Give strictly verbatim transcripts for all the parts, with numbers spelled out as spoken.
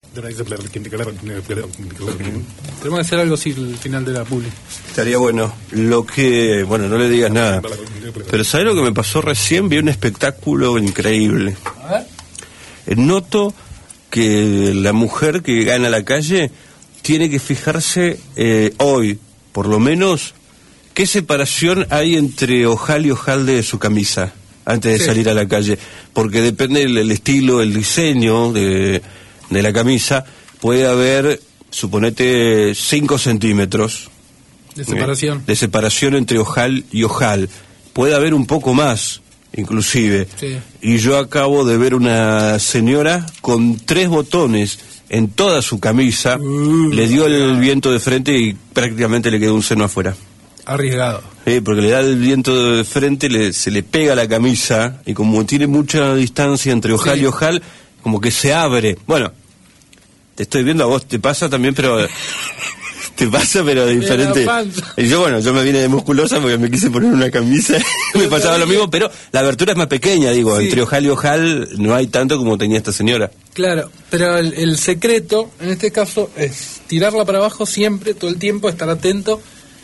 Tenemos que hacer algo así al final de la publi. Estaría bueno. Lo que... Bueno, no le digas nada. Pero ¿sabes lo que me pasó recién? Vi un espectáculo increíble. A ver. Eh, Noto que la mujer que gana a la calle tiene que fijarse eh, hoy, por lo menos, qué separación hay entre ojal y ojal de su camisa antes de Sí. salir a la calle. Porque depende del el estilo, el diseño de, de la camisa, puede haber, suponete, cinco centímetros De separación. ¿eh? de separación entre ojal y ojal. Puede haber un poco más, inclusive. Sí. Y yo acabo de ver una señora con tres botones en toda su camisa, Uh, le dio el viento de frente y prácticamente le quedó un seno afuera. Arriesgado. Sí, porque le da el viento de frente, le, se le pega la camisa y como tiene mucha distancia entre ojal Sí. y ojal, como que se abre. Bueno, te estoy viendo a vos, te pasa también, pero... te pasa, pero diferente. la panza. Y yo, bueno, yo me vine de musculosa porque me quise poner una camisa y me pasaba lo mismo, pero la abertura es más pequeña, digo, Sí. entre ojal y ojal no hay tanto como tenía esta señora. Claro, pero el, el secreto, en este caso, es tirarla para abajo siempre, todo el tiempo, estar atento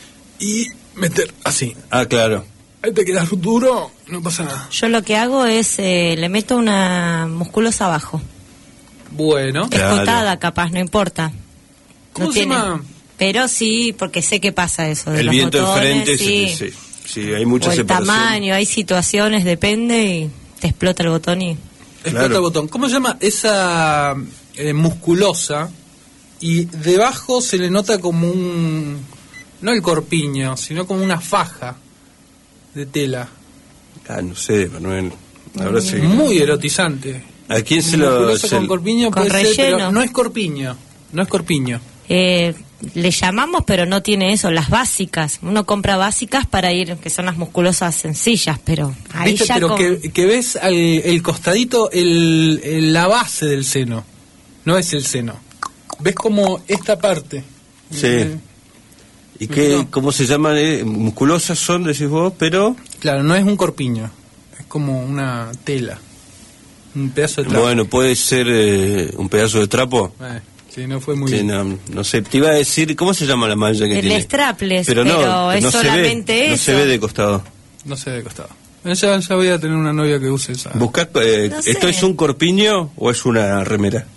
y meter así. Ah, claro. Ahí te quedas duro, no pasa nada. Yo lo que hago es, eh, le meto una musculosa abajo. Bueno. Claro. Escotada, capaz, no importa. ¿Cómo No se tiene. llama? Pero sí, porque sé que pasa eso. De El los viento de botones, frente, sí. sí, sí, sí, hay mucha O el separación. tamaño, hay situaciones, depende y te explota el botón y... Explota Claro. el botón. ¿Cómo se llama esa eh, musculosa? Y debajo se le nota como un... No el corpiño, sino como una faja de tela. Ah, no sé, Manuel. Ahora sí. Muy erotizante. ¿A quién se lo...? Musculosa se- con corpiño Con puede ser, pero relleno. no es corpiño. No es corpiño. Eh, le llamamos, pero no tiene eso, las básicas. Uno compra básicas para ir, que son las musculosas sencillas, pero ahí ¿Viste? ya Pero con... que, que ves al- el costadito, el, el- la base del seno. No es el seno. Ves como esta parte. Sí. Eh, ¿Y qué, No. cómo se llaman? Eh? Musculosas son, decís vos, pero... Claro, no es un corpiño. Es como una tela. Un pedazo de trapo. Bueno, puede ser eh, un pedazo de trapo. Eh, sí, no fue muy Sí, bien. no, no sé, te iba a decir, ¿cómo se llama la malla que El tiene? strapless, pero no, pero es no se solamente ve, no eso. se ve de costado. No sé de costado. Ya, ya voy a tener una novia que use esa. Buscá, eh, No sé. ¿esto es un corpiño o es una remera?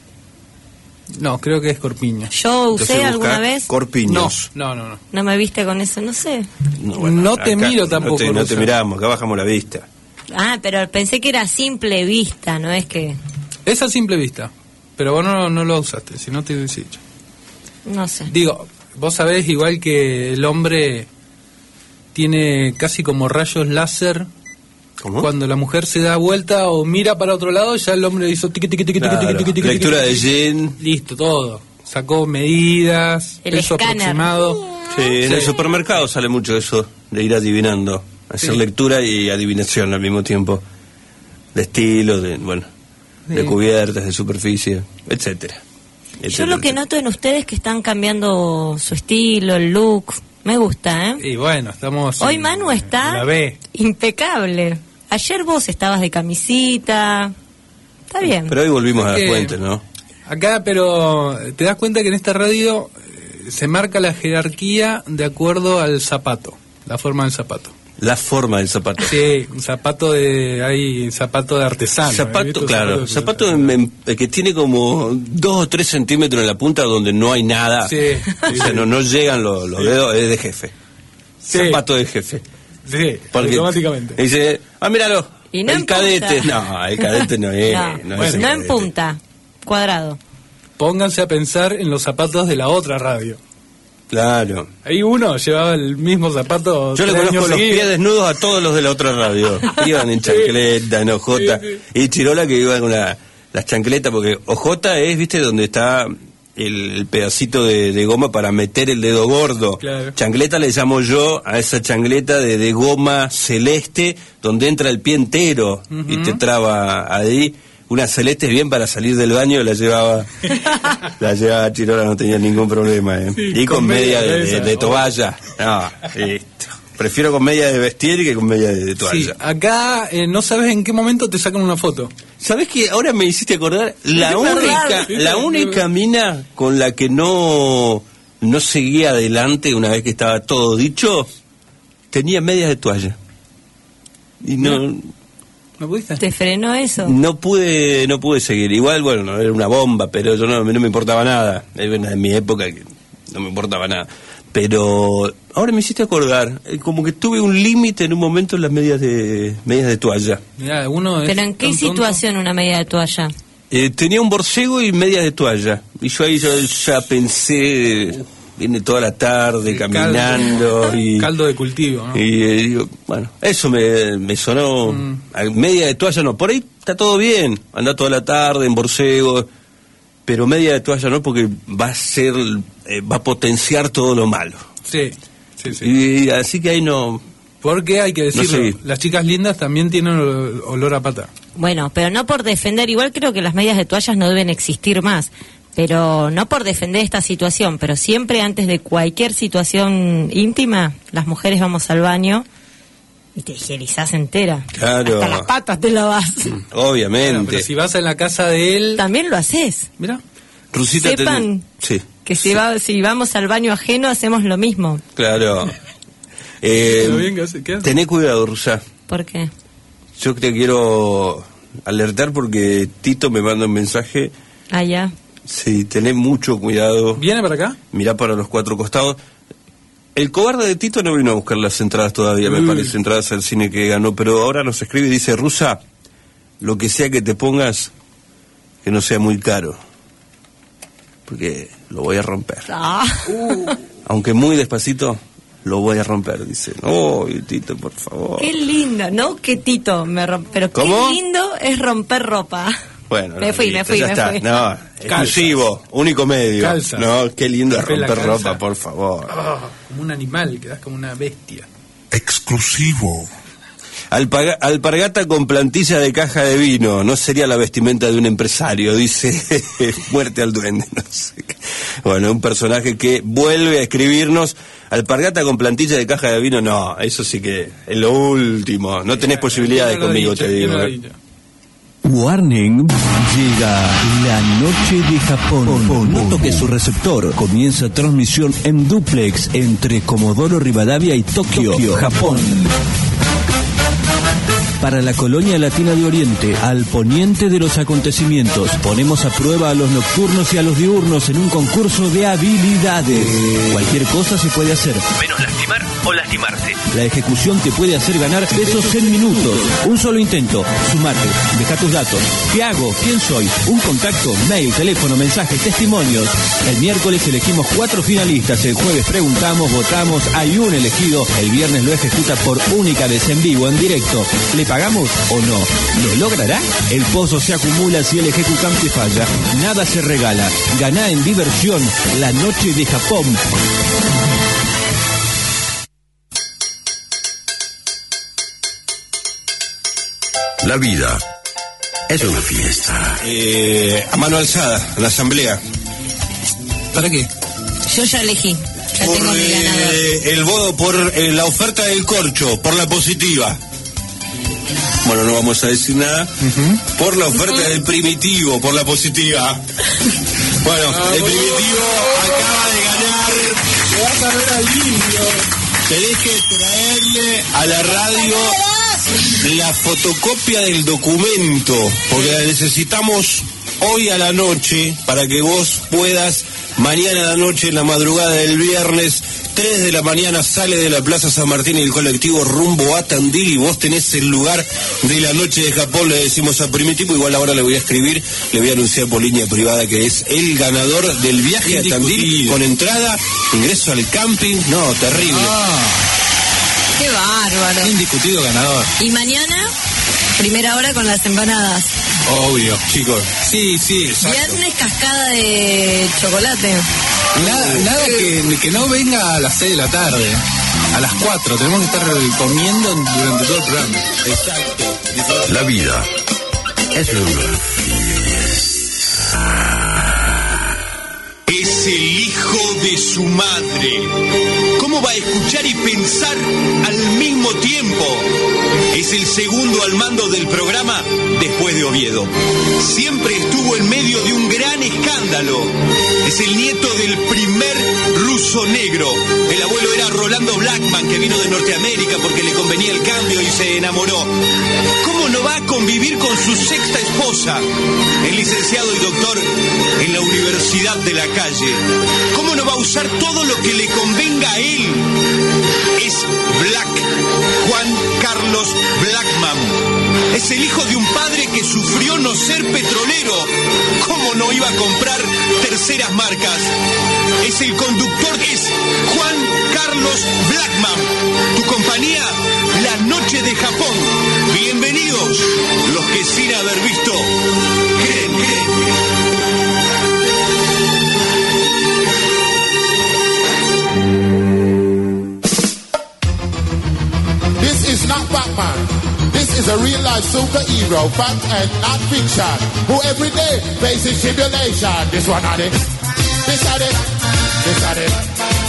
No, creo que es corpiño. Yo usé Entonces alguna buscá vez, No, corpiños. no, no. no. no me viste con eso, no sé. No te miro tampoco, No te, no te Rosa. miramos, acá bajamos la vista. Ah, pero pensé que era a simple vista, no es que... Es a simple vista. Pero vos no, no lo usaste, si no te hubiese dicho. No sé. Digo, vos sabés igual que el hombre tiene casi como rayos láser. ¿Cómo? Cuando la mujer se da vuelta o mira para otro lado, ya el hombre hizo tiqui tiqui tiqui tiqui Claro, tiqui tiqui tiqui lectura tiqui, de tiqui. Jen. Listo, todo. Sacó medidas, El peso escáner. aproximado. Sí, en Sí. el supermercado sale mucho eso, de ir adivinando, hacer Sí. lectura y adivinación al mismo tiempo, de estilo, de, bueno, de Sí. cubiertas, de superficie, etcétera. Yo etcétera, lo que etcétera. noto en ustedes que están cambiando su estilo, el look, me gusta, ¿eh? Y bueno, estamos. Hoy en- Manu en está La B. impecable. Ayer vos estabas de camisita. Está bien. Pero hoy volvimos a Es la que- fuente, ¿no? Acá, pero te das cuenta que en esta radio eh, se marca la jerarquía de acuerdo al zapato, la forma del zapato. La forma del zapato. Sí, un zapato de. Hay zapato de artesano. ¿eh? Zapato, ¿Viste? claro, Zapato- zapato en- en- que tiene como dos o tres centímetros en la punta donde no hay nada. Sí, O sea, no, no llegan los, los dedos, es de jefe. Sí. Zapato de jefe. Sí, Porque automáticamente. dice, ah, míralo, Y no el en cadete. punta. No, el cadete no es. no, no bueno, es el no en cadete. punta, cuadrado. Pónganse a pensar en los zapatos de la otra radio. Claro. Ahí uno llevaba el mismo zapato. Yo le tres conozco años los seguidos. pies desnudos a todos los de la otra radio. Iban en chancleta, en ojota. Sí, Y Chirola que iba con la, las chancletas, porque ojota es, viste, donde está el, el pedacito de, de goma para meter el dedo gordo. Claro. Chancleta le llamo yo a esa chancleta de, de goma celeste, donde entra el pie entero y te traba ahí. Una celeste bien para salir del baño, la llevaba la llevaba Chirola, no tenía ningún problema. ¿eh? Sí, y con, con media media de, de de, esa. de toalla. No, listo. Prefiero con media de vestir que con media de Sí, toalla. acá eh, no sabes en qué momento te sacan una foto. ¿Sabés qué? Ahora me hiciste acordar, la única, la única mina con la que no, no seguía adelante una vez que estaba todo dicho, tenía medias de toalla. Y no... ¿No, ¿No pudiste? ¿Te frenó eso? No pude, no pude seguir. Igual, bueno, no era una bomba, pero yo no, no me importaba nada. Era en mi época que no me importaba nada. Pero ahora me hiciste acordar, como que tuve un límite en un momento en las medias de medias de toalla. Mirá, uno es ¿Pero en qué tan tonto. situación una media de toalla? Eh, tenía un borcego y medias de toalla. Y yo ahí yo ya pensé, viene toda la tarde caminando. Caldo, y caldo de cultivo, ¿no? Y eh, digo, bueno, eso me, me sonó. Mm. A media de toalla no, por ahí está todo bien, anda toda la tarde en borcego. Pero media de toalla no, porque va a ser, eh, va a potenciar todo lo malo. Sí, sí, sí. Y así que ahí no... Porque hay que decirlo, No sé. las chicas lindas también tienen ol- olor a pata. Bueno, pero no por defender, igual creo que las medias de toallas no deben existir más, pero no por defender esta situación, pero siempre antes de cualquier situación íntima, las mujeres vamos al baño y te higienizás entera. Claro. Hasta las patas te lavas. Obviamente. Bueno, pero si vas a la casa de él... También lo haces. Mirá. Rusita, Sepan ten- sí, que si, va, si vamos al baño ajeno hacemos lo mismo. claro. Eh, Pero bien, ¿qué hace? ¿Qué hace? tené cuidado, Rusa. ¿Por qué? Yo te quiero alertar porque Tito me manda un mensaje. Ah, ya. Sí, tené mucho cuidado. ¿Viene para acá? Mirá para los cuatro costados. El cobarde de Tito no vino a buscar las entradas todavía, me Uy. parece, entradas al cine que ganó, pero ahora nos escribe y dice, Rusa, lo que sea que te pongas, que no sea muy caro, porque lo voy a romper. Ah. Aunque muy despacito, lo voy a romper, dice. No, Tito, por favor. Qué lindo, ¿no? Qué Tito, me rom- pero ¿Cómo? qué lindo es romper ropa. Bueno, me fui, me listo, fui, ya me está. fui. No, exclusivo, único medio. Calzas. No, qué lindo es Rompe la romper calza. ropa, por favor. Ah, como un animal, quedás como una bestia. Exclusivo. Alpaga- alpargata con plantilla de caja de vino, no sería la vestimenta de un empresario, dice muerte al duende, no sé qué. Bueno, un personaje que vuelve a escribirnos, alpargata con plantilla de caja de vino, no, eso sí que es lo último, no tenés posibilidades ¿Quién lo ha conmigo, dicho? te ¿Quién digo. lo ha ¿eh? dicho? Warning, llega la noche de Japón. No toque su receptor. Comienza transmisión en duplex entre Comodoro Rivadavia y Tokio, Japón. Para la colonia latina de Oriente, al poniente de los acontecimientos, ponemos a prueba a los nocturnos y a los diurnos en un concurso de habilidades. Cualquier cosa se puede hacer. Menos lastimar o lastimarse. La ejecución te puede hacer ganar pesos en minutos. Un solo intento. Sumate. Deja tus datos. ¿Qué hago? ¿Quién soy? Un contacto, mail, teléfono, mensajes, testimonios. El miércoles elegimos cuatro finalistas. El jueves preguntamos, votamos. Hay un elegido. El viernes lo ejecuta por única vez en vivo, en directo. ¿Le pagamos o no? ¿Lo logrará? El pozo se acumula si el ejecutante falla. Nada se regala. Ganá en diversión la noche de Japón. La vida es una fiesta. Eh, a mano alzada, en la asamblea. ¿Para qué? Yo ya elegí, ya Por, tengo mi ganador. eh, el voto por eh, la oferta del corcho, por la positiva. Bueno, no vamos a decir nada. Por la oferta del primitivo, por la positiva. Bueno, el primitivo acaba de ganar. Te vas a ver al indio. Tenés que traerle a la radio la fotocopia del documento, porque la necesitamos hoy a la noche para que vos puedas, mañana a la noche, en la madrugada del viernes, tres de la mañana sale de la Plaza San Martín y el colectivo rumbo a Tandil y vos tenés el lugar de la noche de Japón, le decimos a Primitivo, igual ahora le voy a escribir, le voy a anunciar por línea privada que es el ganador del viaje a Tandil, Indiscutido. con entrada, ingreso al camping, no, terrible. Qué bárbaro. Indiscutido ganador. Y mañana, primera hora con las empanadas. Obvio. Chicos, Sí, sí. Viernes cascada de chocolate. Nada, nada que, que no venga a las seis de la tarde. A las cuatro. Tenemos que estar comiendo durante todo el programa. exacto. La vida es una Es el hijo de su madre. ¿Cómo va a escuchar y pensar al mismo tiempo? Es el segundo al mando del programa después de Oviedo. Siempre estuvo en medio de un gran escándalo. Es el nieto del primer ruso negro. El abuelo era Rolando Blackman, que vino de Norteamérica porque le convenía el cambio y se enamoró. ¿Cómo no va a convivir con su sexta esposa? El licenciado y doctor en la Universidad de la Calle. ¿Cómo no va a usar todo lo que le convenga a él? Es Black, Juan Carlos Blackman. Es el hijo de un padre que sufrió no ser petrolero. ¿Cómo no iba a comprar terceras marcas? Es el conductor, es Juan Carlos Blackman. Tu compañía, La Noche de Japón. Bienvenidos, los que sin haber visto creen, creen. This is not Batman. This is a real life superhero, fact and not fiction, who every day faces tribulation. This one are it, this are it, this are it,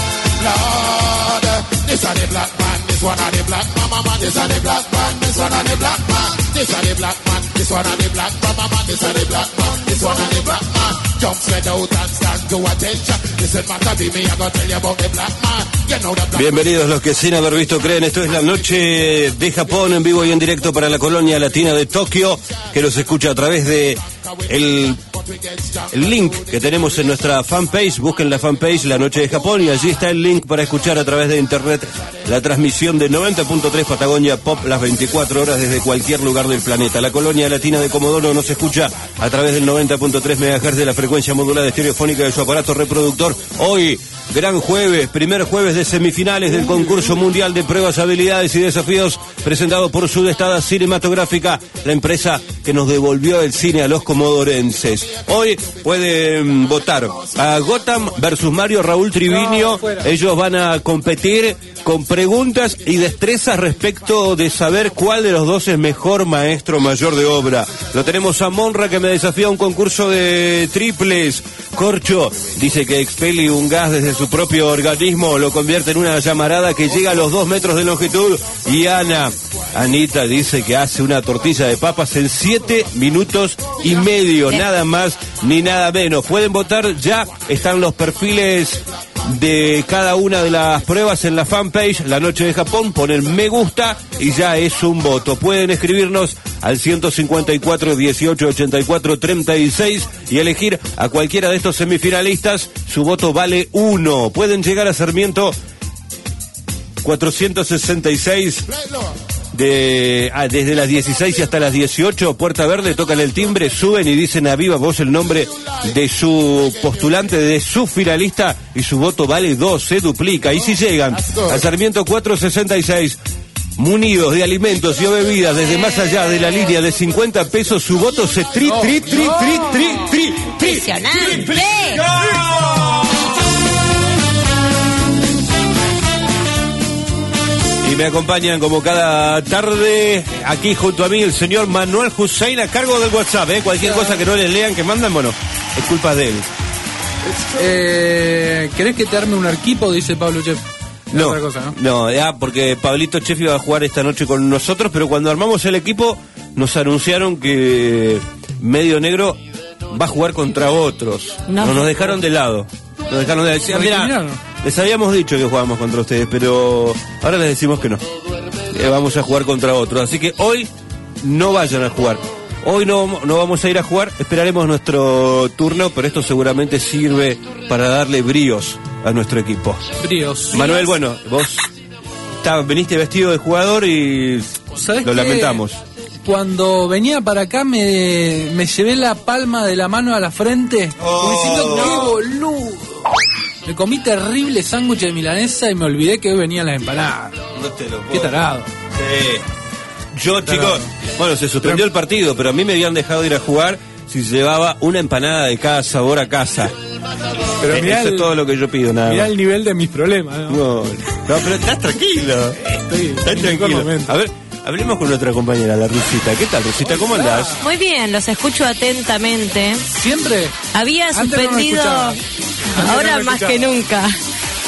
Lord. This are the black man, this one are the black mama man. This are the black man, this one are the black man. This are the black man, this one are the black mama man. This are the black man, this one are the black man. Jump straight out and stand to attention. Listen, matter be me, I gonna tell you about the black man. You know the black. Bienvenidos los que sin haber visto creen. Esto es La Noche de Japón, en vivo y en directo para la colonia latina de Tokio, que nos escucha a través de el, el link que tenemos en nuestra fanpage. Busquen la fanpage La Noche de Japón y allí está el link para escuchar a través de internet la transmisión de noventa punto tres Patagonia Pop las veinticuatro horas desde cualquier lugar del planeta. La colonia latina de Comodoro nos escucha a través del noventa punto tres megahertz de la frecuencia modulada estereofónica de su aparato reproductor. Hoy, gran jueves, primer jueves de semifinales del concurso mundial de pruebas, habilidades y desafíos presentado por Sudestada Cinematográfica, la empresa que nos devolvió el cine a los comodorenses. Hoy pueden votar a Gotham versus Mario Raúl Triviño. Ellos van a competir con preguntas y destrezas respecto de saber cuál de los dos es mejor maestro mayor de obra. Lo tenemos a Monra, que me desafía a un concurso de triples. Corcho dice que expele un gas desde su propio organismo, lo convierte en una llamarada que llega a los dos metros de longitud. Y Ana, Anita dice que hace una tortilla de papas en siete minutos y medio, nada más ni nada menos. Pueden votar ya, están los perfiles de cada una de las pruebas en la fanpage La Noche de Japón, ponen me gusta y ya es un voto. Pueden escribirnos al ciento cincuenta y cuatro, dieciocho, ochenta y cuatro, treinta y seis y elegir a cualquiera de estos semifinalistas. Su voto vale uno. Pueden llegar a Sarmiento cuatrocientos sesenta y seis de, ah, desde las dieciséis y hasta las dieciocho, Puerta Verde, tocan el timbre, suben y dicen a viva voz el nombre de su postulante, de su finalista, y su voto vale dos, se duplica. Y si llegan a Sarmiento cuatrocientos sesenta y seis munidos de alimentos y o bebidas desde más allá de la línea de cincuenta pesos, su voto se tri, tri, tri, tri, tri, tri, tri, impresionante. Y me acompañan como cada tarde aquí junto a mí el señor Manuel Hussein a cargo del WhatsApp, ¿eh? Cualquier cosa que no les lean, que mandan, bueno, es culpa de él. Eh, ¿Querés que te arme un arquipo? Dice Pablo Chef. No, otra cosa, ¿no? no, ya, porque Pablito Chef iba a jugar esta noche con nosotros, pero cuando armamos el equipo nos anunciaron que Medio Negro va a jugar contra otros. No. Nos, nos dejaron de lado. Nos dejaron de lado. Mira, les habíamos dicho que jugábamos contra ustedes, pero ahora les decimos que no. Eh, vamos a jugar contra otros. Así que hoy no vayan a jugar. Hoy no, no vamos a ir a jugar, esperaremos nuestro turno, pero esto seguramente sirve para darle bríos a nuestro equipo. Bríos. Manuel, bueno, vos está, viniste vestido de jugador y lo lamentamos. Cuando venía para acá me, me llevé la palma de la mano a la frente, Oh. diciendo qué boludo. Me comí terrible sándwich de milanesa y me olvidé que hoy venían las empanadas. No te lo puedo. Qué tarado. Sí. Yo, chicos, bueno, se suspendió el partido, pero a mí me habían dejado ir a jugar si llevaba una empanada de cada sabor a casa. Pero Eh, mirá eso el- es todo lo que yo pido, nada Mirá más. el nivel de mis problemas, ¿no? No, no, pero estás tranquilo. Estoy Estás en el mejor tranquilo. momento. A ver, hablemos con nuestra compañera, la Rusita. ¿Qué tal, Rusita? ¿Cómo andás? Muy bien, los escucho atentamente. ¿Siempre? Había Antes no me suspendido, escuchaba. Antes ahora no me más escuchaba. que nunca.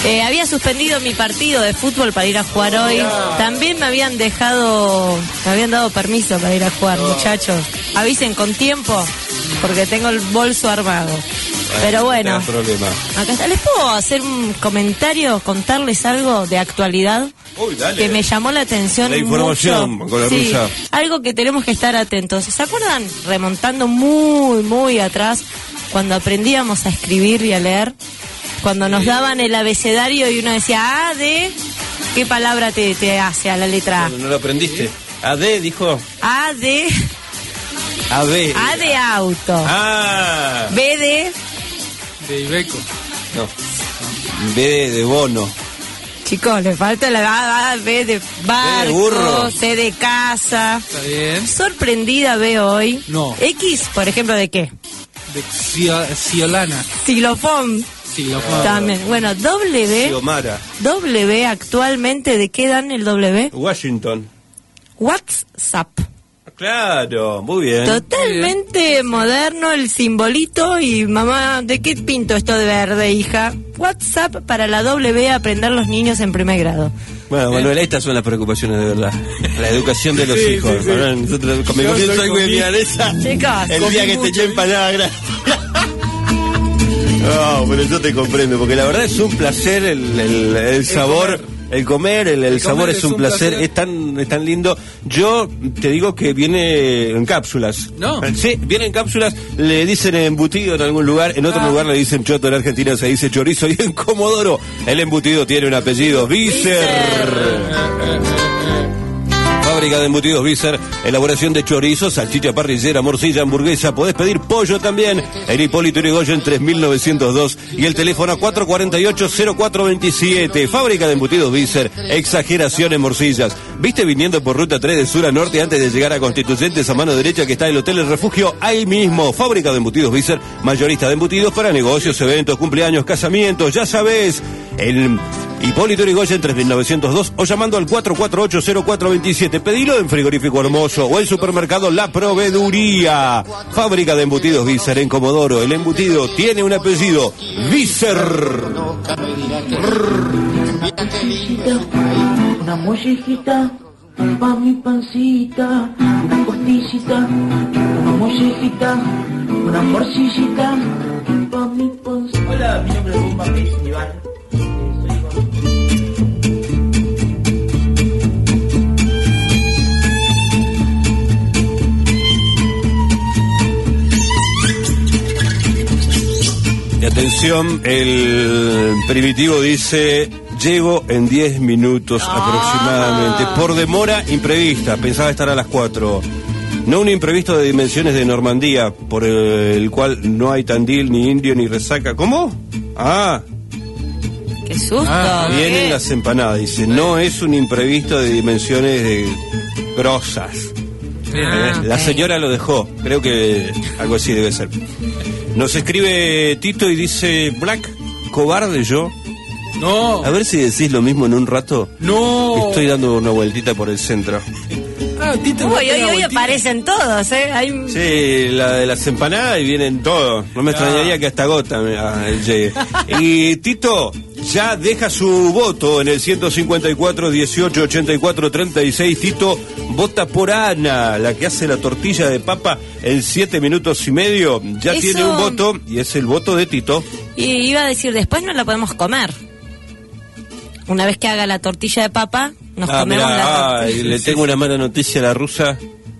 Eh, había suspendido mi partido de fútbol para ir a jugar hoy. También me habían dejado, me habían dado permiso para ir a jugar, muchachos. Avisen con tiempo, porque tengo el bolso armado. Pero bueno, no hay problema. Acá está. ¿Les puedo hacer un comentario, contarles algo de actualidad? Uy, dale. Que me llamó la atención La información mucho. con la Sí, rusa. algo que tenemos que estar atentos. ¿Se acuerdan, remontando muy, muy atrás, cuando aprendíamos a escribir y a leer? Cuando nos daban el abecedario y uno decía, ah, de... ¿Qué palabra te, te hace a la letra A? No, no lo aprendiste. A D dijo. A de... A B. A de auto. Ah. B de... De Ibeco. No. B de, de bono. Chicos, le falta la A, B de barco, burro. C de casa. Está bien. Sorprendida veo hoy. No. X, por ejemplo, ¿de qué? De Cio- Ciolana. Xilofón. Sí, lo También. Bueno, W. Xiomara. W actualmente, ¿de qué dan el W? Washington. WhatsApp. Claro, muy bien. Totalmente moderno el simbolito. Y mamá, ¿de qué pinto esto de verde, hija? WhatsApp para la W, aprender los niños en primer grado. Bueno, Manuel, estas son las preocupaciones de verdad. La educación de los Sí, hijos. sí, sí. Manuel, nosotros con mi Yo comienzo soy algo de comi- milanesa. Chicos, El comí día que te mucho, eché empanada grande. No, pero yo te comprendo, porque la verdad es un placer el, el, el sabor, el comer, el, el El sabor comer es un placer, es tan, es tan lindo. Yo te digo que viene en cápsulas. No. Sí, viene en cápsulas, le dicen embutido en algún lugar, en otro Ah. lugar le dicen choto, en Argentina se dice chorizo, y en Comodoro el embutido tiene un apellido, Vícer. Fábrica de embutidos Vícer, elaboración de chorizo, salchicha parrillera, morcilla, hamburguesa. Podés pedir pollo también en Hipólito Yrigoyen tres mil novecientos dos y el teléfono cuatro cuatro ocho cero cuatro dos siete. Fábrica de embutidos Vícer, exageración en morcillas. ¿Viste viniendo por ruta tres de sur a norte antes de llegar a Constituyentes a mano derecha que está el Hotel El Refugio? Ahí mismo, Fábrica de embutidos Vícer, mayorista de embutidos para negocios, eventos, cumpleaños, casamientos. Ya sabés, el Hipólito Yrigoyen tres mil novecientos dos o llamando al cuatro cuatro ocho cero cuatro dos siete. Pedilo en Frigorífico Hermoso o el supermercado La Proveeduría. Fábrica de embutidos Vícer en Comodoro. El embutido tiene un apellido, Vícer. Una mollejita pa' mi pancita, una costillita, una mollejita, una morcillita pa' mi pancita. Hola, mi nombre es Bomba Pez Iván. Y atención, el primitivo dice, llego en diez minutos aproximadamente, por demora imprevista, pensaba estar a las cuatro. No un imprevisto de dimensiones de Normandía, por el, el cual no hay Tandil, ni indio, ni resaca. ¿Cómo? Ah, Qué susto. Ah, ¿qué? vienen las empanadas, dice, no es un imprevisto de dimensiones de grosas. Ah, La ok. señora lo dejó, creo que algo así debe ser. Nos escribe Tito y dice, Black, cobarde yo. No. A ver si decís lo mismo en un rato. No. Estoy dando una vueltita por el centro. Ah, Tito, Uy, no hoy, pega hoy vueltita. aparecen todos, ¿eh? Hay... Sí, la de las empanadas y vienen todos. No me extrañaría que hasta Gota me- ah, llegue. Y Tito ya deja su voto en el ciento cincuenta y cuatro, dieciocho, ochenta y cuatro, treinta y seis. Tito vota por Ana, la que hace la tortilla de papa en siete minutos y medio. Ya Eso- tiene un voto y es el voto de Tito. Y iba a decir, después no la podemos comer. Una vez que haga la tortilla de papa, nos Ah, comemos mirá, la ay, tortilla. le tengo una mala noticia a la rusa.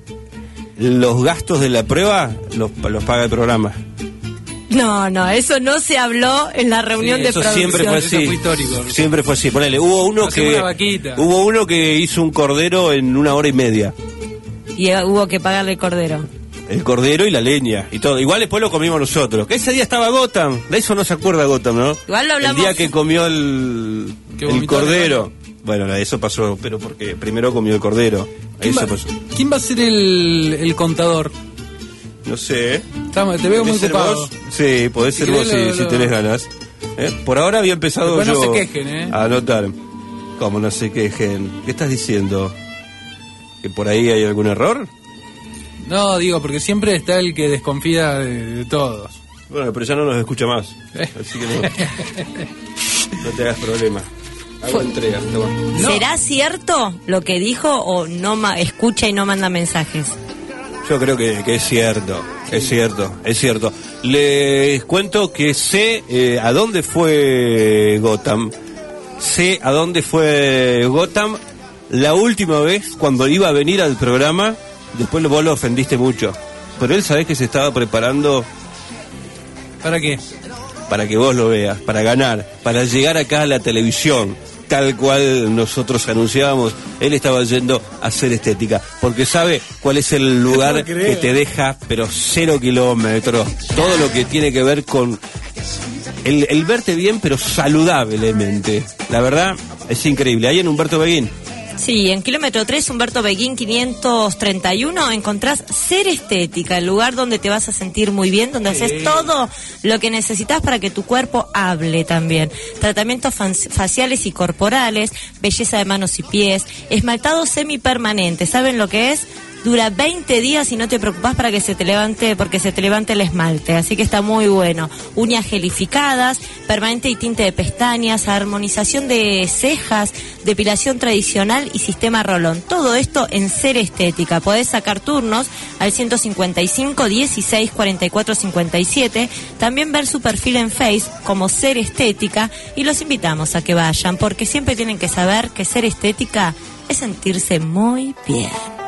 Los gastos de la prueba los, los paga el programa. No, no, eso no se habló en la reunión Sí, de Eso producción. siempre fue Eso así. fue histórico. Siempre fue así. Ponele, hubo uno Hacemos que una vaquita. hubo uno que hizo un cordero en una hora y media. Y eh, hubo que pagarle cordero. El cordero y la leña y todo. Igual después lo comimos nosotros. Que ese día estaba Gotham. De eso no se acuerda Gotham, ¿no? Igual lo hablamos- El día que comió el, Que el vomitó cordero. Bueno, no, eso pasó, pero porque primero comió el cordero. ¿Quién Eso va, pasó. quién va a ser el, el contador? No sé. ¿eh? Estamos- te veo muy ¿Podés ser ocupado. vos? Sí, podés Si ser vos querés si, lo- si tenés lo- ganas. ¿Eh? Por ahora había empezado Después no yo se quejen, ¿eh? a anotar. ¿Cómo no se quejen? ¿Qué estás diciendo? ¿Que por ahí hay algún error? No, digo, porque siempre está el que desconfía de, de todos. Bueno, pero ya no nos escucha más. Eh. Así que no. No te hagas problema. Hago Fue- entrega. Toma. No. ¿Será cierto lo que dijo o no ma- escucha y no manda mensajes? Yo creo que, que es cierto, es cierto, es cierto. Les cuento que sé eh, a dónde fue Gotham. Sé a dónde fue Gotham la última vez cuando iba a venir al programa. Después vos lo ofendiste mucho. Pero él sabés que se estaba preparando ¿Para qué? para que vos lo veas, para ganar, para llegar acá a la televisión, tal cual nosotros anunciábamos. Él estaba yendo a hacer estética, porque sabe cuál es el lugar No creo. que te deja, pero cero kilómetros. Todo lo que tiene que ver con el, el verte bien, pero saludablemente. La verdad, es increíble. Ahí en Humberto Beguín. Sí, en kilómetro tres, Humberto Beguín quinientos treinta y uno, encontrás Ser Estética, el lugar donde te vas a sentir muy bien, donde Sí. haces todo lo que necesitas para que tu cuerpo hable también. Tratamientos fan- faciales y corporales, belleza de manos y pies, esmaltado semipermanente. ¿Saben lo que es? Dura veinte días y no te preocupás para que se te levante, porque se te levante el esmalte, así que está muy bueno. Uñas gelificadas, permanente y tinte de pestañas, armonización de cejas, depilación tradicional y sistema rolón. Todo esto en Ser Estética. Podés sacar turnos al ciento cincuenta y cinco, dieciséis, cuarenta y cuatro, cincuenta y siete. También ver su perfil en Face como Ser Estética, y los invitamos a que vayan, porque siempre tienen que saber que Ser Estética es sentirse muy bien.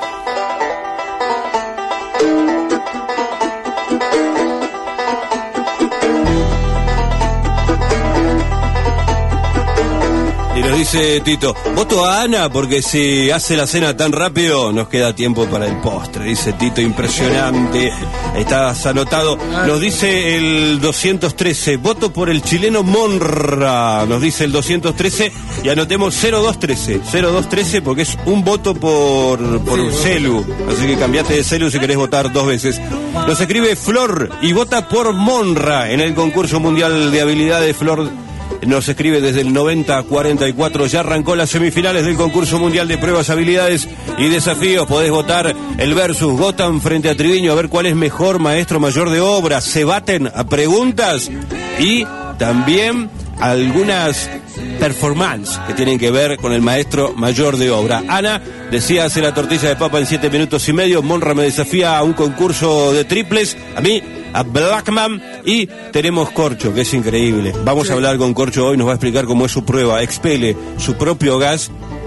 Y nos dice Tito, voto a Ana porque si hace la cena tan rápido nos queda tiempo para el postre. Dice Tito, impresionante. Estás anotado. Nos dice el doscientos trece, voto por el chileno Monra. Nos dice el doscientos trece y anotemos cero dos trece. cero dos trece porque es un voto por, por Sí, celu. Así que cambiaste de celu si querés votar dos veces. Nos escribe Flor y vota por Monra en el concurso mundial de habilidades. Flor nos escribe desde el noventa a cuarenta y cuatro. Ya arrancó las semifinales del concurso mundial de pruebas, habilidades y desafíos. Podés votar el versus Gotham frente a Triviño, a ver cuál es mejor maestro mayor de obra. Se baten a preguntas y también algunas performances que tienen que ver con el maestro mayor de obra. Ana decía hacer la tortilla de papa en siete minutos y medio. Monra me desafía a un concurso de triples. A mí, a Blackman, y tenemos Corcho, que es increíble. Vamos a hablar con Corcho hoy, nos va a explicar cómo es su prueba. Expele su propio gas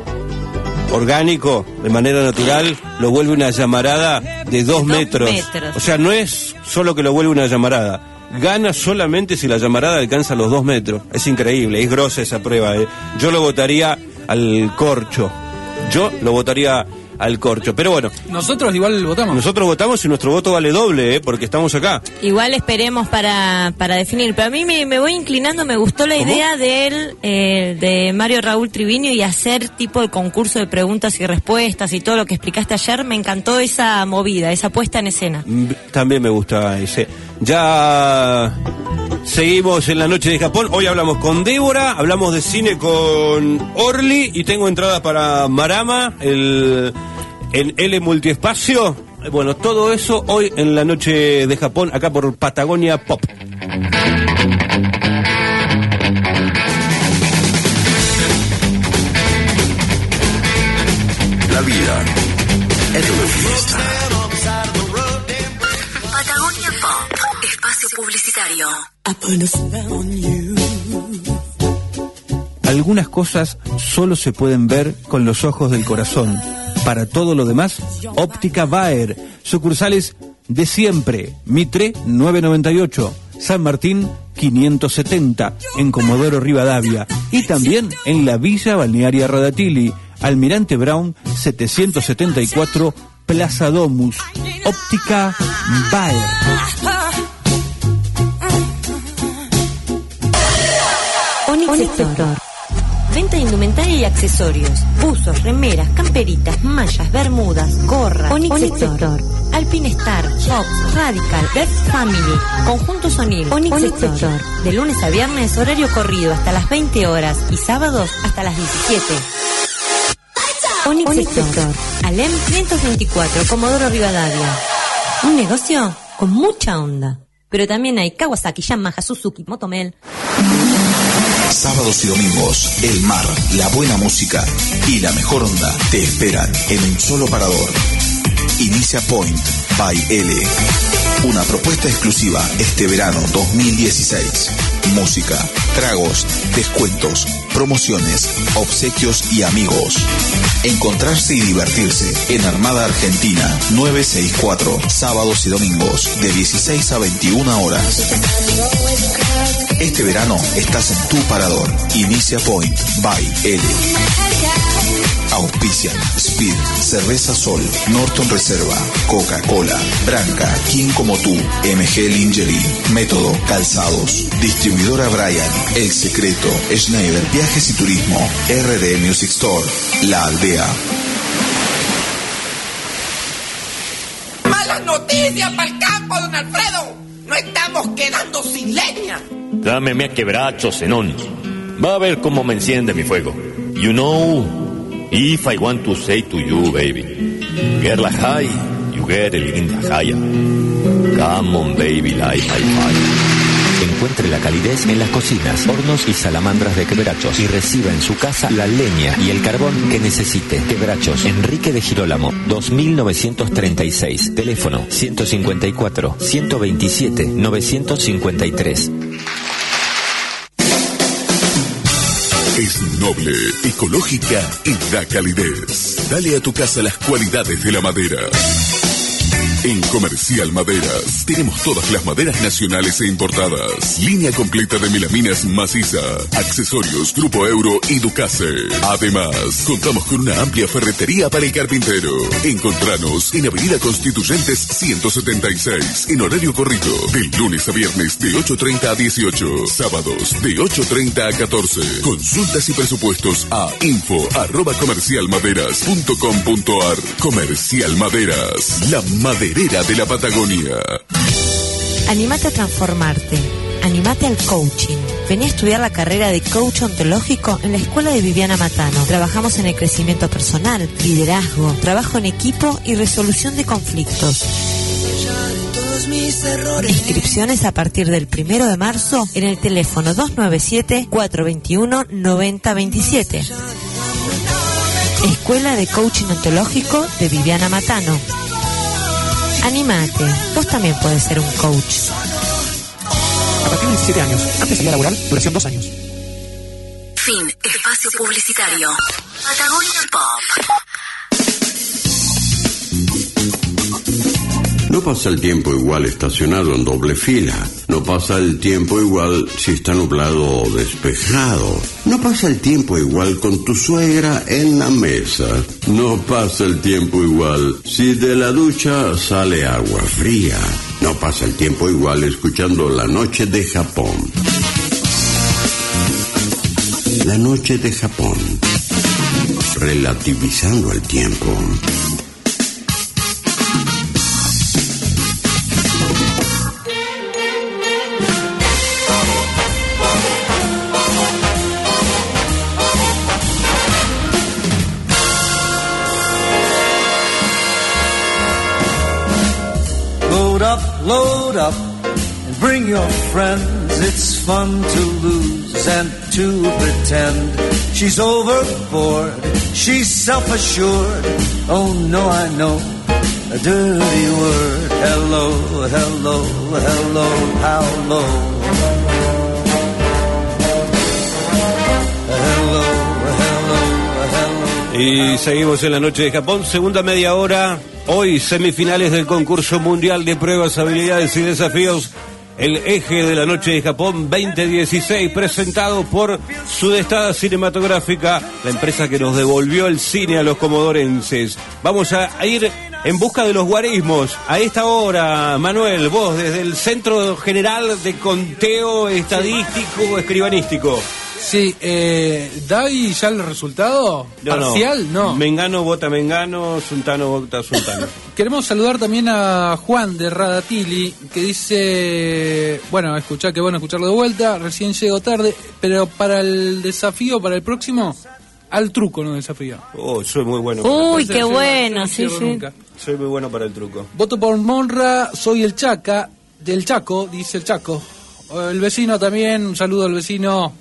orgánico de manera natural, lo vuelve una llamarada de dos, Dos metros. metros. O sea, no es solo que lo vuelve una llamarada, gana solamente si la llamarada alcanza los dos metros. Es increíble, es grosa esa prueba. ¿eh? Yo lo votaría al Corcho. Yo lo votaría al Corcho. Pero bueno, Nosotros igual votamos. nosotros votamos y nuestro voto vale doble, ¿eh? Porque estamos acá. Igual esperemos para, para definir. Pero a mí me, me voy inclinando, me gustó la ¿Cómo? idea de él, eh, de Mario Raúl Triviño, y hacer tipo el concurso de preguntas y respuestas y todo lo que explicaste ayer. Me encantó esa movida, esa puesta en escena. Mm, También me gusta ese. Ya seguimos en la noche de Japón. Hoy hablamos con Débora, hablamos de cine con Orly y tengo entradas para Marama, el en L Multiespacio. Bueno, todo eso hoy en la noche de Japón, acá por Patagonia Pop. La vida es una fiesta. Patagonia Pop, espacio publicitario. Algunas cosas solo se pueden ver con los ojos del corazón. Para todo lo demás, Óptica Baer. Sucursales de siempre. Mitre novecientos noventa y ocho. San Martín quinientos setenta. En Comodoro Rivadavia. Y también en la Villa Balnearia Radatili. Almirante Brown setecientos setenta y cuatro. Plaza Domus. Óptica Baer. Onix Sector. Venta de indumentaria y accesorios. Buzos, remeras, camperitas, mallas, bermudas, gorras. Onix Sector. Alpinestar, Fox, Radical, Best Family, Conjuntos O'Neill. Onix Sector. De lunes a viernes, horario corrido hasta las veinte horas y sábados hasta las diecisiete. Onix Sector. Alem quinientos veinticuatro, Comodoro Rivadavia. Un negocio con mucha onda. Pero también hay Kawasaki, Yamaha, Suzuki, Motomel. Sábados y domingos, el mar, la buena música y la mejor onda te esperan en un solo parador. Inicia Point by L. Una propuesta exclusiva este verano dos mil dieciséis. Música, tragos, descuentos, promociones, obsequios y amigos. Encontrarse y divertirse en Armada Argentina novecientos sesenta y cuatro, sábados y domingos de dieciséis a veintiuna horas. Este verano estás en tu parador. Inicia Point by L. Auspician Speed, Cerveza Sol, Norton Reserva, Coca-Cola, Branca, Quién Como Tú, M G Lingerie, Método, Calzados, Distribuidora Brian, El Secreto, Schneider Viajes y Turismo, R D Music Store, La Aldea. ¡Malas noticias para el campo, don Alfredo! ¡No estamos quedando sin leña! Dámeme a quebracho, Zenón. Va a ver cómo me enciende mi fuego. You know... If I want to say to you, baby, get la high, you get el in la high. Come on, baby, light my fire. Encuentre la calidez en las cocinas, hornos y salamandras de Quebrachos y reciba en su casa la leña y el carbón que necesite. Quebrachos, Enrique de Girolamo, dos mil novecientos treinta y seis. Teléfono ciento cincuenta y cuatro, ciento veintisiete, novecientos cincuenta y tres. Es noble, ecológica y da calidez. Dale a tu casa las cualidades de la madera. En Comercial Maderas tenemos todas las maderas nacionales e importadas. Línea completa de melaminas maciza, accesorios Grupo Euro y Ducase. Además, contamos con una amplia ferretería para el carpintero. Encontranos en Avenida Constituyentes ciento setenta y seis, en horario corrido, de lunes a viernes de ocho treinta a dieciocho, sábados de ocho treinta a catorce. Consultas y presupuestos a info arroba comercialmaderas punto com punto ar. Comercial Maderas, la madera de la Patagonia. Animate a transformarte. Animate al coaching. Vení a estudiar la carrera de coach ontológico en la Escuela de Viviana Matano. Trabajamos en el crecimiento personal, liderazgo, trabajo en equipo y resolución de conflictos. Inscripciones a partir del primero de marzo en el teléfono dos nueve siete, cuatro dos uno, nueve cero dos siete. Escuela de Coaching Ontológico de Viviana Matano. Anímate, vos también podés ser un coach. A partir de diecisiete años, antes de día laboral, duración dos años. Fin, espacio publicitario. Patagonia Pop. No pasa el tiempo igual estacionado en doble fila. No pasa el tiempo igual si está nublado o despejado. No pasa el tiempo igual con tu suegra en la mesa. No pasa el tiempo igual si de la ducha sale agua fría. No pasa el tiempo igual escuchando La Noche de Japón. La Noche de Japón. Relativizando el tiempo. Load up and bring your friends. It's fun to lose and to pretend. She's overboard, she's self-assured. Oh no, I know a dirty word. Hello, hello, hello, how low. Hello, hello, hello. Y seguimos en La Noche de Japón, segunda media hora. Hoy semifinales del concurso mundial de pruebas, habilidades y desafíos, el eje de La Noche de Japón veinte dieciséis, presentado por Sudestada Cinematográfica, la empresa que nos devolvió el cine a los comodorenses. Vamos a ir en busca de los guarismos. A esta hora, Manuel, vos desde el Centro General de Conteo Estadístico Escribanístico. Sí, eh, ¿da ahí ya el resultado? No, ¿Parcial? No. no. Mengano vota Mengano, Suntano vota Suntano. Queremos saludar también a Juan de Radatili, que dice, bueno, escuchá, que bueno escucharlo de vuelta, recién llego tarde, pero para el desafío, para el próximo, al truco no desafío. Oh, soy muy bueno. Uy, qué bueno, sí, sí. Nunca. Soy muy bueno para el truco. Voto por Monra, soy el Chaca, del Chaco, dice el Chaco. El vecino también, un saludo al vecino.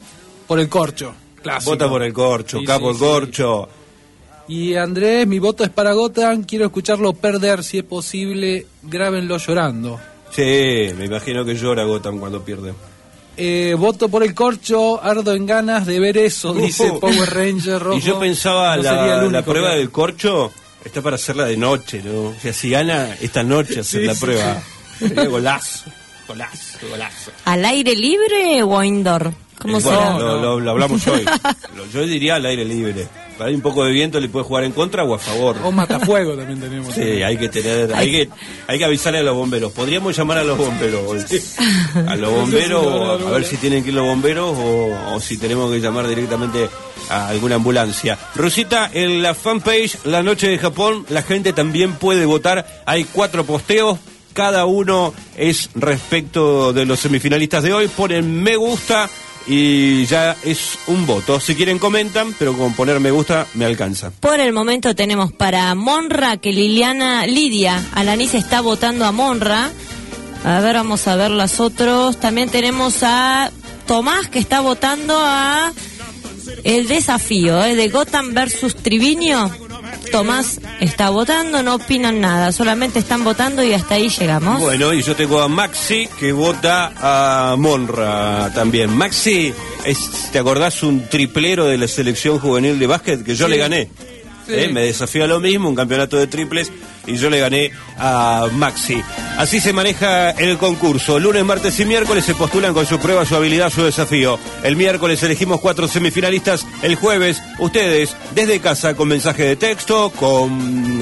por el corcho. Clásico. Vota por el corcho, Sí, capo sí, el corcho. Y Andrés, mi voto es para Gotham, quiero escucharlo perder, si es posible, grábenlo llorando. Sí, me imagino que llora Gotham cuando pierde. Eh, voto por el corcho, ardo en ganas de ver eso, dice Uh, Power Ranger rojo. Y yo pensaba, No sería el la, único la prueba que- del corcho está para hacerla de noche, ¿no? O sea, si gana esta noche hacer Sí, la sí, prueba, sí. sería golazo, golazo, golazo. ¿Al aire libre o indoor? ¿Cómo Eh, será? bueno, lo, lo- lo hablamos hoy. Lo- yo diría al aire libre. Para un poco de viento le puede jugar en contra o a favor. O matafuego también tenemos. Sí, hay que tener, hay que, hay que avisarle a los bomberos. Podríamos llamar a los bomberos hoy. A los bomberos, a ver si tienen que ir los bomberos o, o si tenemos que llamar directamente a alguna ambulancia. Rosita, en la fanpage La Noche de Japón, la gente también puede votar. Hay cuatro posteos. Cada uno es respecto de los semifinalistas de hoy. Ponen me gusta y ya es un voto. Si quieren comentan, pero con poner me gusta me alcanza. Por el momento tenemos para Monra que Liliana, Lidia Alanis está votando a Monra. A ver, vamos a ver los otros. También tenemos a Tomás que está votando a el desafío ¿eh? de Gotham versus Triviño. Tomás está votando, no opinan nada, solamente están votando y hasta ahí llegamos. Bueno, y yo tengo a Maxi que vota a Monra también. Maxi, es, ¿te acordás un triplero de la selección juvenil de básquet que yo Sí. le gané? Sí. ¿Eh? Me desafió a lo mismo, un campeonato de triples, y yo le gané a Maxi. Así se maneja el concurso. Lunes, martes y miércoles se postulan con su prueba, su habilidad, su desafío. El miércoles elegimos cuatro semifinalistas. El jueves, ustedes, desde casa, con mensaje de texto, con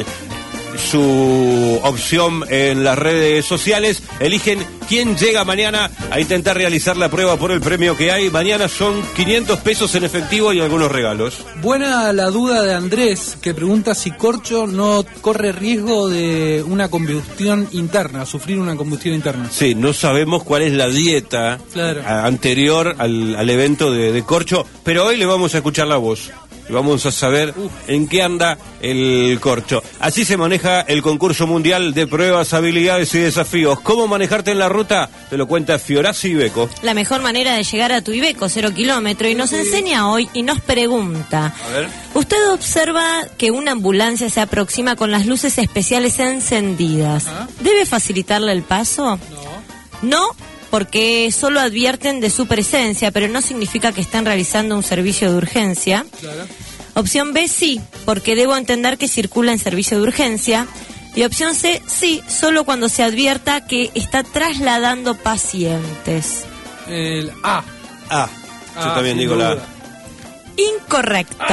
su opción en las redes sociales, eligen quién llega mañana a intentar realizar la prueba por el premio que hay. Mañana son quinientos pesos en efectivo y algunos regalos. Buena la duda de Andrés, que pregunta si Corcho no corre riesgo de una combustión interna, sufrir una combustión interna. Sí, no sabemos cuál es la dieta Claro. a- anterior al, al evento de, de Corcho, pero hoy le vamos a escuchar la voz. Y vamos a saber en qué anda el Corcho. Así se maneja el concurso mundial de pruebas, habilidades y desafíos. ¿Cómo manejarte en la ruta? Te lo cuenta Fiorazzi y Beco. La mejor manera de llegar a tu Ibeco, cero kilómetro, y nos enseña hoy y nos pregunta. A ver. Usted observa que una ambulancia se aproxima con las luces especiales encendidas. ¿Debe facilitarle el paso? No. No, porque solo advierten de su presencia, pero no significa que están realizando un servicio de urgencia. Claro. Opción B, sí, porque debo entender que circula en servicio de urgencia. Y opción C, sí, solo cuando se advierta que está trasladando pacientes. El A. Ah, yo Ah, también sin digo la A. duda. Incorrecto.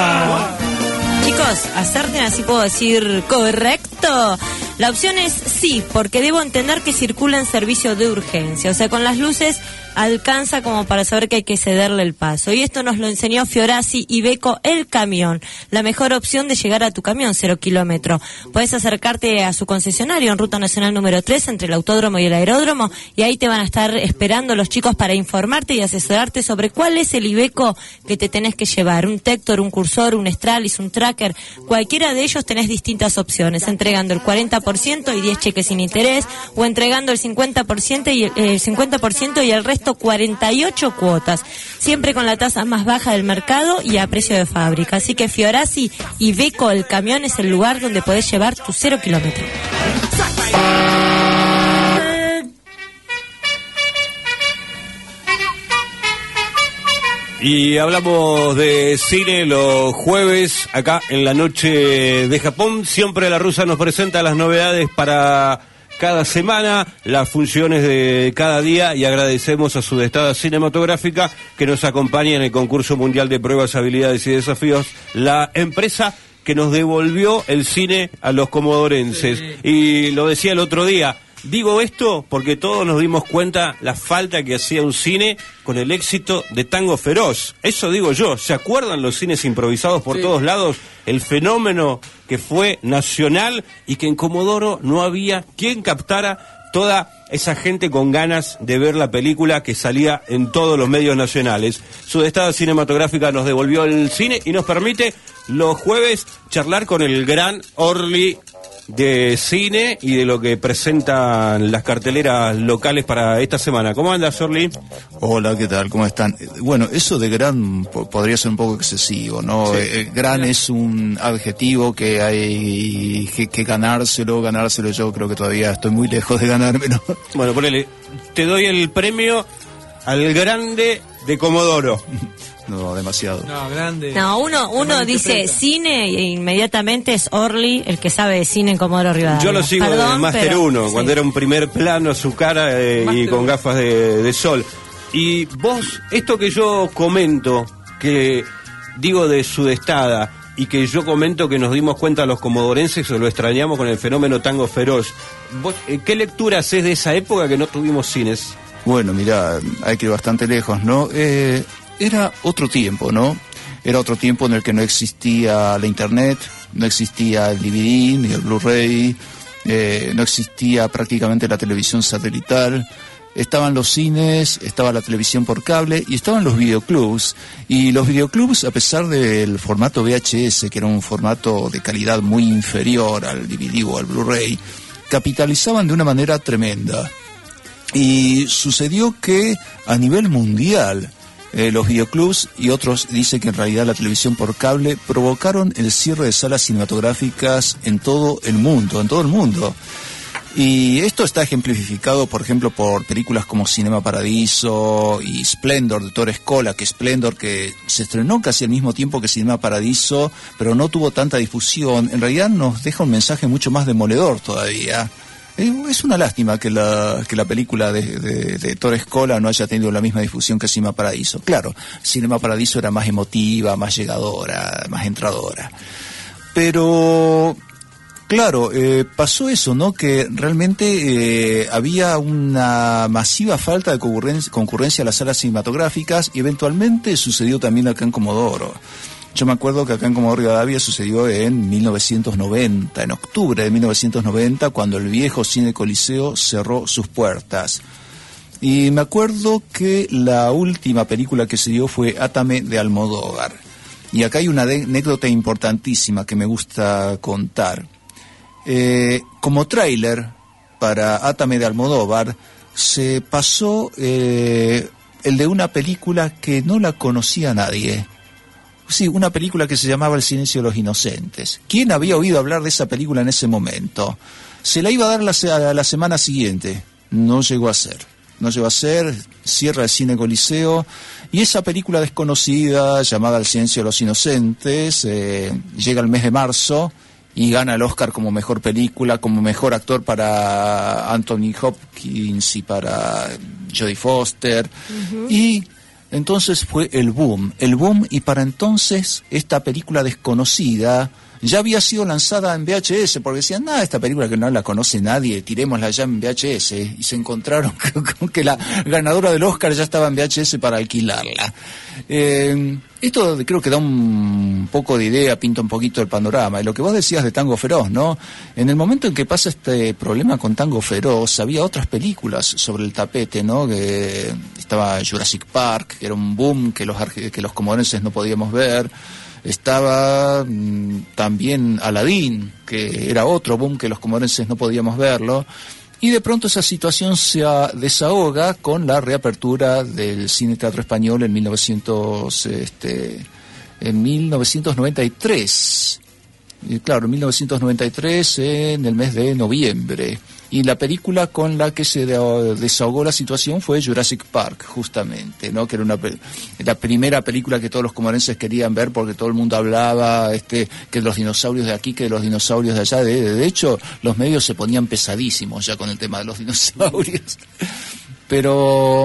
Chicos, acerten, así puedo decir correcto. La opción es sí, porque debo entender que circula en servicio de urgencia. O sea, con las luces alcanza como para saber que hay que cederle el paso. Y esto nos lo enseñó Fiorazzi y Beco, el camión. La mejor opción de llegar a tu camión, cero kilómetro. Puedes acercarte a su concesionario en Ruta Nacional número tres, entre el autódromo y el aeródromo, y ahí te van a estar esperando los chicos para informarte y asesorarte sobre cuál es el Iveco que te tenés que llevar. Un Tector, un Cursor, un Stralis, un Tracker. Cualquiera de ellos tenés distintas opciones, entregando el cuarenta por ciento y diez cheques sin interés, o entregando el cincuenta por ciento y el, el cincuenta por ciento y el resto cuarenta y ocho cuotas, siempre con la tasa más baja del mercado y a precio de fábrica. Así que Fiorazzi y Beco, el camión, es el lugar donde podés llevar tu cero kilómetro. Y hablamos de cine los jueves, acá en la noche de Japón. Siempre la rusa nos presenta las novedades para cada semana, las funciones de cada día, y agradecemos a Sudestada Cinematográfica que nos acompaña en el concurso mundial de pruebas, habilidades y desafíos, la empresa que nos devolvió el cine a los comodorenses. Y lo decía el otro día, digo esto porque todos nos dimos cuenta la falta que hacía un cine con el éxito de Tango Feroz. Eso digo yo. ¿Se acuerdan los cines improvisados por Sí. todos lados? El fenómeno que fue nacional y que en Comodoro no había quien captara toda esa gente con ganas de ver la película que salía en todos los medios nacionales. Sudestada Cinematográfica nos devolvió el cine y nos permite los jueves charlar con el gran Orly de cine y de lo que presentan las carteleras locales para esta semana. ¿Cómo andas, Orly? Hola, ¿qué tal? ¿Cómo están? Bueno, eso de gran po- podría ser un poco excesivo, ¿no? Sí. Eh, gran es un adjetivo que hay que, que ganárselo, ganárselo. Yo creo que todavía estoy muy lejos de ganármelo. Bueno, ponele, te doy el premio al grande de Comodoro. No, demasiado. No, grande. No, uno, uno dice cine e inmediatamente es Orly el que sabe de cine en Comodoro Rivadavia. Yo lo sigo Perdón, de Master pero- uno, sí. cuando era un primer plano su cara eh, y Master con uno. gafas de, de sol. Y vos, esto que yo comento, que digo de Sudestada, y que yo comento que nos dimos cuenta los comodorenses que lo extrañamos con el fenómeno Tango Feroz, ¿vos, eh, ¿qué lectura haces de esa época que no tuvimos cines? Bueno, mira, hay que ir bastante lejos, ¿no? Eh, era otro tiempo, ¿no? Era otro tiempo en el que no existía la internet, no existía el D V D ni el Blu-ray, eh, no existía prácticamente la televisión satelital. Estaban los cines, estaba la televisión por cable y estaban los videoclubs. Y los videoclubs, a pesar del formato V H S, que era un formato de calidad muy inferior al D V D o al Blu-ray, capitalizaban de una manera tremenda. Y sucedió que a nivel mundial eh, los videoclubs y otros dicen que en realidad la televisión por cable provocaron el cierre de salas cinematográficas en todo el mundo, en todo el mundo. Y esto está ejemplificado, por ejemplo, por películas como Cinema Paradiso y Splendor de Torres Cola, que Splendor, que se estrenó casi al mismo tiempo que Cinema Paradiso, pero no tuvo tanta difusión, en realidad nos deja un mensaje mucho más demoledor todavía. Es una lástima que la, que la película de, de, de Torres Cola no haya tenido la misma difusión que Cinema Paradiso. Claro, Cinema Paradiso era más emotiva, más llegadora, más entradora. Pero, claro, eh, pasó eso, ¿no? Que realmente eh, había una masiva falta de concurrencia, concurrencia a las salas cinematográficas y eventualmente sucedió también acá en Comodoro. Yo me acuerdo que acá en Comodoro Rivadavia sucedió en mil novecientos noventa, en octubre de mil novecientos noventa, cuando el viejo Cine Coliseo cerró sus puertas. Y me acuerdo que la última película que se dio fue Átame de Almodóvar. Y acá hay una de- anécdota importantísima que me gusta contar. Eh, como tráiler para Átame de Almodóvar se pasó eh, el de una película que no la conocía nadie. Sí, una película que se llamaba El silencio de los inocentes. ¿Quién había oído hablar de esa película en ese momento? Se la iba a dar la, se- a la semana siguiente. No llegó a ser. No llegó a ser, cierra el Cine Coliseo. Y esa película desconocida, llamada El silencio de los inocentes, eh, llega el mes de marzo y gana el Oscar como mejor película, como mejor actor para Anthony Hopkins y para Jodie Foster. Uh-huh. Y entonces fue el boom, el boom, y para entonces esta película desconocida ya había sido lanzada en V H S, porque decían, nada, esta película que no la conoce nadie, tirémosla ya en V H S, y se encontraron con que la ganadora del Oscar ya estaba en V H S para alquilarla. Eh, esto creo que da un poco de idea, pinta un poquito el panorama, y lo que vos decías de Tango Feroz, ¿no? En el momento en que pasa este problema con Tango Feroz, había otras películas sobre el tapete, ¿no? Que estaba Jurassic Park, que era un boom que los, arge- que los comodorenses no podíamos ver. Estaba mmm, también Aladdin, que era otro boom que los comodorenses no podíamos verlo. Y de pronto esa situación se a, desahoga con la reapertura del Cine Teatro Español en mil novecientos, este, en mil novecientos noventa y tres. Y claro, en mil novecientos noventa y tres, en el mes de noviembre. Y la película con la que se de, desahogó la situación fue Jurassic Park, justamente, ¿no? Que era una, la primera película que todos los comodorenses querían ver porque todo el mundo hablaba este, que los dinosaurios de aquí, que de los dinosaurios de allá. De, de hecho, los medios se ponían pesadísimos ya con el tema de los dinosaurios. Pero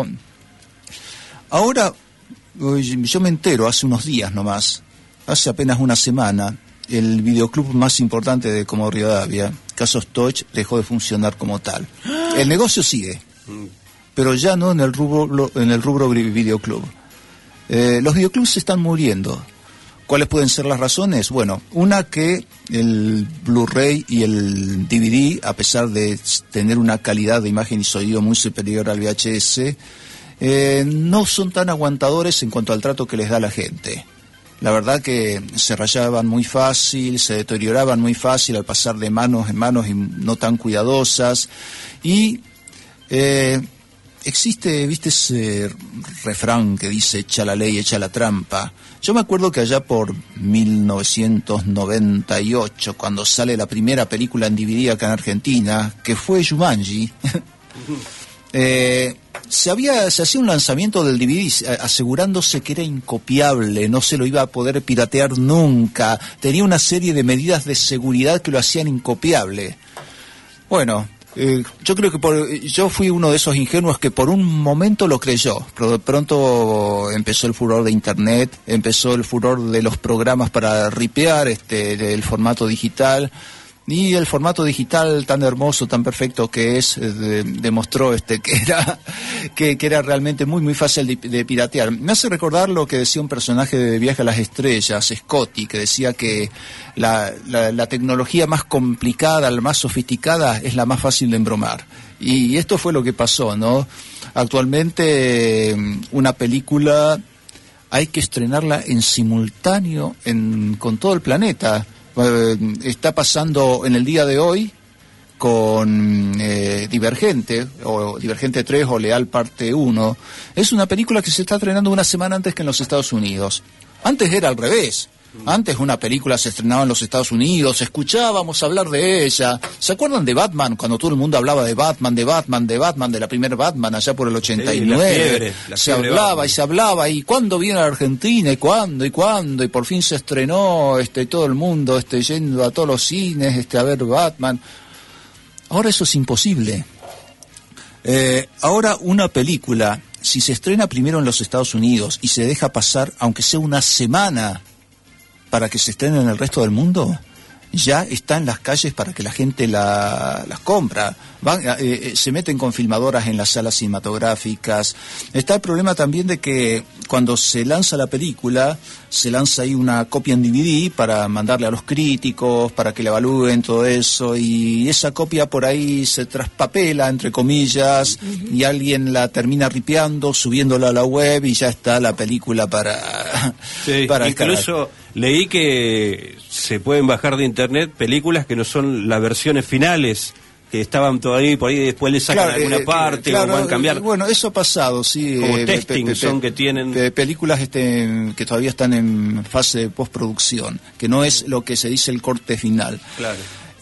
ahora, yo me entero hace unos días nomás, hace apenas una semana, el videoclub más importante de Comodoro Rivadavia, Casos Toch, dejó de funcionar como tal. El negocio sigue, pero ya no en el rubro, en el rubro videoclub. Eh, los videoclubs se están muriendo. ¿Cuáles pueden ser las razones? Bueno, una, que el Blu-ray y el D V D, a pesar de tener una calidad de imagen y sonido muy superior al V H S, eh, no son tan aguantadores en cuanto al trato que les da la gente. La verdad que se rayaban muy fácil, se deterioraban muy fácil al pasar de manos en manos y no tan cuidadosas. Y eh, existe, viste, ese refrán que dice echa la ley, echa la trampa. Yo me acuerdo que allá por mil novecientos noventa y ocho, cuando sale la primera película en D V D acá en Argentina, que fue Jumanji, eh, se había se hacía un lanzamiento del D V D asegurándose que era incopiable, no se lo iba a poder piratear nunca, tenía una serie de medidas de seguridad que lo hacían incopiable. Bueno, eh, yo creo que por, yo fui uno de esos ingenuos que por un momento lo creyó, pero de pronto empezó el furor de internet, empezó el furor de los programas para ripear este del formato digital. Y el formato digital tan hermoso, tan perfecto que es, eh, de, demostró este que era que, que era realmente muy muy fácil de, de piratear. Me hace recordar lo que decía un personaje de Viaje a las Estrellas, Scotty, que decía que la, la, la tecnología más complicada, la más sofisticada, es la más fácil de embromar. Y esto fue lo que pasó, ¿no? Actualmente una película hay que estrenarla en simultáneo en, con todo el planeta. Está pasando en el día de hoy con eh, Divergente, o Divergente tres o Leal parte uno. Es una película que se está estrenando una semana antes que en los Estados Unidos. Antes era al revés. Antes una película se estrenaba en los Estados Unidos, escuchábamos hablar de ella. ¿Se acuerdan de Batman? Cuando todo el mundo hablaba de Batman, de Batman, de Batman, de la primera Batman allá por el ochenta y nueve. Sí, la fiebre, la se fiebre hablaba Batman. y se hablaba. ¿Y cuándo viene a la Argentina? ¿Y cuándo? ¿Y cuándo? Y por fin se estrenó, este, todo el mundo este, yendo a todos los cines este, a ver Batman. Ahora eso es imposible. Eh, ahora una película, si se estrena primero en los Estados Unidos y se deja pasar, aunque sea una semana, para que se estrene en el resto del mundo, ya está en las calles para que la gente la, las compra. Van, eh, se meten con filmadoras en las salas cinematográficas. Está el problema también de que cuando se lanza la película, se lanza ahí una copia en D V D para mandarle a los críticos, para que la evalúen, todo eso, y esa copia por ahí se traspapela, entre comillas, uh-huh. y alguien la termina ripeando, subiéndola a la web, y ya está la película para, sí, para incluso descargar. Leí que se pueden bajar de internet películas que no son las versiones finales, que estaban todavía por ahí, después le sacan claro, alguna eh, parte claro, o van a cambiar. Bueno, eso ha pasado, sí. Como eh, testing pe, pe, son pe, que tienen... pe, películas este, que todavía están en fase de postproducción, que no es lo que se dice el corte final. Claro.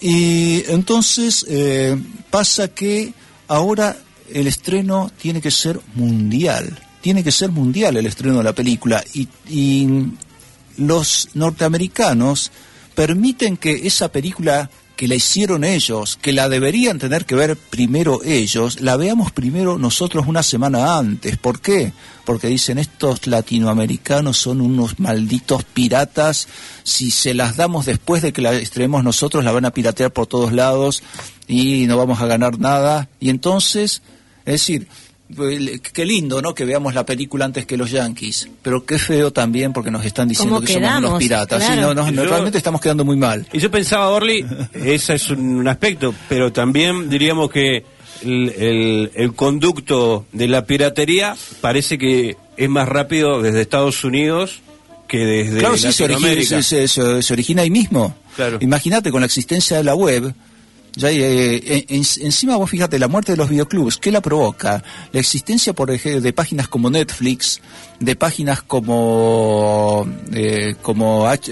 Y entonces eh, pasa que ahora el estreno tiene que ser mundial. Tiene que ser mundial el estreno de la película. Y... y los norteamericanos permiten que esa película que la hicieron ellos, que la deberían tener que ver primero ellos, la veamos primero nosotros una semana antes. ¿Por qué? Porque dicen, estos latinoamericanos son unos malditos piratas, si se las damos después de que la estrenemos nosotros, la van a piratear por todos lados y no vamos a ganar nada. Y entonces, es decir... Qué lindo, ¿no?, que veamos la película antes que los yanquis, pero qué feo también porque nos están diciendo que quedamos? somos unos piratas. Claro. Sí, no, no, Yo, realmente estamos quedando muy mal. Y yo pensaba, Orly, ese es un aspecto, pero también diríamos que el, el, el conducto de la piratería parece que es más rápido desde Estados Unidos que desde claro, sí, Latinoamérica. Se origina, se, se, se origina ahí mismo. Claro. Imagínate, con la existencia de la web... Ya, eh, en, encima vos fíjate, la muerte de los videoclubs, ¿qué la provoca? La existencia, por ejemplo, de páginas como Netflix, de páginas como eh, como H,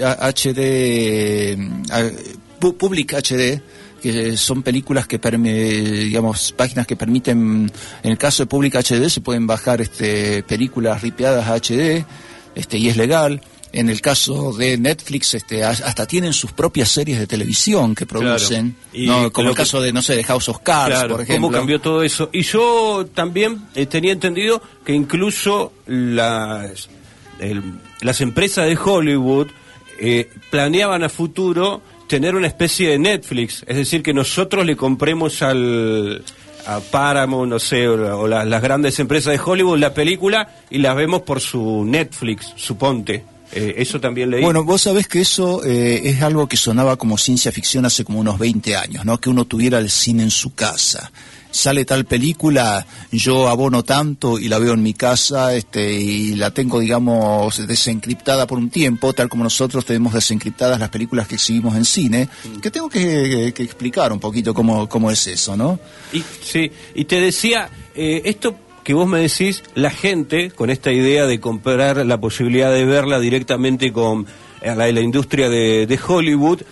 HD, eh, Public H D, que son películas que, digamos, páginas que permiten, en el caso de Public H D, se pueden bajar este películas ripeadas a H D, este y es legal. En el caso de Netflix, este, hasta tienen sus propias series de televisión que producen, claro. ¿no? Como el caso de, no sé, de House of Cards, claro, por ejemplo. ¿Cómo cambió todo eso? Y yo también eh, tenía entendido que incluso las, el, las empresas de Hollywood eh, planeaban a futuro tener una especie de Netflix, es decir, que nosotros le compremos al... a Paramount, no sé, o, o la, las grandes empresas de Hollywood la película y las vemos por su Netflix, suponte. Eh, eso también leí. Bueno, vos sabés que eso eh, es algo que sonaba como ciencia ficción hace como unos veinte años, ¿no? Que uno tuviera el cine en su casa. sale tal película, yo abono tanto y la veo en mi casa, este, y la tengo, digamos, desencriptada por un tiempo, tal como nosotros tenemos desencriptadas las películas que exhibimos en cine, que tengo que, que explicar un poquito cómo, cómo es eso, ¿no? Y, sí, y te decía, eh, esto que vos me decís, la gente, con esta idea de comprar la posibilidad de verla directamente con la, la industria de, de Hollywood,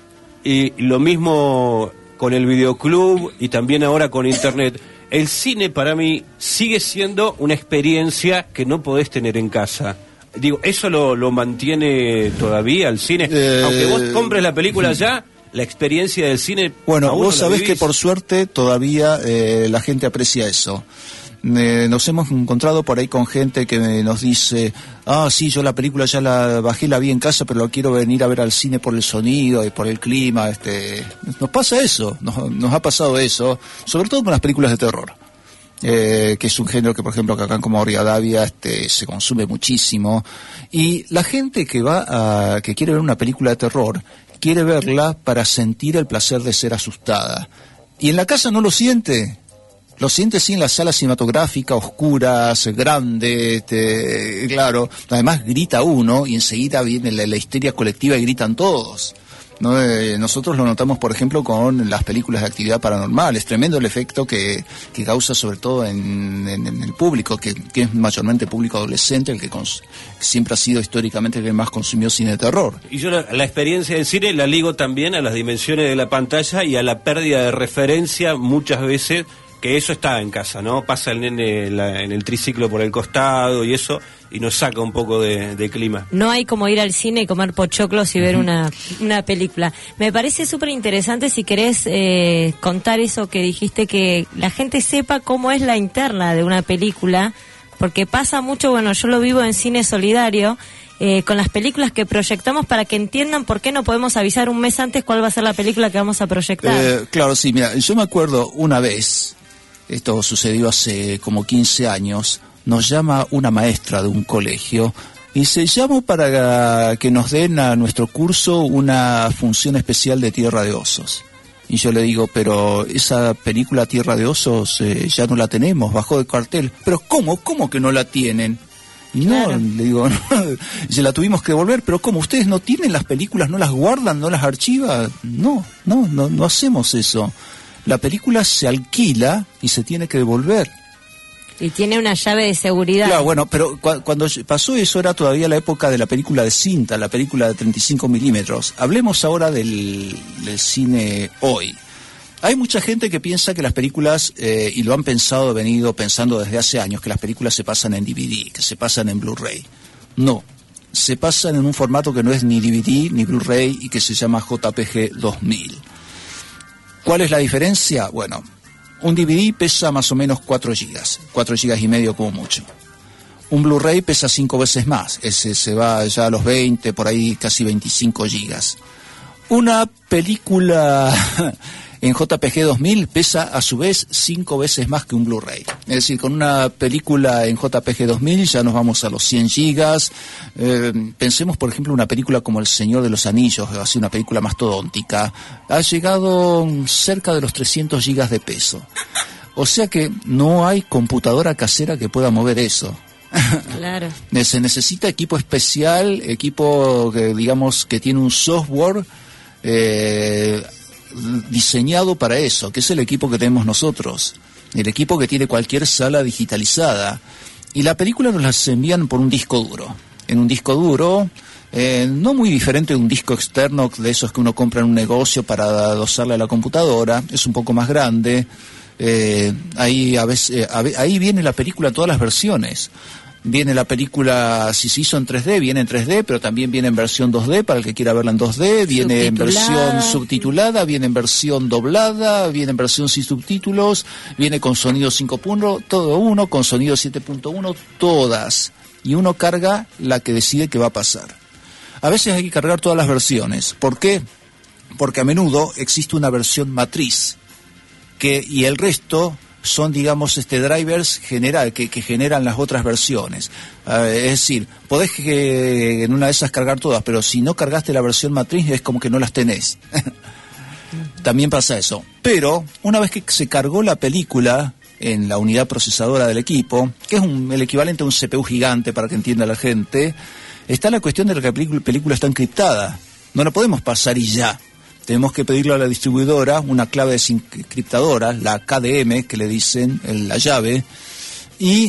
y lo mismo con el videoclub y también ahora con internet, el cine para mí sigue siendo una experiencia que no podés tener en casa. Digo, ¿eso lo, lo mantiene todavía el cine? Eh, Aunque vos compres la película ya, la experiencia del cine... Bueno, vos sabés que por suerte todavía eh, la gente aprecia eso. Eh, nos hemos encontrado por ahí con gente que nos dice, ah, sí, yo la película ya la bajé, la vi en casa, pero lo quiero venir a ver al cine por el sonido y por el clima. Este, nos pasa eso, nos, nos ha pasado eso, sobre todo con las películas de terror, eh, que es un género que, por ejemplo, que acá en Comodoro Rivadavia este, se consume muchísimo. Y la gente que va a, que quiere ver una película de terror, quiere verla para sentir el placer de ser asustada. Y en la casa no lo siente. Lo siente sí en la sala cinematográfica, oscuras, grande, este, claro. Además grita uno y enseguida viene la, la histeria colectiva y gritan todos. ¿No? Eh, nosotros lo notamos, por ejemplo, con las películas de actividad paranormal. Es tremendo el efecto que, que causa, sobre todo en, en, en el público, que, que es mayormente público adolescente, el que, cons, que siempre ha sido históricamente el que más consumió cine de terror. Y yo la, la experiencia del cine la ligo también a las dimensiones de la pantalla y a la pérdida de referencia muchas veces, que eso está en casa, ¿no? Pasa el nene la, en el triciclo por el costado y eso, y nos saca un poco de, de clima. No hay como ir al cine y comer pochoclos y ver una, una película. Me parece súper interesante si querés eh, contar eso que dijiste, que la gente sepa cómo es la interna de una película, porque pasa mucho, bueno, yo lo vivo en Cine Solidario, eh, con las películas que proyectamos, para que entiendan por qué no podemos avisar un mes antes cuál va a ser la película que vamos a proyectar. Eh, claro, sí, mira, yo me acuerdo una vez, esto sucedió hace como quince años, nos llama una maestra de un colegio y dice, llamo para que nos den a nuestro curso una función especial de Tierra de Osos. Y yo le digo, pero esa película Tierra de Osos eh, ya no la tenemos, bajó de cartel. Pero ¿cómo? ¿Cómo que no la tienen? Y no, claro. Le digo, no, se la tuvimos que devolver, pero ¿cómo? ¿Ustedes no tienen las películas, no las guardan, no las archivan? No, no, no, no hacemos eso. La película se alquila y se tiene que devolver. Y tiene una llave de seguridad. Claro, bueno, pero cu cuando pasó eso era todavía la época de la película de cinta, la película de treinta y cinco milímetros. Hablemos ahora del, del cine hoy. Hay mucha gente que piensa que las películas, eh, y lo han pensado, venido pensando desde hace años, que las películas se pasan en D V D, que se pasan en Blu-ray. No, se pasan en un formato que no es ni D V D ni Blu-ray y que se llama J P G dos mil. ¿Cuál es la diferencia? Bueno, un D V D pesa más o menos cuatro gigas, cuatro gigas y medio como mucho. Un Blu-ray pesa cinco veces más, ese se va ya a los veinte, por ahí casi veinticinco gigas. Una película en J P G dos mil pesa a su vez cinco veces más que un Blu-ray. Es decir, con una película en J P G dos mil ya nos vamos a los cien gigas. Eh, pensemos, por ejemplo, una película como El Señor de los Anillos, así una película mastodóntica. Ha llegado cerca de los trescientos gigas de peso. O sea que no hay computadora casera que pueda mover eso. Claro. Se necesita equipo especial, equipo que digamos que tiene un software eh, diseñado para eso, que es el equipo que tenemos nosotros, el equipo que tiene cualquier sala digitalizada. Y la película nos las envían por un disco duro. En un disco duro, eh, no muy diferente de un disco externo de esos que uno compra en un negocio para adosarle a la computadora, es un poco más grande. Eh, ahí, a veces, eh, ahí viene la película en todas las versiones. Viene la película, si se hizo en tres D, viene en tres D, pero también viene en versión dos D para el que quiera verla en dos D, viene en versión subtitulada, viene en versión doblada, viene en versión sin subtítulos, viene con sonido cinco punto uno, todo uno, con sonido siete punto uno, todas. Y uno carga la que decide que va a pasar. A veces hay que cargar todas las versiones. ¿Por qué? Porque a menudo existe una versión matriz, que y el resto son, digamos, este drivers general que, que generan las otras versiones. Uh, es decir, podés que en una de esas cargar todas, pero si no cargaste la versión matriz es como que no las tenés. También pasa eso. Pero una vez que se cargó la película en la unidad procesadora del equipo, que es un, el equivalente a un C P U gigante para que entienda la gente, está la cuestión de que la película, película está encriptada. No la podemos pasar y ya. Tenemos que pedirle a la distribuidora una clave desencriptadora, la K D M, que le dicen, la llave, y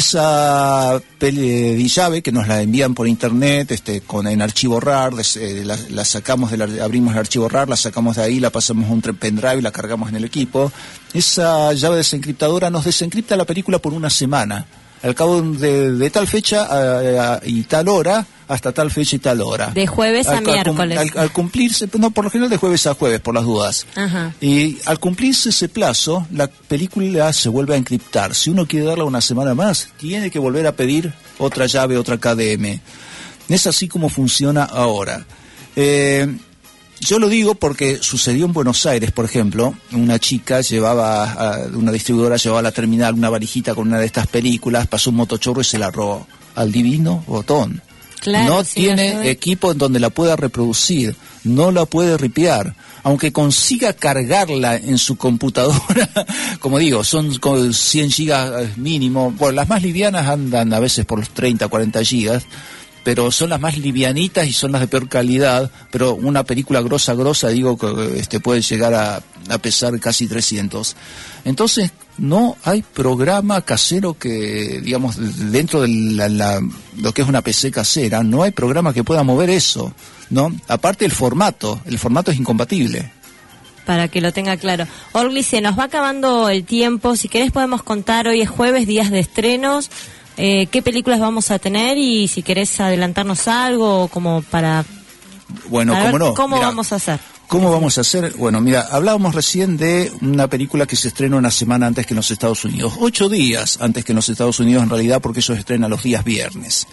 esa peli llave que nos la envían por internet, este, con en archivo RAR, des, eh, la, la sacamos, de la, abrimos el archivo RAR, la sacamos de ahí, la pasamos a un pendrive y la cargamos en el equipo. Esa llave desencriptadora nos desencripta la película por una semana. Al cabo de, de tal fecha a, a, y tal hora, hasta tal fecha y tal hora. De jueves a al, miércoles. Al, al cumplirse, no, por lo general de jueves a jueves, por las dudas. Ajá. Y al cumplirse ese plazo, la película se vuelve a encriptar. Si uno quiere darla una semana más, tiene que volver a pedir otra llave, otra K D M. Es así como funciona ahora. Eh... Yo lo digo porque sucedió en Buenos Aires, por ejemplo, una chica llevaba, a, una distribuidora llevaba a la terminal una varijita con una de estas películas, pasó un motochorro y se la robó al divino botón. Claro, no sí, tiene no equipo en donde la pueda reproducir, no la puede ripear. Aunque consiga cargarla en su computadora, como digo, son cien gigas mínimo, bueno, las más livianas andan a veces por los treinta, cuarenta gigas, pero son las más livianitas y son las de peor calidad, pero una película grosa, grosa, digo, que este, puede llegar a, a pesar casi trescientos. Entonces, no hay programa casero que, digamos, dentro de la, la, lo que es una P C casera, no hay programa que pueda mover eso, ¿no? Aparte el formato, el formato es incompatible. Para que lo tenga claro. Orly, se nos va acabando el tiempo, si querés podemos contar, hoy es jueves, días de estrenos. Eh, ¿Qué películas vamos a tener? Y si querés adelantarnos algo como para... Bueno, para cómo ver no. ¿Cómo Mirá, vamos a hacer? ¿Cómo vamos a hacer? Bueno, mira, hablábamos recién de una película que se estrena una semana antes que en los Estados Unidos. Ocho días antes que en los Estados Unidos, en realidad, porque ellos estrenan los días viernes.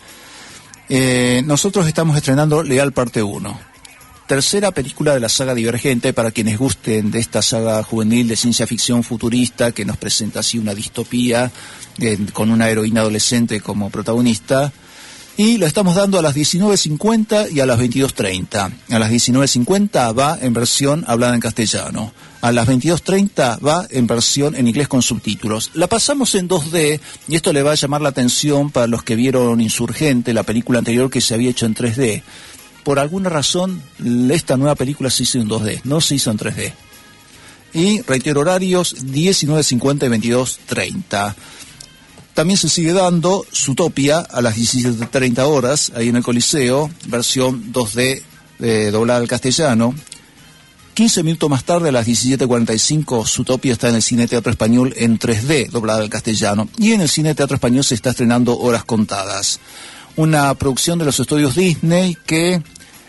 Eh, nosotros estamos estrenando Leal Parte uno. Tercera película de la saga Divergente, para quienes gusten de esta saga juvenil de ciencia ficción futurista que nos presenta así una distopía eh, con una heroína adolescente como protagonista. Y la estamos dando a las diecinueve cincuenta y a las veintidós treinta. A las diecinueve cincuenta va en versión hablada en castellano. A las veintidós treinta va en versión en inglés con subtítulos. La pasamos en dos D y esto le va a llamar la atención para los que vieron Insurgente, la película anterior que se había hecho en tres D. Por alguna razón, esta nueva película se hizo en dos D, no se hizo en tres D. Y reitero horarios, diecinueve cincuenta y veintidós treinta. También se sigue dando Zootopia a las diecisiete treinta horas, ahí en el Coliseo, versión dos D eh, doblada al castellano. quince minutos más tarde, a las diecisiete cuarenta y cinco, Zootopia está en el Cine Teatro Español en tres D, doblada al castellano. Y en el Cine Teatro Español se está estrenando Horas Contadas, una producción de los estudios Disney que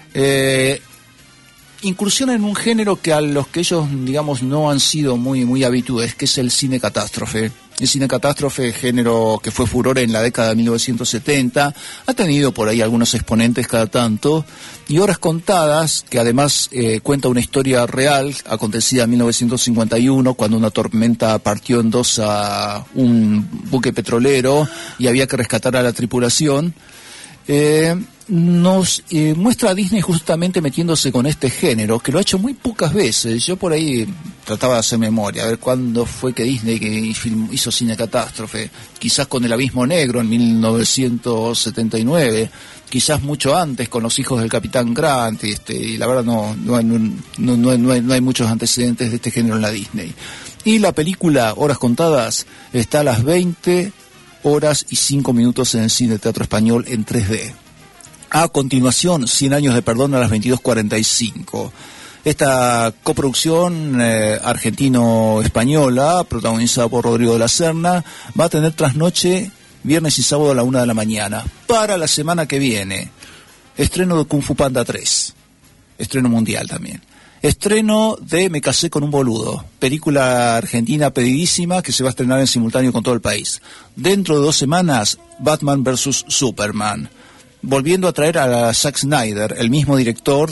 eh, incursiona en un género que a los que ellos, digamos, no han sido muy, muy habituales, que es el cine catástrofe. El cine catástrofe, género que fue furor en la década de mil novecientos setenta, ha tenido por ahí algunos exponentes cada tanto, y Horas Contadas, que además eh, cuenta una historia real, acontecida en mil novecientos cincuenta y uno, cuando una tormenta partió en dos a un buque petrolero y había que rescatar a la tripulación. Eh, nos eh, muestra a Disney justamente metiéndose con este género, que lo ha hecho muy pocas veces. Yo por ahí trataba de hacer memoria, a ver cuándo fue que Disney que film, hizo cine catástrofe. Quizás con El Abismo Negro en mil novecientos setenta y nueve, quizás mucho antes con Los Hijos del Capitán Grant, este, y la verdad no, no, no, no, no, no, hay, no hay muchos antecedentes de este género en la Disney. Y la película Horas Contadas está a las veinte horas y cinco minutos en el Cine Teatro Español en tres D. A continuación, Cien años de perdón a las veintidós cuarenta y cinco. Esta coproducción eh, argentino-española, protagonizada por Rodrigo de la Serna, va a tener trasnoche viernes y sábado a la una de la mañana. Para la semana que viene, estreno de Kung Fu Panda tres, estreno mundial también. Estreno de Me casé con un boludo, película argentina pedidísima que se va a estrenar en simultáneo con todo el país. Dentro de dos semanas, Batman versus Superman. Volviendo a traer a Zack Snyder, el mismo director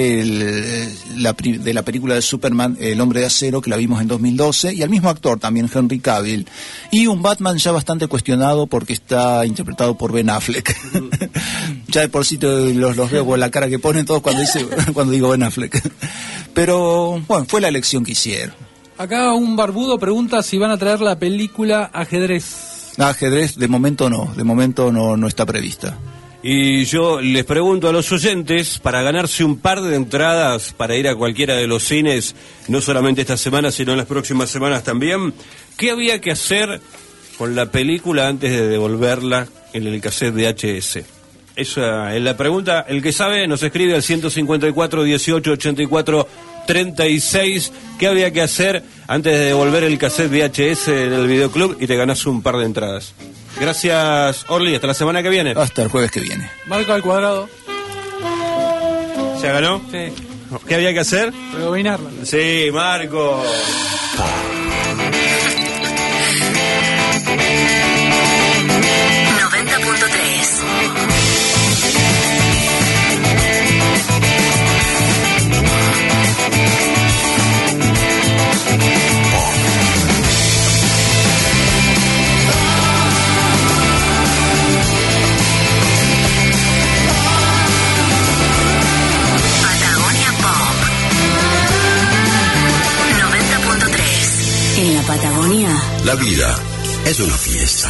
de la, de la película de Superman, El Hombre de Acero, que la vimos en dos mil doce, y al mismo actor también, Henry Cavill. Y un Batman ya bastante cuestionado porque está interpretado por Ben Affleck. Ya de por sí los, los veo con la cara que ponen todos cuando, dice, cuando digo Ben Affleck. Pero, bueno, fue la elección que hicieron. Acá un barbudo pregunta si van a traer la película Ajedrez. Ajedrez, de momento no, de momento no, no está prevista. Y yo les pregunto a los oyentes, para ganarse un par de entradas para ir a cualquiera de los cines, no solamente esta semana, sino en las próximas semanas también, ¿qué había que hacer con la película antes de devolverla en el cassette de H S? Esa es la pregunta. El que sabe nos escribe al ciento cincuenta y cuatro, dieciocho, ochenta y cuatro, treinta y seis. ¿Qué había que hacer antes de devolver el cassette V H S en el videoclub y te ganás un par de entradas? Gracias, Orly. Hasta la semana que viene. Hasta el jueves que viene. Marco al cuadrado. ¿Se ganó? Sí. ¿Qué había que hacer? Rebobinarla. Sí, Marco. noventa punto tres. En la Patagonia, la vida es una fiesta.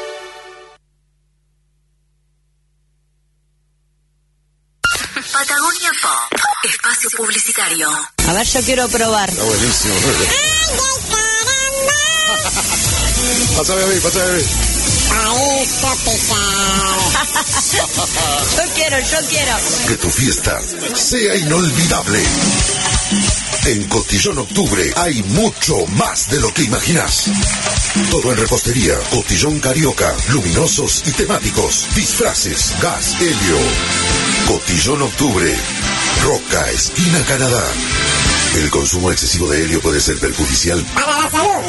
Patagonia Pop, espacio publicitario. A ver, yo quiero probar. Está buenísimo. Pásame a mí, pásame a mí. Ahí está pisado. Yo quiero, yo quiero. Que tu fiesta sea inolvidable. En Cotillón Octubre hay mucho más de lo que imaginas. Todo en repostería, cotillón carioca, luminosos y temáticos, disfraces, gas, helio. Cotillón Octubre, Roca, esquina Canadá. El consumo excesivo de helio puede ser perjudicial para la salud.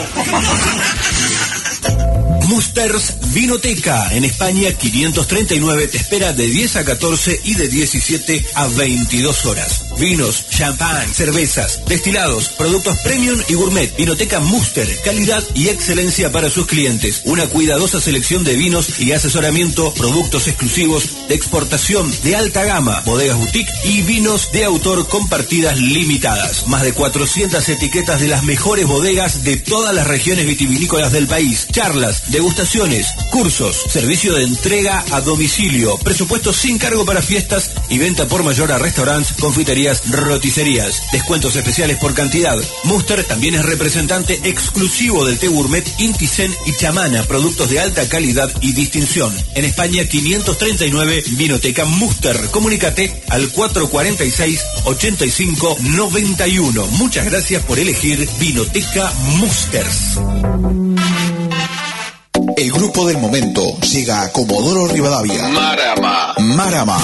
Musters Vinoteca, en España quinientos treinta y nueve, te espera de diez a catorce y de diecisiete a veintidós horas. Vinos, champán, cervezas, destilados, productos premium y gourmet. Vinoteca Muster, calidad y excelencia para sus clientes. Una cuidadosa selección de vinos y asesoramiento, productos exclusivos de exportación de alta gama, bodegas boutique y vinos de autor con partidas limitadas. Más de cuatrocientas etiquetas de las mejores bodegas de todas las regiones vitivinícolas del país. Charlas, degustaciones, cursos, servicio de entrega a domicilio, presupuesto sin cargo para fiestas y venta por mayor a restaurantes, confiterías, roticerías. Descuentos especiales por cantidad. Muster también es representante exclusivo del té gourmet Inti-Zen y Chamana, productos de alta calidad y distinción. En España quinientos treinta y nueve, Vinoteca Muster. Comunícate al cuatro cuarenta y seis, ochenta y cinco, noventa y uno. Muchas gracias por elegir Vinoteca Musters. El grupo del momento llega a Comodoro Rivadavia. Marama. Marama.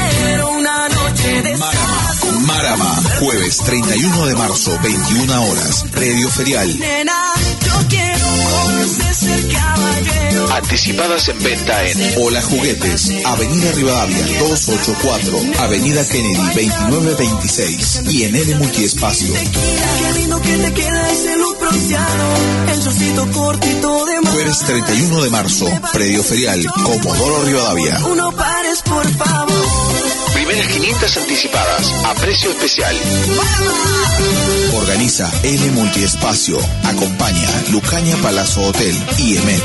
Marama. Marama. Jueves treinta y uno de marzo, veintiuna horas. Predio ferial. Nena, yo quiero ser caballero. Anticipadas en venta en Hola Juguetes, Avenida Rivadavia doscientos ochenta y cuatro, Avenida Kennedy veintinueve veintiséis y en N Multiespacio. Qué lindo que te queda ese look bronceado, el shortcito cortito de mar. Jueves treinta y uno de marzo, Predio ferial, Comodoro Rivadavia. Uno pares, por favor. Primeras quinientas anticipadas a precio especial. Organiza N Multiespacio. Acompaña Lucaña Palazzo Hotel y EMEC.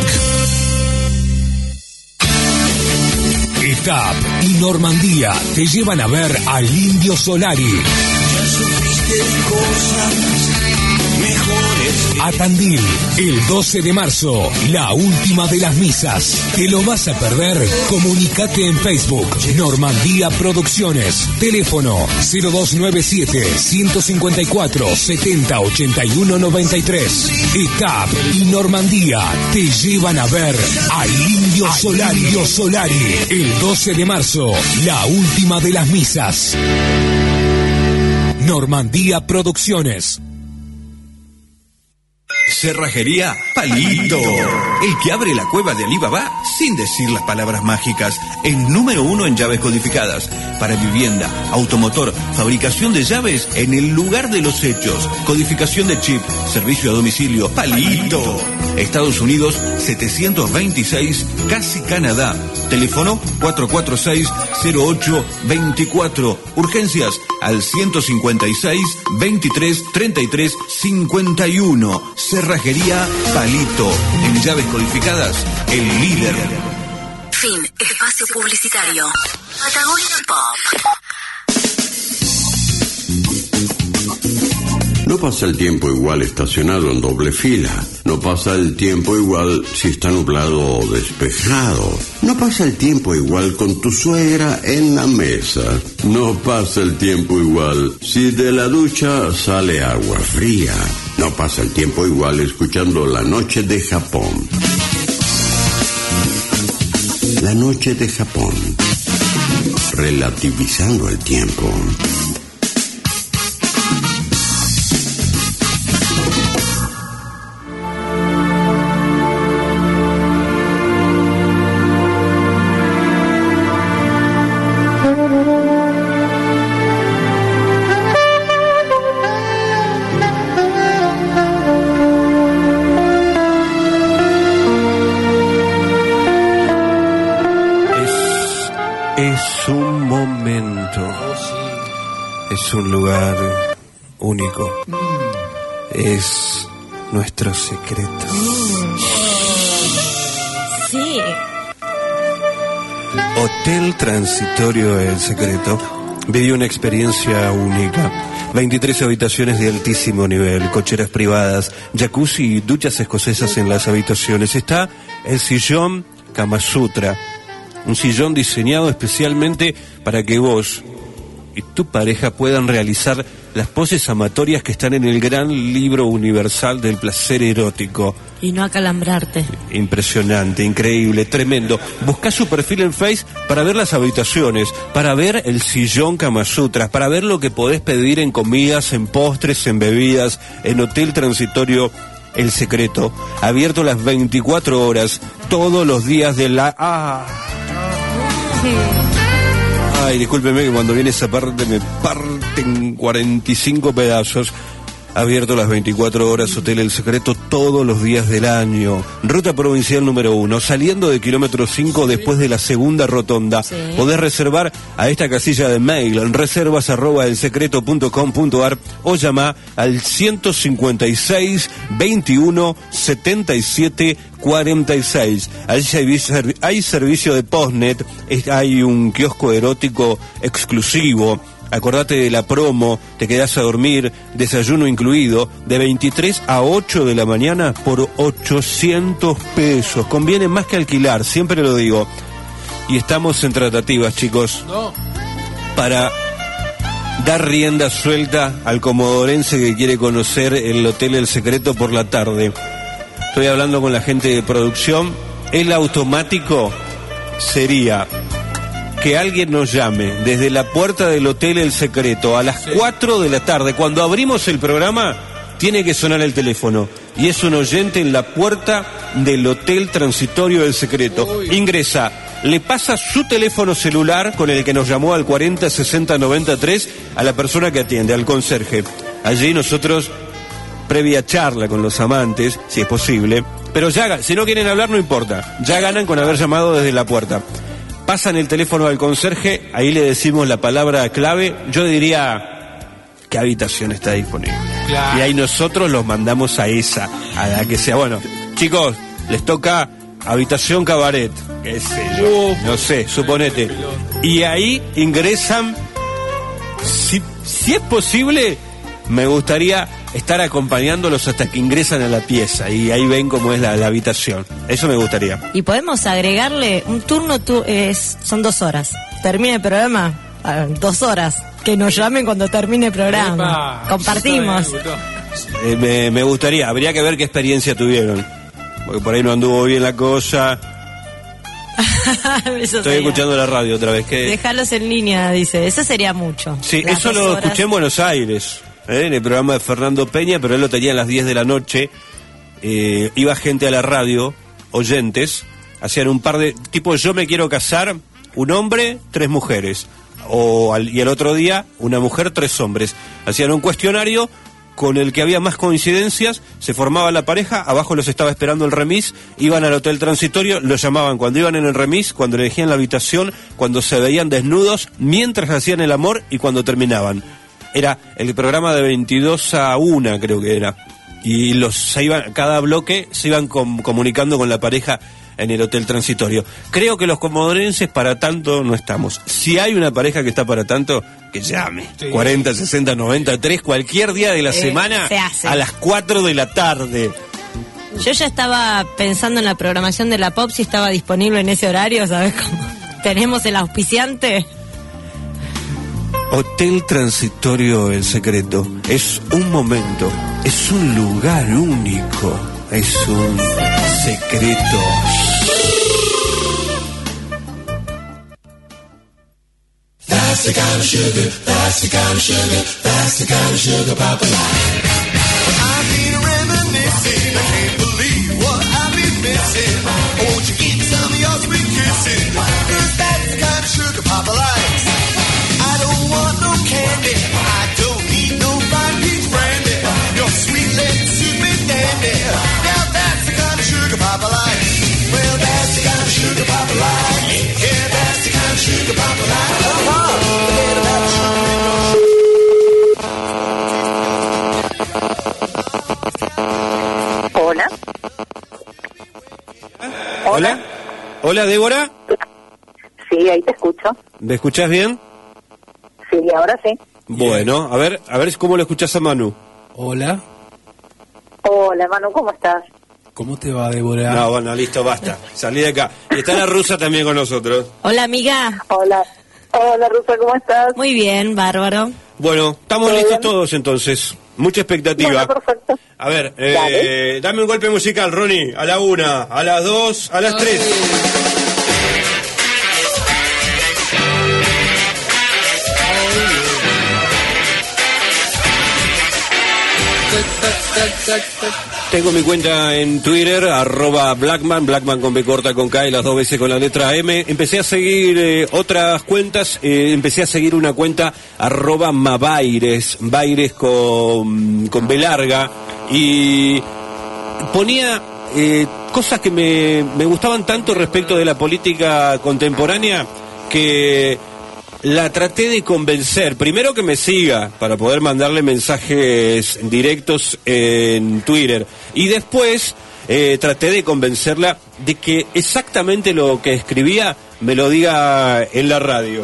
Etap y Normandía te llevan a ver al Indio Solari. A Tandil, el doce de marzo, la última de las misas. ¿Te lo vas a perder? Comunicate en Facebook, Normandía Producciones. Teléfono cero dos nueve siete, uno cinco cuatro, siete cero ocho uno nueve tres. Etap y Normandía te llevan a ver al Indio Solari. Indio Solari, el doce de marzo, la última de las misas. Normandía Producciones. Cerrajería Palito, el que abre la cueva de Alibaba sin decir las palabras mágicas. El número uno en llaves codificadas para vivienda, automotor, fabricación de llaves en el lugar de los hechos, codificación de chip, servicio a domicilio. Palito. Estados Unidos setecientos veintiséis, casi Canadá. Teléfono cuatro cuatro seis, cero ocho dos cuatro. Urgencias al ciento cincuenta y seis, veintitrés, treinta y tres, cincuenta y uno. Cerrajería Palito. En llaves codificadas, el líder. Fin. Espacio publicitario. Patagonia Pop. No pasa el tiempo igual estacionado en doble fila. No pasa el tiempo igual si está nublado o despejado. No pasa el tiempo igual con tu suegra en la mesa. No pasa el tiempo igual si de la ducha sale agua fría. No pasa el tiempo igual escuchando La Noche de Japón. La Noche de Japón. Relativizando el tiempo. Es un lugar único. Mm. Es nuestro secreto. Mm. Sí. Hotel Transitorio El Secreto. Viví una experiencia única. veintitrés habitaciones de altísimo nivel, cocheras privadas, jacuzzi y duchas escocesas en las habitaciones. Está el sillón Kama Sutra. Un sillón diseñado especialmente para que vos y tu pareja puedan realizar las poses amatorias que están en el gran libro universal del placer erótico. Y no acalambrarte. Impresionante, increíble, tremendo. Buscá su perfil en Face para ver las habitaciones, para ver el sillón Kama Sutra, para ver lo que podés pedir en comidas, en postres, en bebidas, en Hotel Transitorio El Secreto. Abierto las veinticuatro horas, todos los días de la... ¡Ah! Sí. Ay, discúlpeme que cuando viene esa parte me parten cuarenta y cinco pedazos. Abierto las veinticuatro horas, Hotel El Secreto, todos los días del año. Ruta provincial número uno, saliendo de kilómetro cinco después de la segunda rotonda. Sí. Podés reservar a esta casilla de mail en reservas arroba elsecreto punto com punto ar o llama al ciento cincuenta y seis, veintiuno, setenta y siete, cuarenta y seis. Allí hay, hay servicio de postnet, hay un kiosco erótico exclusivo. Acordate de la promo, te quedás a dormir, desayuno incluido, de veintitrés a ocho de la mañana por ochocientos pesos. Conviene más que alquilar, siempre lo digo. Y estamos en tratativas, chicos, no. para dar rienda suelta al comodorense que quiere conocer el Hotel El Secreto por la tarde. Estoy hablando con la gente de producción. El automático sería que alguien nos llame desde la puerta del Hotel El Secreto a las sí. cuatro de la tarde. Cuando abrimos el programa, tiene que sonar el teléfono. Y es un oyente en la puerta del Hotel Transitorio El Secreto. Uy. Ingresa, le pasa su teléfono celular con el que nos llamó al cuarenta, sesenta, noventa y tres a la persona que atiende, al conserje. Allí nosotros, previa charla con los amantes, si es posible, pero ya, si no quieren hablar no importa, ya ganan con haber llamado desde la puerta. Pasan el teléfono al conserje, ahí le decimos la palabra clave, yo diría qué habitación está disponible. Claro. Y ahí nosotros los mandamos a esa, a la que sea. Bueno, chicos, les toca habitación cabaret, qué sé yo, no sé, suponete. Y ahí ingresan, si, si es posible, me gustaría estar acompañándolos hasta que ingresan a la pieza y ahí ven cómo es la, la habitación. Eso me gustaría. Y podemos agregarle un turno, tu, es, son dos horas. Termina el programa, ah, dos horas. Que nos llamen cuando termine el programa. Epa, compartimos. Eh, me, me gustaría, habría que ver qué experiencia tuvieron. Porque por ahí no anduvo bien la cosa. Estoy sería. escuchando la radio otra vez. Que... Dejarlos en línea, dice. Eso sería mucho. Sí, eso lo horas. escuché en Buenos Aires. ¿Eh? En el programa de Fernando Peña, pero él lo tenía a las diez de la noche. Eh, iba gente a la radio, oyentes, hacían un par de... Tipo, yo me quiero casar, un hombre, tres mujeres. O al, y el otro día, una mujer, tres hombres. Hacían un cuestionario con el que había más coincidencias, se formaba la pareja, abajo los estaba esperando el remis, iban al hotel transitorio, los llamaban cuando iban en el remis, cuando elegían la habitación, cuando se veían desnudos, mientras hacían el amor y cuando terminaban. Era el programa de veintidós a una, creo que era. Y los se iban, cada bloque se iban com- comunicando con la pareja en el hotel transitorio. Creo que los comodorenses para tanto no estamos. Si hay una pareja que está para tanto, que llame. Sí. cuarenta, sesenta, noventa, tres, cualquier día de la eh, semana a las cuatro de la tarde. Yo ya estaba pensando en la programación de la Pop, si estaba disponible en ese horario, ¿sabes cómo? Tenemos el auspiciante. Hotel Transitorio El Secreto es un momento, es un lugar único, es un secreto. That's the kind of sugar, that's the kind of sugar, that's the kind of sugar Papa likes. I've been reminiscing, I can't believe what I've been missing. Won't you give some of your sweet kissing? Cause that's the kind of sugar Papa likes. I don't want no candy, I don't need no fine peach brandy. Your sweet lips suit me dandy. Now that's the kind of sugar Papa likes. Well, that's the kind of sugar Papa likes. Yeah, that's the kind of sugar Papa likes. Hola. Hola. Hola, Débora. Sí, ahí te escucho. ¿Me escuchás bien? Sí, ahora sí. Bueno, a ver, a ver cómo lo escuchás a Manu. Hola. Hola, Manu, ¿cómo estás? ¿Cómo te va, Débora? No, bueno, listo, basta. Salí de acá. Y está la rusa también con nosotros. Hola, amiga. Hola. Hola, Rusa, ¿cómo estás? Muy bien, bárbaro. Bueno, estamos listos bien? Todos entonces. Mucha expectativa. Bueno, perfecto. A ver, eh, dame un golpe musical, Ronnie. A la una, a las dos, a las tres. Tengo mi cuenta en Twitter, arroba Blackman, Blackman con B corta, con K y las dos veces con la letra M. Empecé a seguir eh, otras cuentas, eh, empecé a seguir una cuenta arroba Mabaires, Baires con, con B larga, y ponía eh, cosas que me, me gustaban tanto respecto de la política contemporánea que la traté de convencer, primero que me siga para poder mandarle mensajes directos en Twitter, y después eh, traté de convencerla de que exactamente lo que escribía me lo diga en la radio.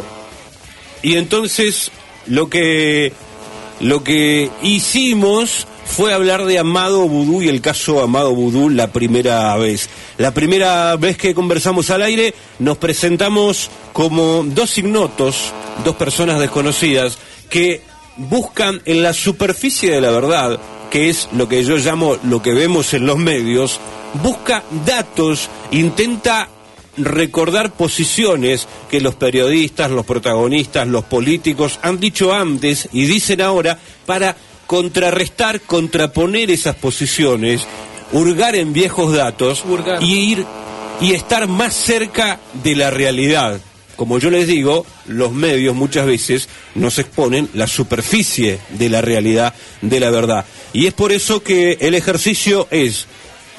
Y entonces lo que lo que hicimos fue hablar de Amado Vudú y el caso Amado Vudú la primera vez. La primera vez que conversamos al aire nos presentamos como dos ignotos, dos personas desconocidas que buscan en la superficie de la verdad, que es lo que yo llamo lo que vemos en los medios, busca datos, intenta recordar posiciones que los periodistas, los protagonistas, los políticos han dicho antes y dicen ahora para contrarrestar, contraponer esas posiciones, hurgar en viejos datos hurgar. y ir y estar más cerca de la realidad. Como yo les digo, los medios muchas veces nos exponen la superficie de la realidad, de la verdad. Y es por eso que el ejercicio es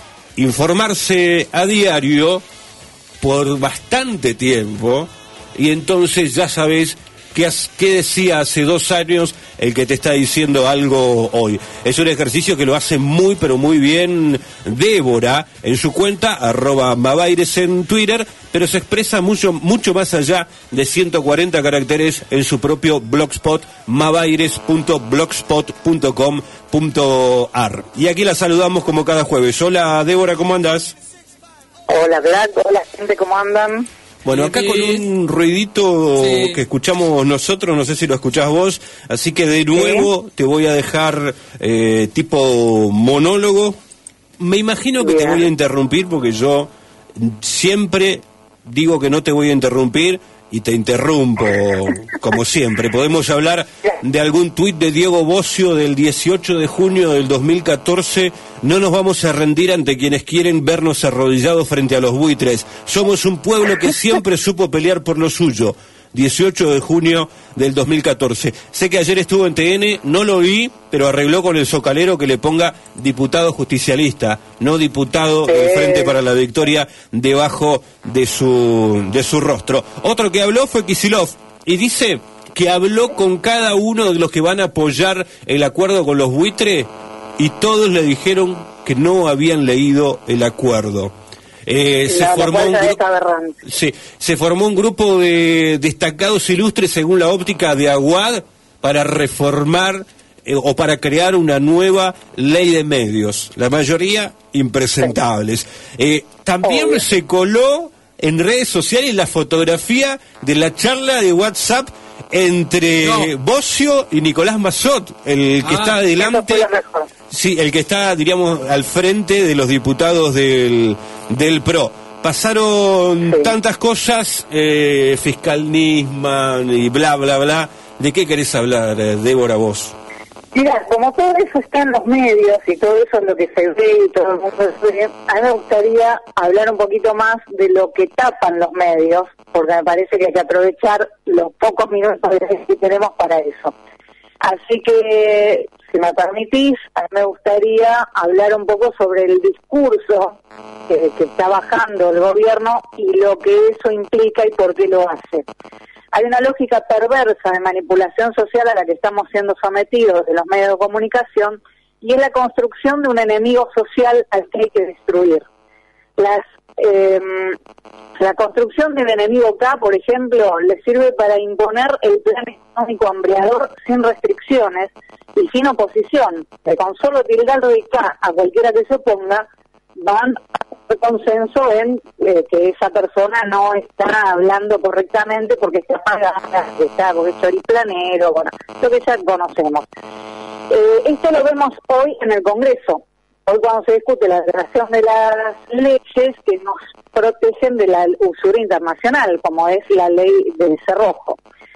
informarse a diario por bastante tiempo, y entonces ya sabes qué, qué decía hace dos años el que te está diciendo algo hoy. Es un ejercicio que lo hace muy pero muy bien Débora en su cuenta arroba Mabaires en Twitter, pero se expresa mucho mucho más allá de ciento cuarenta caracteres en su propio blogspot, mabaires punto blogspot punto com punto ar. Y aquí la saludamos como cada jueves. Hola Débora, ¿cómo andás? Hola Black, hola gente, ¿cómo andan? Bueno, acá con un ruidito sí. que escuchamos nosotros, no sé si lo escuchás vos, así que de nuevo sí. te voy a dejar eh, tipo monólogo. Me imagino que Bien. te voy a interrumpir porque yo siempre digo que no te voy a interrumpir y te interrumpo, como siempre. Podemos hablar de algún tuit de Diego Bocio del dieciocho de junio del dos mil catorce. No nos vamos a rendir ante quienes quieren vernos arrodillados frente a los buitres. Somos un pueblo que siempre supo pelear por lo suyo. dieciocho de junio del dos mil catorce. Sé que ayer estuvo en T N, no lo vi, pero arregló con el socalero que le ponga diputado justicialista, no diputado del Frente para la Victoria debajo de su, de su rostro. Otro que habló fue Kicillof y dice que habló con cada uno de los que van a apoyar el acuerdo con los buitres y todos le dijeron que no habían leído el acuerdo. Eh, se, formó un gru- sí, se formó un grupo de destacados ilustres según la óptica de Aguad para reformar eh, o para crear una nueva ley de medios, la mayoría impresentables. Eh, también oh. se coló en redes sociales la fotografía de la charla de WhatsApp entre no. Bocio y Nicolás Massot, el que ah, está adelante, sí, el que está, diríamos, al frente de los diputados del, del P R O. Pasaron sí. tantas cosas, eh, fiscal Nisman y bla, bla, bla. ¿De qué querés hablar, eh, Débora, vos? Mira, como todo eso está en los medios y todo eso es lo que se ve y todo el mundo ve, a mí me gustaría hablar un poquito más de lo que tapan los medios, porque me parece que hay que aprovechar los pocos minutos que tenemos para eso. Así que, si me permitís, a mí me gustaría hablar un poco sobre el discurso que, que está bajando el gobierno y lo que eso implica y por qué lo hace. Hay una lógica perversa de manipulación social a la que estamos siendo sometidos de los medios de comunicación y es la construcción de un enemigo social al que hay que destruir. Las, eh, la construcción del enemigo K, por ejemplo, le sirve para imponer el plan económico hambriador sin restricciones y sin oposición, que con solo tildarle K a cualquiera que se oponga, van a consenso en eh, que esa persona no está hablando correctamente porque está pagada, está porque es choriplanero, bueno, lo que ya conocemos. Eh, esto lo vemos hoy en el Congreso. Hoy cuando se discute la creación de las leyes que nos protegen de la usura internacional, como es la ley del cerrojo.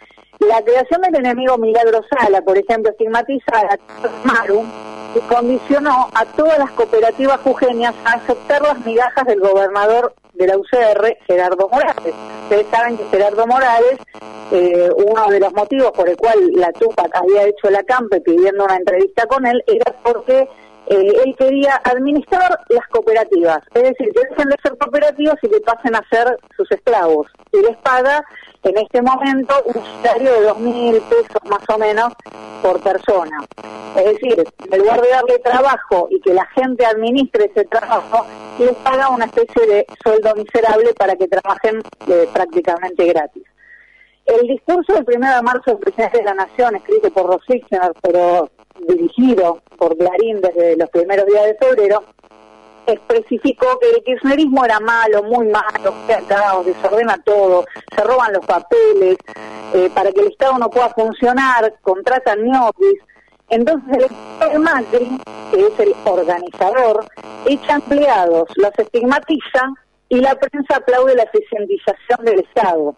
La creación del enemigo Milagro Sala, por ejemplo, estigmatiza a Maru y condicionó a todas las cooperativas jujeñas a aceptar las migajas del gobernador de la U C R, Gerardo Morales. Ustedes saben que Gerardo Morales, eh, uno de los motivos por el cual la Tupac había hecho la campe pidiendo una entrevista con él, era porque eh, él quería administrar las cooperativas, es decir, que dejen de ser cooperativas y que pasen a ser sus esclavos, y les paga en este momento un salario de dos mil pesos más o menos por persona. Es decir, en lugar de darle trabajo y que la gente administre ese trabajo, les paga una especie de sueldo miserable para que trabajen eh, prácticamente gratis. El discurso del primero de marzo del presidente de la Nación, escrito por Rosichner, pero dirigido por Clarín desde los primeros días de febrero, especificó que el kirchnerismo era malo, muy malo, que acá desordena todo, se roban los papeles, eh, para que el Estado no pueda funcionar, contratan ñoquis. Entonces el Macri, que es el organizador, echa empleados, los estigmatiza y la prensa aplaude la eficientización del Estado.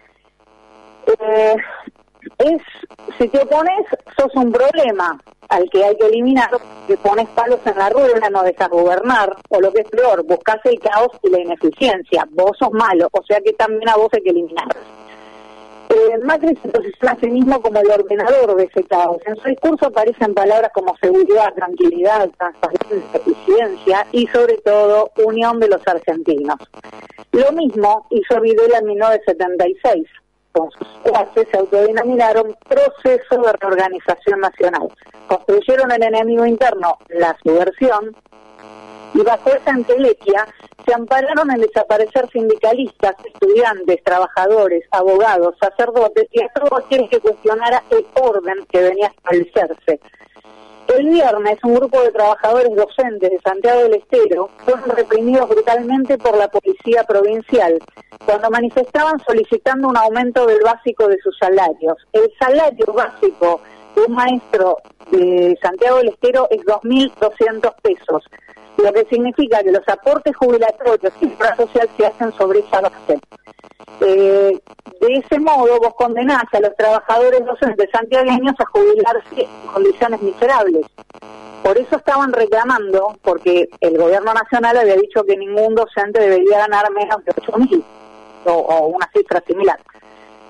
Eh, es, si te opones, sos un problema al que hay que eliminar, que pones palos en la rueda, no dejas gobernar, o lo que es peor, buscas el caos y la ineficiencia, vos sos malo, o sea que también a vos hay que eliminar. Eh, Macri se posiciona a sí mismo como el ordenador de ese caos. En su discurso aparecen palabras como seguridad, tranquilidad, transparencia, eficiencia y sobre todo unión de los argentinos. Lo mismo hizo Videla en mil novecientos setenta y seis. Con sus clases se autodenominaron proceso de reorganización nacional. Construyeron el enemigo interno, la subversión, y bajo esa entelequia se ampararon en desaparecer sindicalistas, estudiantes, trabajadores, abogados, sacerdotes y a todos aquellos que cuestionara el orden que venía a establecerse. El viernes, un grupo de trabajadores docentes de Santiago del Estero fueron reprimidos brutalmente por la policía provincial cuando manifestaban solicitando un aumento del básico de sus salarios. El salario básico de un maestro de Santiago del Estero es dos mil doscientos pesos, lo que significa que los aportes jubilatorios y la social se hacen sobre esa base. Eh, de ese modo vos condenás a los trabajadores docentes santiagueños a jubilarse en condiciones miserables. Por eso estaban reclamando, porque el gobierno nacional había dicho que ningún docente debería ganar menos de ocho mil, o, o una cifra similar.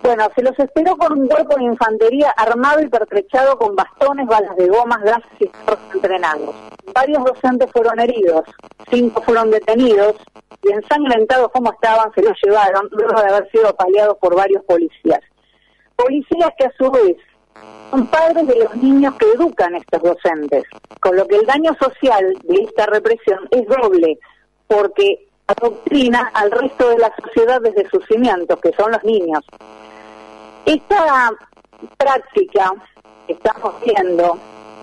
Bueno, se los esperó con un cuerpo de infantería armado y pertrechado con bastones, balas de gomas, gases y perros entrenados. Varios docentes fueron heridos, cinco fueron detenidos y ensangrentados como estaban se los llevaron luego de haber sido apaleados por varios policías. Policías que a su vez son padres de los niños que educan a estos docentes, con lo que el daño social de esta represión es doble, porque adoctrina al resto de la sociedad desde sus cimientos, que son los niños. Esta práctica que estamos viendo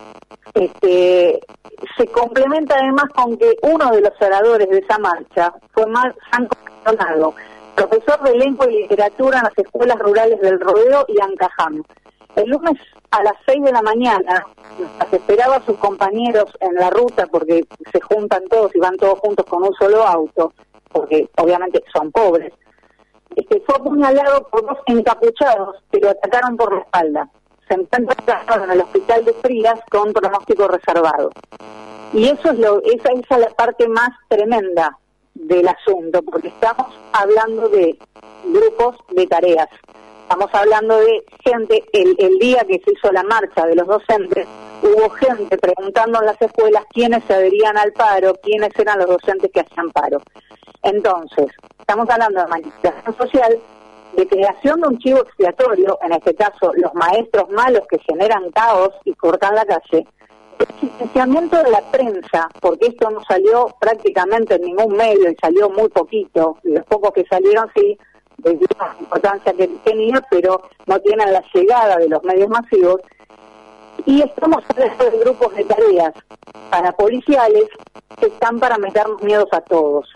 este, se complementa además con que uno de los oradores de esa marcha fue Franco Maldonado, profesor de lengua y literatura en las escuelas rurales del Rodeo y Ancaján. El lunes a las seis de la mañana, mientras esperaba a sus compañeros en la ruta, porque se juntan todos y van todos juntos con un solo auto, porque obviamente son pobres, este, fue apuñalado por dos encapuchados que lo atacaron por la espalda. Se encuentra en el hospital de Frías con pronóstico reservado. Y eso es lo, esa, esa es la parte más tremenda del asunto, porque estamos hablando de grupos de tareas. Estamos hablando de gente, el, el día que se hizo la marcha de los docentes, hubo gente preguntando en las escuelas quiénes se adherían al paro, quiénes eran los docentes que hacían paro. Entonces, estamos hablando de manipulación social, de creación de un chivo expiatorio, en este caso los maestros malos que generan caos y cortan la calle, el silenciamiento de la prensa, porque esto no salió prácticamente en ningún medio y salió muy poquito, y los pocos que salieron sí, de la importancia que tenía, pero no tienen la llegada de los medios masivos. Y estamos hablando de grupos de tareas para policiales que están para meternos miedos a todos.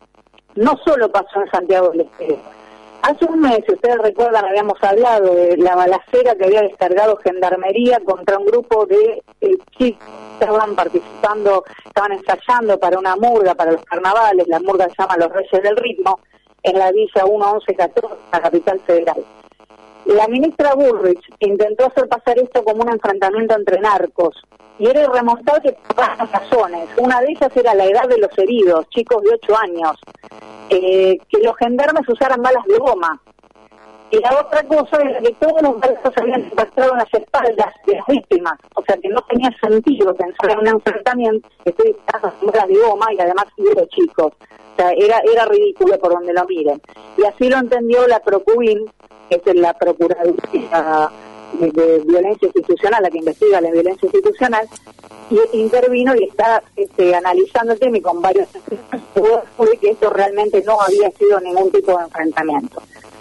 No solo pasó en Santiago del Estero. Hace un mes, si ustedes recuerdan, habíamos hablado de la balacera que había descargado Gendarmería contra un grupo de eh, chicos que estaban participando, estaban ensayando para una murga, para los carnavales. La murga se llama Los Reyes del Ritmo, en la Villa uno once catorce, la capital federal. La ministra Bullrich intentó hacer pasar esto como un enfrentamiento entre narcos, y era irremontable por varias razones. Una de ellas era la edad de los heridos, chicos de ocho años, eh, que los gendarmes usaran balas de goma. Y la otra cosa era que todos los balazos habían impactado en las espaldas de las víctimas, o sea que no tenía sentido pensar en un enfrentamiento que estoy disparando con balas de goma y además de chicos. O sea, era, era ridículo por donde lo miren. Y así lo entendió la Procubin, que es la Procuraduría de, de Violencia Institucional, la que investiga la violencia institucional, y intervino y está este, analizando el tema y con varios de que esto realmente no había sido ningún tipo de enfrentamiento.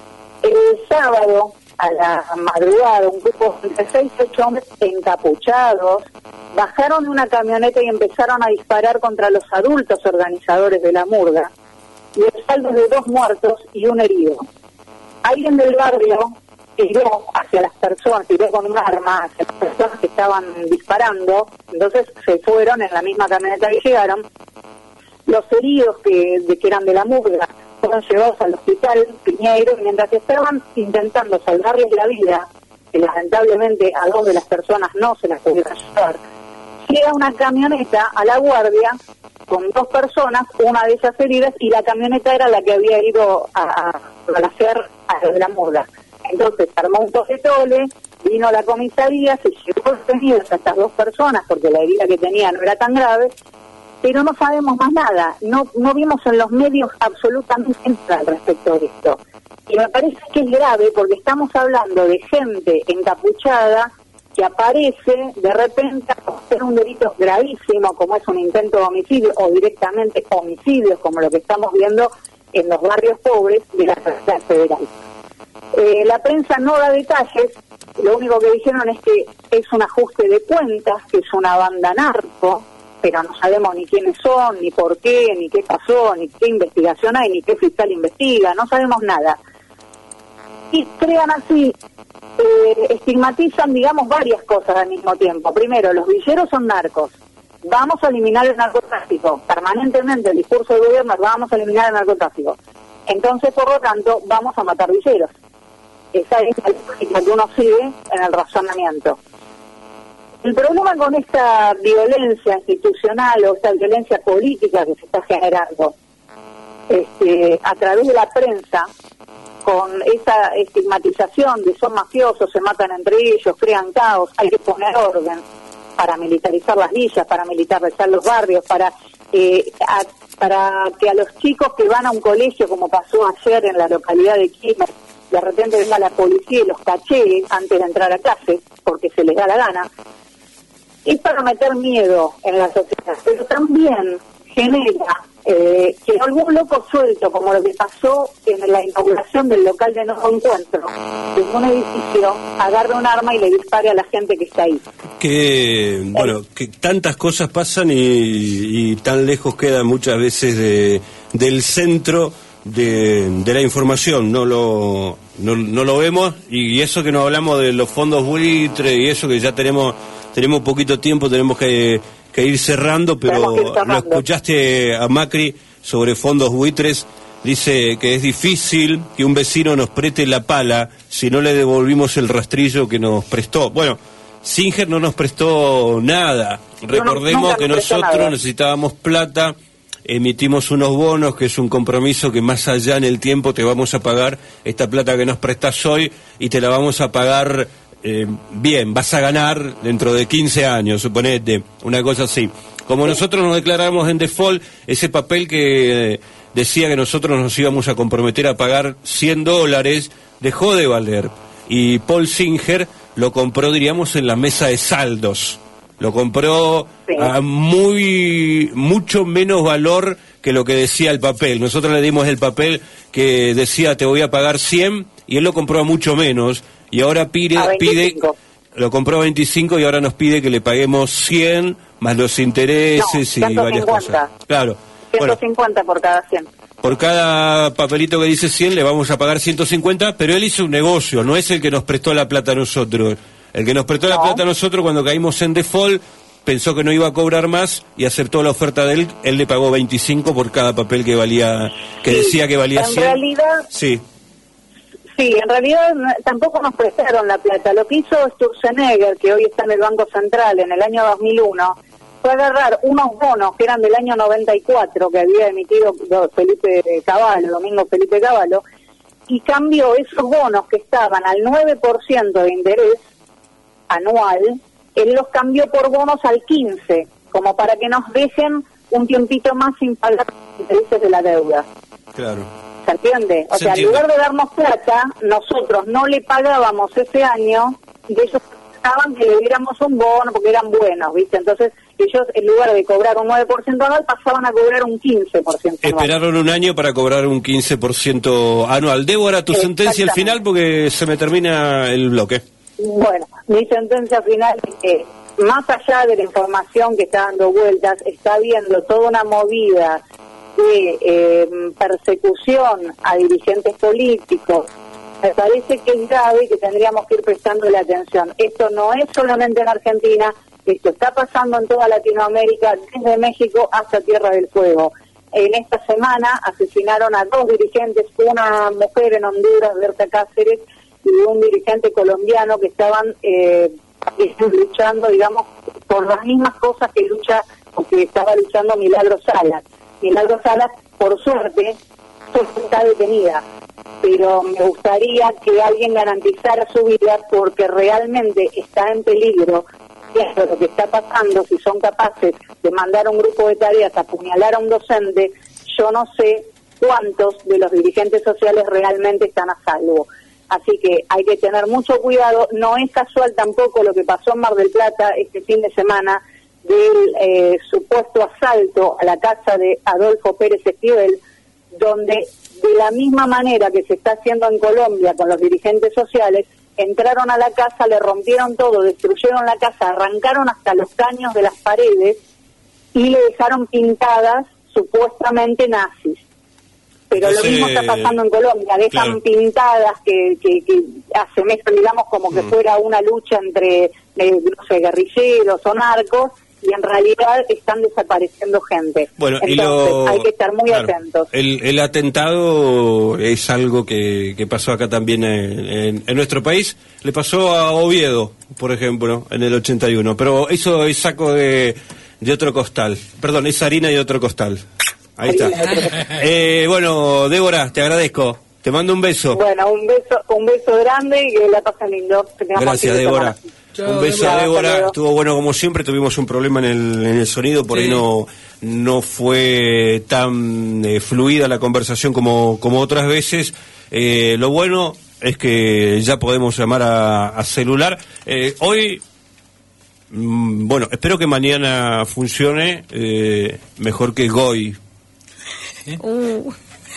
El sábado, a la madrugada, un grupo de seis u ocho hombres encapuchados bajaron de una camioneta y empezaron a disparar contra los adultos organizadores de la murga, y el saldo es de dos muertos y un herido. Alguien del barrio tiró hacia las personas, tiró con un arma hacia las personas que estaban disparando, entonces se fueron en la misma camioneta que llegaron. Los heridos que, de, que eran de la murga fueron llevados al hospital Piñeiro, y mientras estaban intentando salvarles la vida, que lamentablemente a dos de las personas no se las pudieron ayudar, llega una camioneta a la guardia con dos personas, una de ellas heridas, y la camioneta era la que había ido a, a balacear a la murga. Entonces armó un tole, vino a la comisaría, se llevó detenidas a estas dos personas porque la herida que tenía no era tan grave, pero no sabemos más nada, no no vimos en los medios absolutamente nada al respecto de esto. Y me parece que es grave porque estamos hablando de gente encapuchada que aparece de repente a hacer un delito gravísimo como es un intento de homicidio o directamente homicidios como lo que estamos viendo en los barrios pobres de la capital federal. Eh, la prensa no da detalles, lo único que dijeron es que es un ajuste de cuentas, que es una banda narco, pero no sabemos ni quiénes son, ni por qué, ni qué pasó, ni qué investigación hay, ni qué fiscal investiga, no sabemos nada. Y crean así, eh, estigmatizan, digamos, varias cosas al mismo tiempo. Primero, los villeros son narcos. Vamos a eliminar el narcotráfico. Permanentemente el discurso del gobierno es vamos a eliminar el narcotráfico. Entonces, por lo tanto, vamos a matar villeros. Esa es la lógica que uno sigue en el razonamiento. El problema con esta violencia institucional o esta violencia política que se está generando este, a través de la prensa con esa estigmatización de son mafiosos, se matan entre ellos, crean caos, hay que poner orden para militarizar las villas, para militarizar los barrios, para eh, a, para que a los chicos que van a un colegio, como pasó ayer en la localidad de Quilmes, de repente venga la policía y los cachee antes de entrar a clase, porque se les da la gana, es para meter miedo en la sociedad, pero también genera eh, que algún loco suelto, como lo que pasó en la inauguración del local de Nuevo Encuentro, de un edificio, agarre un arma y le dispare a la gente que está ahí. Que, bueno, que tantas cosas pasan y, y tan lejos quedan muchas veces de, del centro de, de la información, no lo, no, no lo vemos, y eso que no hablamos de los fondos buitre y eso que ya tenemos, tenemos poquito tiempo, tenemos que... que ir cerrando, pero lo escuchaste a Macri sobre fondos buitres, dice que es difícil que un vecino nos preste la pala si no le devolvimos el rastrillo que nos prestó. Bueno, Singer no nos prestó nada, recordemos no, que nosotros nada. necesitábamos plata, emitimos unos bonos, que es un compromiso que más allá en el tiempo te vamos a pagar esta plata que nos prestás hoy y te la vamos a pagar... Eh, bien, vas a ganar dentro de quince años, suponete, una cosa así. Como nosotros nos declaramos en default, ese papel que eh, decía que nosotros nos íbamos a comprometer a pagar cien dólares, dejó de valer. Y Paul Singer lo compró, diríamos, en la mesa de saldos. Lo compró sí. a muy mucho menos valor que lo que decía el papel. Nosotros le dimos el papel que decía te voy a pagar cien y él lo compró a mucho menos. Y ahora pide, pide, lo compró a veinticinco y ahora nos pide que le paguemos cien más los intereses no, y varias cosas. Claro. ciento cincuenta bueno, por cada cien. Por cada papelito que dice cien le vamos a pagar ciento cincuenta, pero él hizo un negocio, no es el que nos prestó la plata a nosotros. El que nos prestó no. la plata a nosotros cuando caímos en default pensó que no iba a cobrar más y aceptó la oferta de él, él le pagó veinticinco por cada papel que valía, que sí, decía que valía en cien. Realidad, sí. Sí, en realidad tampoco nos prestaron la plata. Lo que hizo Sturzenegger, que hoy está en el Banco Central, en el año dos mil uno, fue agarrar unos bonos que eran del año noventa y cuatro, que había emitido Felipe Cavallo, Domingo Felipe Cavallo, y cambió esos bonos que estaban al nueve por ciento de interés anual, él los cambió por bonos al quince por ciento, como para que nos dejen un tiempito más sin pagar los intereses de la deuda. Claro. ¿Se entiende? O Se sea, entiende. en lugar de darnos plata, nosotros no le pagábamos ese año y ellos pensaban que le diéramos un bono porque eran buenos, ¿viste? Entonces, ellos en lugar de cobrar un nueve por ciento anual, pasaban a cobrar un quince por ciento anual. Esperaron un año para cobrar un quince por ciento anual. Débora, tu sentencia al final porque se me termina el bloque. Bueno, mi sentencia final es que, más allá de la información que está dando vueltas, está habiendo toda una movida de eh, persecución a dirigentes políticos. Me parece que es grave y que tendríamos que ir prestándole atención. Esto no es solamente en Argentina, esto está pasando en toda Latinoamérica, desde México hasta Tierra del Fuego. En esta semana asesinaron a dos dirigentes, una mujer en Honduras, Berta Cáceres, y un dirigente colombiano que estaban eh, luchando, digamos, por las mismas cosas que lucha, o que estaba luchando Milagro Salas. Milagro Salas, por suerte, está detenida, pero me gustaría que alguien garantizara su vida porque realmente está en peligro. Eso, lo que está pasando, si son capaces de mandar un grupo de tareas a apuñalar a un docente, yo no sé cuántos de los dirigentes sociales realmente están a salvo. Así que hay que tener mucho cuidado. No es casual tampoco lo que pasó en Mar del Plata este fin de semana, del eh, supuesto asalto a la casa de Adolfo Pérez Esquivel, donde de la misma manera que se está haciendo en Colombia con los dirigentes sociales, entraron a la casa, le rompieron todo, destruyeron la casa, arrancaron hasta los caños de las paredes y le dejaron pintadas supuestamente nazis. Pero Ese, lo mismo está pasando en Colombia, dejan claro. pintadas que, que, que asemejan, digamos, como que mm. fuera una lucha entre, eh, no sé, guerrilleros o narcos, y en realidad están desapareciendo gente. Bueno, Entonces, y lo, hay que estar muy claro, atentos. El, el atentado es algo que, que pasó acá también en, en, en nuestro país. Le pasó a Oviedo, por ejemplo, en el ochenta y uno. Pero eso es saco de, de otro costal. Perdón, es harina de otro costal. Ahí está. Eh, bueno, Débora, te agradezco. Te mando un beso. Bueno, un beso, un beso grande y que la pasen lindo. Que tengan buen fin Gracias, de Débora. semana. Chao, un beso a Débora. Estuvo bueno como siempre. Tuvimos un problema en el, en el sonido. Por sí. ahí no, no fue tan eh, fluida la conversación como, como otras veces. Eh, lo bueno es que ya podemos llamar a, a celular. Eh, hoy, mmm, bueno, espero que mañana funcione eh, mejor que Goy. ¿Eh? Uh.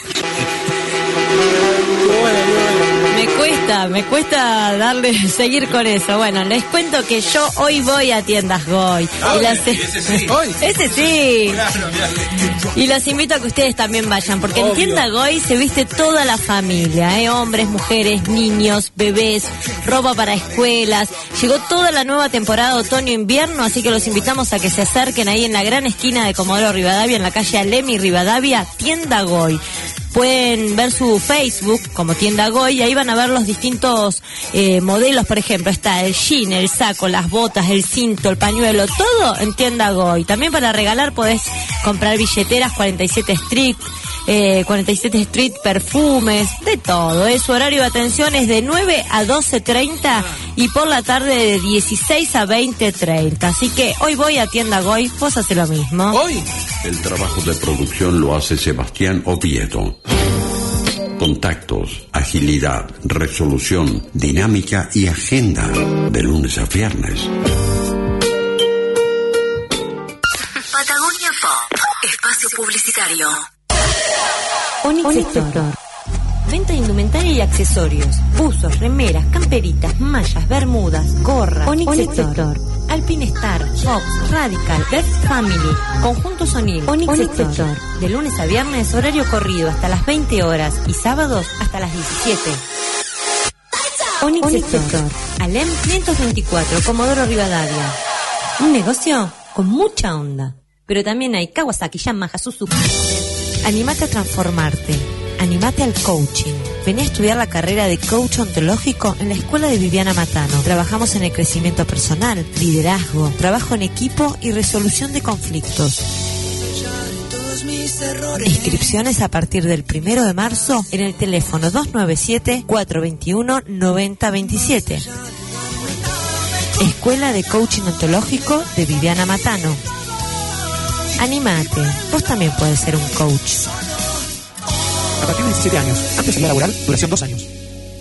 Me cuesta, me cuesta darle, seguir con eso. Bueno, les cuento que yo hoy voy a Tiendas Goy. Ah, y las, ese sí. ¿Hoy? Ese sí. Y los invito a que ustedes también vayan, porque Obvio. En Tienda Goy se viste toda la familia, ¿eh? Hombres, mujeres, niños, bebés, ropa para escuelas. Llegó toda la nueva temporada otoño-invierno, así que los invitamos a que se acerquen ahí en la gran esquina de Comodoro Rivadavia, en la calle Alem y Rivadavia, Tienda Goy. Pueden ver su Facebook como Tienda Goy y ahí van a ver los distintos eh, modelos. Por ejemplo, está el jean, el saco, las botas, el cinto, el pañuelo, todo en Tienda Goy. También para regalar podés comprar billeteras cuarenta y siete Street, eh, cuarenta y siete Street, perfumes, de todo. ¿eh? Su horario de atención es de nueve a doce treinta y por la tarde de dieciséis a veinte treinta. Así que hoy voy a Tienda Goy, vos haces lo mismo. ¿Hoy? El trabajo de producción lo hace Sebastián Oviedo. Contactos, agilidad, resolución, dinámica y agenda de lunes a viernes. Patagonia Pop, espacio publicitario. Onix Sector. Venta de indumentaria y accesorios. Buzos, remeras, camperitas, mallas, bermudas, gorras. Onix Sector. Alpine Star, Fox, Radical, Best Family, Conjunto Sonil, Onix Sector. De lunes a viernes, horario corrido hasta las veinte horas y sábados hasta las diecisiete. Onix Sector. Alem quinientos veinticuatro, Comodoro Rivadavia. Un negocio con mucha onda. Pero también hay Kawasaki, Yamaha, Suzuki. Animate a transformarte. Animate al coaching. Vení a estudiar la carrera de coach ontológico en la escuela de Viviana Matano. Trabajamos en el crecimiento personal, liderazgo, trabajo en equipo y resolución de conflictos. Inscripciones a partir del primero de marzo en el teléfono dos nueve siete, cuatro dos uno, nueve cero dos siete. Escuela de Coaching Ontológico de Viviana Matano. Animate, vos también puedes ser un coach. A partir de diecisiete años, antes de la laboral, duración dos años.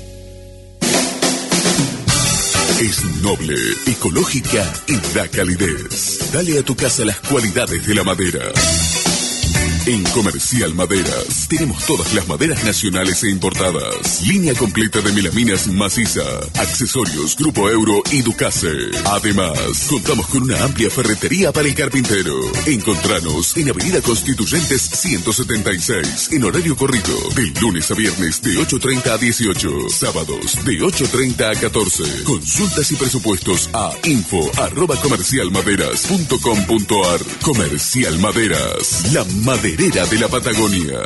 Es noble, ecológica y da calidez. Dale a tu casa las cualidades de la madera. En Comercial Maderas tenemos todas las maderas nacionales e importadas. Línea completa de melaminas maciza, accesorios Grupo Euro y Ducase. Además, contamos con una amplia ferretería para el carpintero. Encontranos en Avenida Constituyentes ciento setenta y seis, en horario corrido, de lunes a viernes de ocho treinta a dieciocho, sábados de ocho treinta a catorce. Consultas y presupuestos a info arroba comercialmaderas punto com punto ar. Comercial Maderas, la madera de la Patagonia.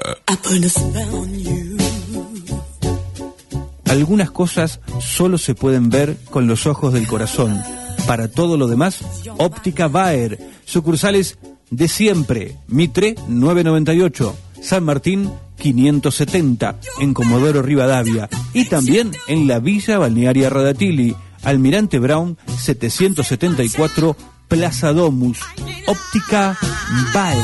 Algunas cosas solo se pueden ver con los ojos del corazón. Para todo lo demás, Óptica Baer. Sucursales de siempre. Mitre novecientos noventa y ocho. San Martín quinientos setenta. En Comodoro Rivadavia. Y también en la Villa Balnearia Radatili. Almirante Brown setecientos setenta y cuatro. Plaza Domus. Óptica Baer.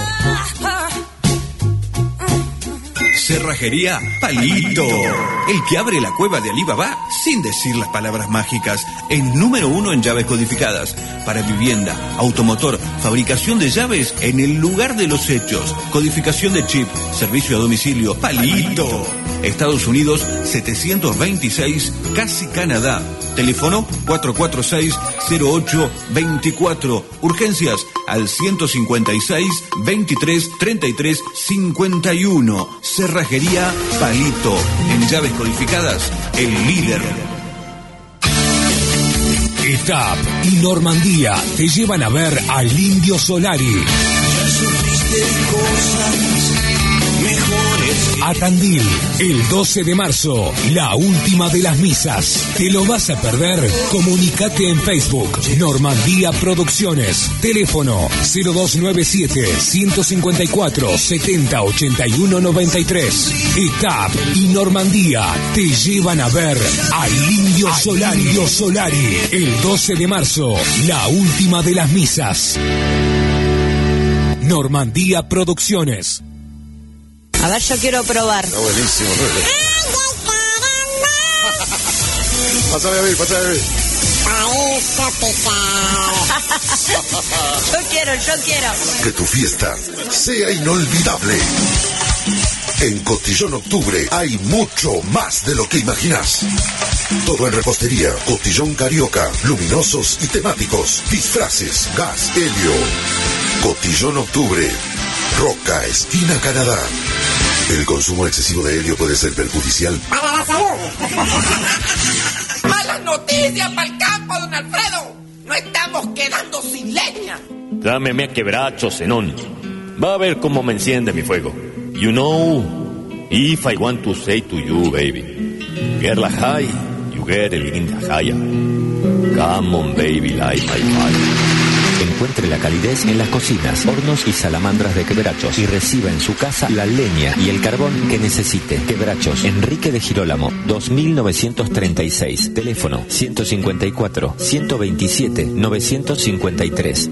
Cerrajería Palito, el que abre la cueva de Alibaba sin decir las palabras mágicas. El número uno en llaves codificadas para vivienda, automotor, fabricación de llaves en el lugar de los hechos, codificación de chip, servicio a domicilio. Palito. Estados Unidos setecientos veintiséis, Casi Canadá. Teléfono cuatro cuatro seis, cero ocho dos cuatro. Urgencias al ciento cincuenta y seis, veintitrés, treinta y tres, cincuenta y uno. Cerrajería Palito. En llaves codificadas, el líder. Etap y Normandía te llevan a ver al Indio Solari. Ya supiste cosas mejores a Tandil. El doce de marzo, la última de las misas. ¿Te lo vas a perder? Comunicate en Facebook. Normandía Producciones. Teléfono cero dos nueve siete, ciento cincuenta y cuatro, setenta, ochenta y uno, noventa y tres. Etap y Normandía te llevan a ver al Indio Solari. Indio Solari. El doce de marzo, la última de las misas. Normandía Producciones. A ver, yo quiero probar. Está buenísimo. Pásame a ver, pásame a ver. Yo quiero, yo quiero. Que tu fiesta sea inolvidable. En Cotillón Octubre hay mucho más de lo que imaginas. Todo en repostería, cotillón carioca, luminosos y temáticos, disfraces, gas, helio. Cotillón Octubre, Roca, esquina Canadá. El consumo excesivo de helio puede ser perjudicial para la salud. Malas noticias para el campo, don Alfredo. No estamos quedando sin leña. Dámeme a quebracho, Zenón. Va a ver cómo me enciende mi fuego. You know, if I want to say to you, baby, get la high, you get el linda high. Come on, baby, light my fire. Encuentre la calidez en las cocinas, hornos y salamandras de Quebrachos y reciba en su casa la leña y el carbón que necesite. Quebrachos, Enrique de Girolamo, dos mil novecientos treinta y seis. Teléfono ciento cincuenta y cuatro, ciento veintisiete, novecientos cincuenta y tres.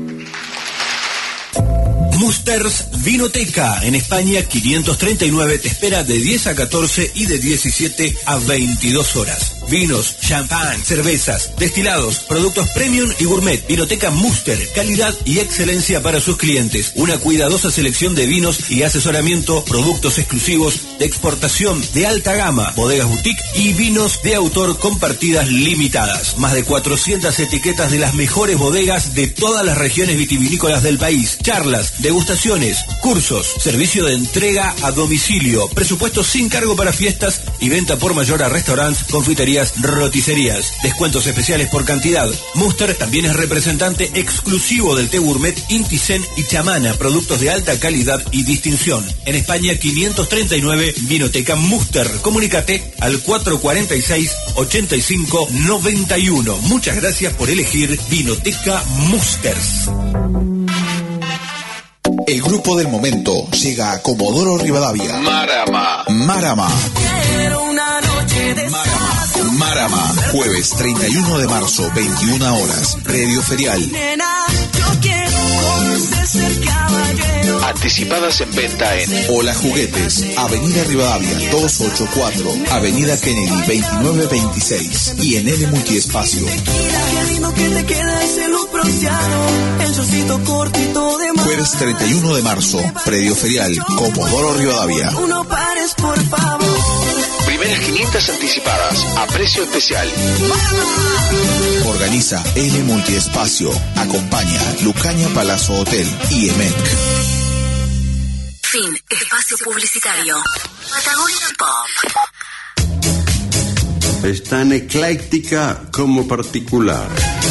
Musters Vinoteca, en España quinientos treinta y nueve, te espera de diez a catorce y de diecisiete a veintidós horas. Vinos, champán, cervezas, destilados, productos premium y gourmet. Vinoteca Muster, calidad y excelencia para sus clientes. Una cuidadosa selección de vinos y asesoramiento, productos exclusivos de exportación de alta gama, bodegas boutique y vinos de autor con partidas limitadas. Más de cuatrocientas etiquetas de las mejores bodegas de todas las regiones vitivinícolas del país. Charlas, degustaciones, cursos, servicio de entrega a domicilio, presupuesto sin cargo para fiestas y venta por mayor a restaurantes, confiterías, roticerías. Descuentos especiales por cantidad. Muster también es representante exclusivo del té gourmet Inti-Zen y Chamana, productos de alta calidad y distinción. En España quinientos treinta y nueve, Vinoteca Muster. Comunícate al cuatro cuarenta y seis, ochenta y cinco, noventa y uno. Muchas gracias por elegir Vinoteca Musters. El grupo del momento llega a Comodoro Rivadavia. Marama. Marama. Marama, jueves treinta y uno de marzo, veintiuna horas, predio ferial. Anticipadas en venta en Hola Juguetes, Avenida Rivadavia doscientos ochenta y cuatro, Avenida Kennedy veintinueve veintiséis y en L Multiespacio. Jueves treinta y uno de marzo, predio ferial, Comodoro Rivadavia. Primeras quinientas anticipadas a precio especial. Organiza L Multiespacio. Acompaña Lucaña Palazzo Hotel y E M E C. Fin. Espacio publicitario. Patagonia Pop. Es tan ecléctica como particular.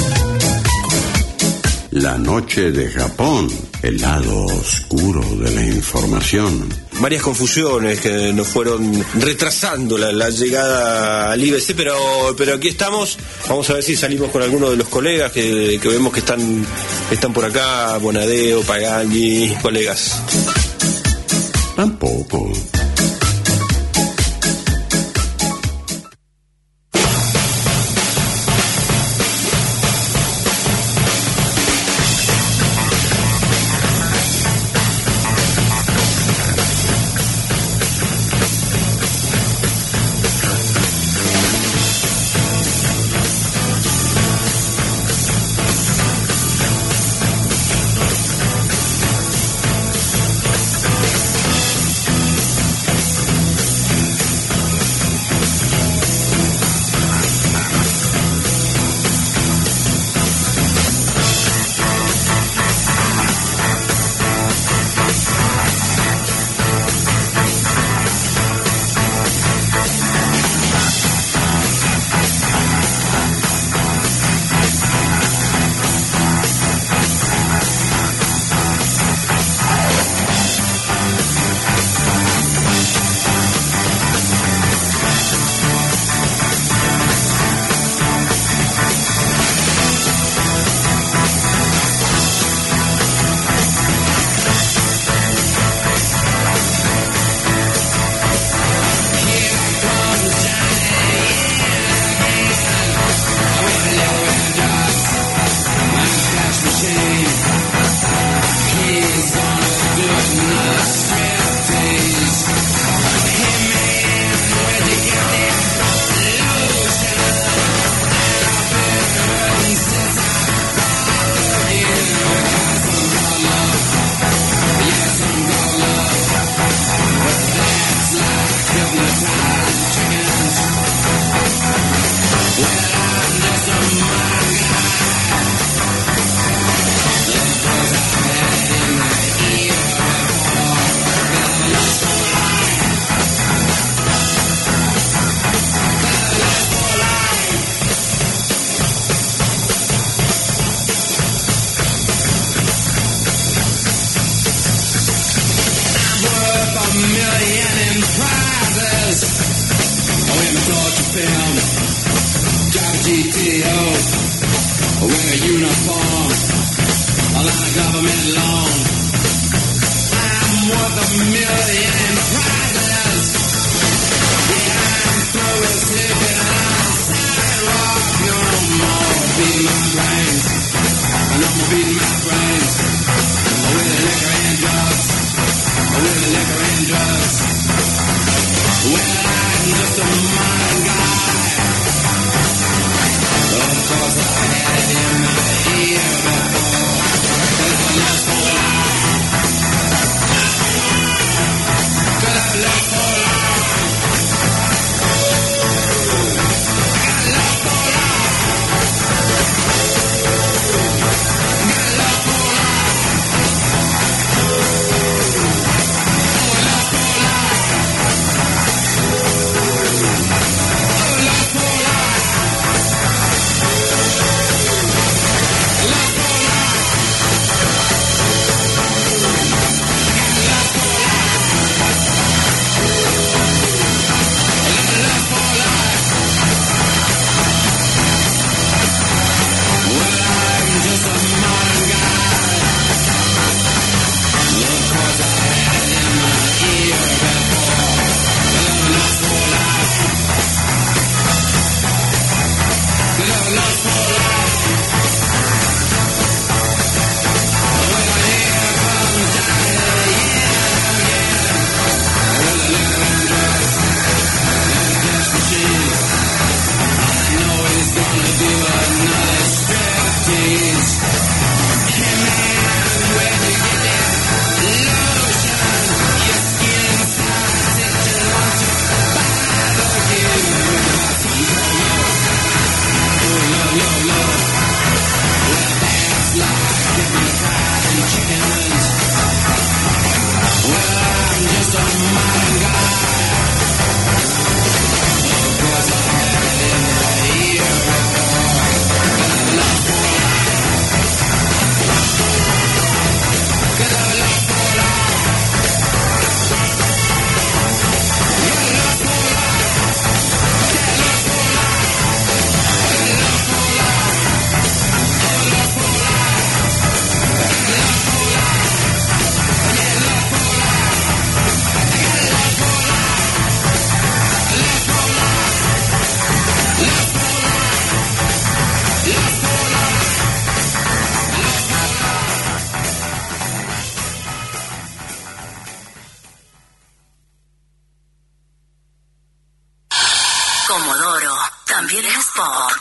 La noche de Japón, el lado oscuro de la información. Varias confusiones que nos fueron retrasando la, la llegada al I B C, pero pero aquí estamos. Vamos a ver si salimos con algunos de los colegas que, que vemos que están están por acá, Bonadeo, Pagani, colegas. Tampoco. million in prizes. Win a torture film, drive a G T O, wear a uniform, a line of government loan. I'm worth a million in prizes. Yeah, I'm through with sleeping on the sidewalk. No more beating my brains. No more beating my brains. With the liquor and drugs. With the liquor and drugs. Well, I'm just a modern guy. Of course I had it in my ear before. Could I lust for life? Could I lust for life? I lust for life. I lust for life. Oh, lust for life. Oh, lust for life. Lust for life. Lust for life. Lust for life. Well, I'm just a modern guy. Of course I had it in my ear before. Lust for life. Lust for life. When I hear come down to the end again. With the liquor and drugs and the cash machine. I know he's gonna do another striptease. Hey man, where'd you get that lotion? Your skin size itching, won't you buy the kid? Oh, love, love, love. Well, that's like giving fries and chickens. Well, I'm just a modern guy. Of course I had it in my ear before. Love for life. Cause I love for life. Yeah, love for life. Yeah, love for life. Love for life. Oh, love for life. Love for life. Yeah, love for life. Yeah, love for life. Love for life. Love for life. Love for life. Comodoro también es pop.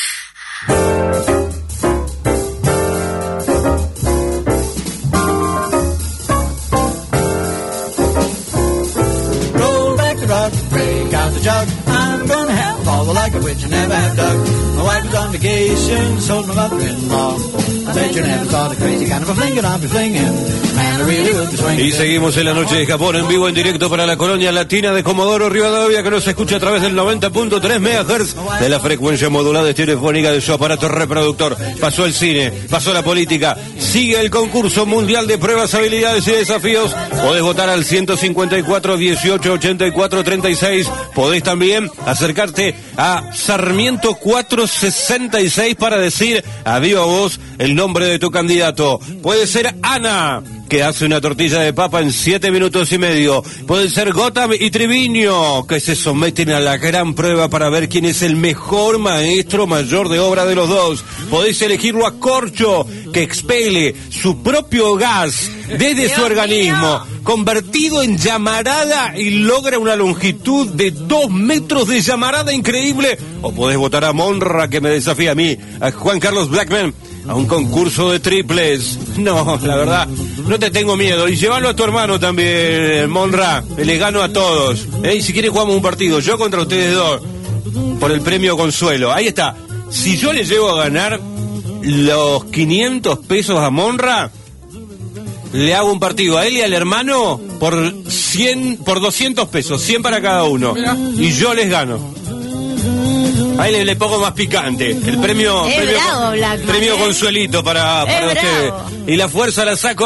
Roll back the rug, break out the jug. I'm gonna have all the like a witch I never have dug. My wife was on vacation, so my mother-in-law. I bet you never saw the crazy kind of a fling that I'll be flinging. Man, I really would be swinging. Y seguimos en la noche de Japón en vivo, en directo para la colonia latina de Comodoro Rivadavia, que nos escucha a través del noventa punto tres megahertz de la frecuencia modulada estereofónica de su aparato reproductor. Pasó el cine, pasó la política, sigue el concurso mundial de pruebas, habilidades y desafíos. Podés votar al ciento cincuenta y cuatro, dieciocho, ochenta y cuatro, treinta y seis. Podés también acercarte a Sarmiento cuatrocientos sesenta y seis para decir a viva voz el nombre de tu candidato. Puede ser Ana, que hace una tortilla de papa en siete minutos y medio. Puede ser Gotham y Triviño, que se someten a la gran prueba para ver quién es el mejor maestro mayor de obra de los dos. Podéis elegirlo a Corcho, que expele su propio gas desde su organismo, convertido en llamarada, y logra una longitud de dos metros de llamarada increíble. O podés votar a Monra, que me desafía a mí, a Juan Carlos Blackman, a un concurso de triples. No, la verdad, no te tengo miedo. Y llévalo a tu hermano también, Monra. Le gano a todos. ¿Eh? Y si quieres jugamos un partido, yo contra ustedes dos, por el premio Consuelo. Ahí está. Si yo le llego a ganar los quinientos pesos a Monra, le hago un partido a él y al hermano por cien, por doscientos pesos, cien para cada uno. Mira. Y yo les gano. Ahí le, le pongo más picante. El premio, es premio, bravo, Blackman, premio ¿eh? Consuelito para, para ustedes. Y la fuerza la saco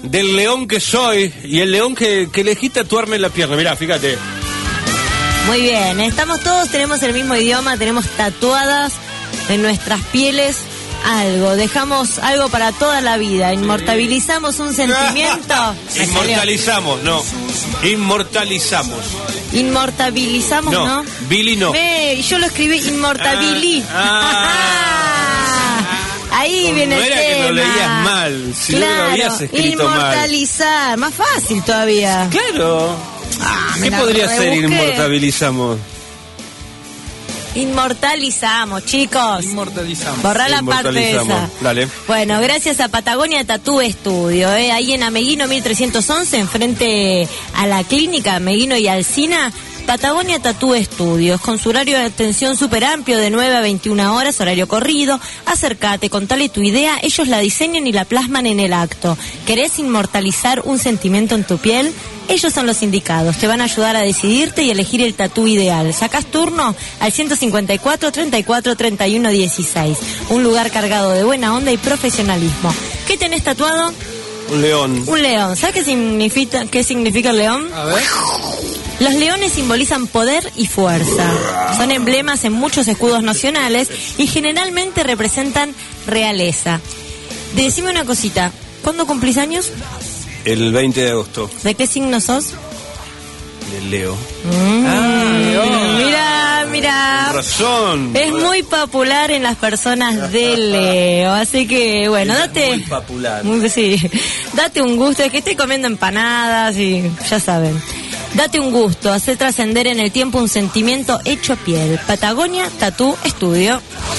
del león que soy y el león que, que elegí tatuarme en la pierna. Mirá, fíjate. Muy bien, estamos todos, tenemos el mismo idioma, tenemos tatuadas en nuestras pieles algo, dejamos algo para toda la vida, inmortalizamos un sentimiento. Inmortalizamos, no, inmortalizamos. Inmortabilizamos, ¿no? No, Billy no. Eh, yo lo escribí inmortabili. Ah, ah. Ahí Como viene el era tema. que lo leías mal, si claro, no lo habías escrito mal. Inmortalizar, más fácil todavía. Claro. Ah, ¿Qué podría ser inmortabilizamos? Inmortalizamos, chicos. Inmortalizamos. Borrá la parte esa. Dale. Bueno, gracias a Patagonia Tattoo Estudio, ¿eh? Ahí en Ameguino mil trescientos once, enfrente a la clínica Ameguino y Alsina. Patagonia Tattoo Estudios, con su horario de atención súper amplio de nueve a veintiuna horas, horario corrido. Acércate, contale tu idea, ellos la diseñan y la plasman en el acto. ¿Querés inmortalizar un sentimiento en tu piel? Ellos son los indicados, te van a ayudar a decidirte y elegir el tatú ideal. Sacás turno al ciento cincuenta y cuatro, treinta y cuatro, treinta y uno, dieciséis. Un lugar cargado de buena onda y profesionalismo. ¿Qué tenés tatuado? Un león. Un león. ¿Sabes qué significa, qué significa el león? A ver. Los leones simbolizan poder y fuerza. Son emblemas en muchos escudos nacionales y generalmente representan realeza. Decime una cosita, ¿cuándo cumplís años? El veinte de agosto. ¿De qué signo sos? De Leo. Mm, ah, Leo. Mira, mira. Con razón. Es muy popular en las personas de Leo, así que bueno, Ella date. Es muy popular. Muy, sí, date un gusto, es que estoy comiendo empanadas y ya saben. Date un gusto, hacer trascender en el tiempo un sentimiento hecho piel. Patagonia Tattoo Estudio.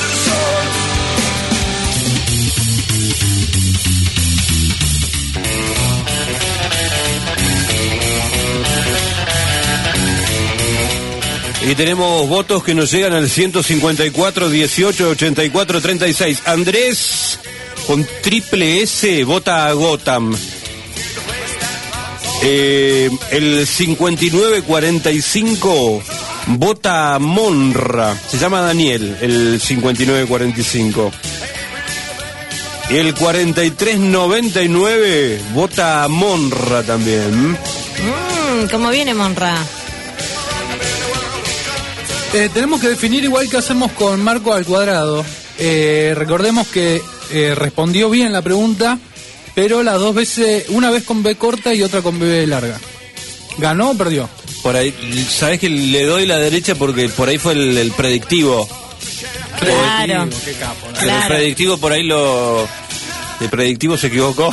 Y tenemos votos que nos llegan al ciento cincuenta y cuatro, dieciocho, ochenta y cuatro, treinta y seis. Andrés, con triple S, vota a Gotham. Eh, el cincuenta y nueve cuarenta y cinco vota a Monra. Se llama Daniel, el cincuenta y nueve cuarenta y cinco. Y el cuarenta y tres noventa y nueve vota a Monra también. Mmm, ¿cómo viene Monra? Eh, tenemos que definir igual que hacemos con Marco al cuadrado. Eh, recordemos que eh, respondió bien la pregunta, pero las dos veces, una vez con B corta y otra con B larga. ¿Ganó o perdió? Por ahí, sabes que le doy la derecha porque por ahí fue el, el predictivo. Claro. Qué capo, ¿no? Claro. El predictivo por ahí lo... El predictivo se equivocó.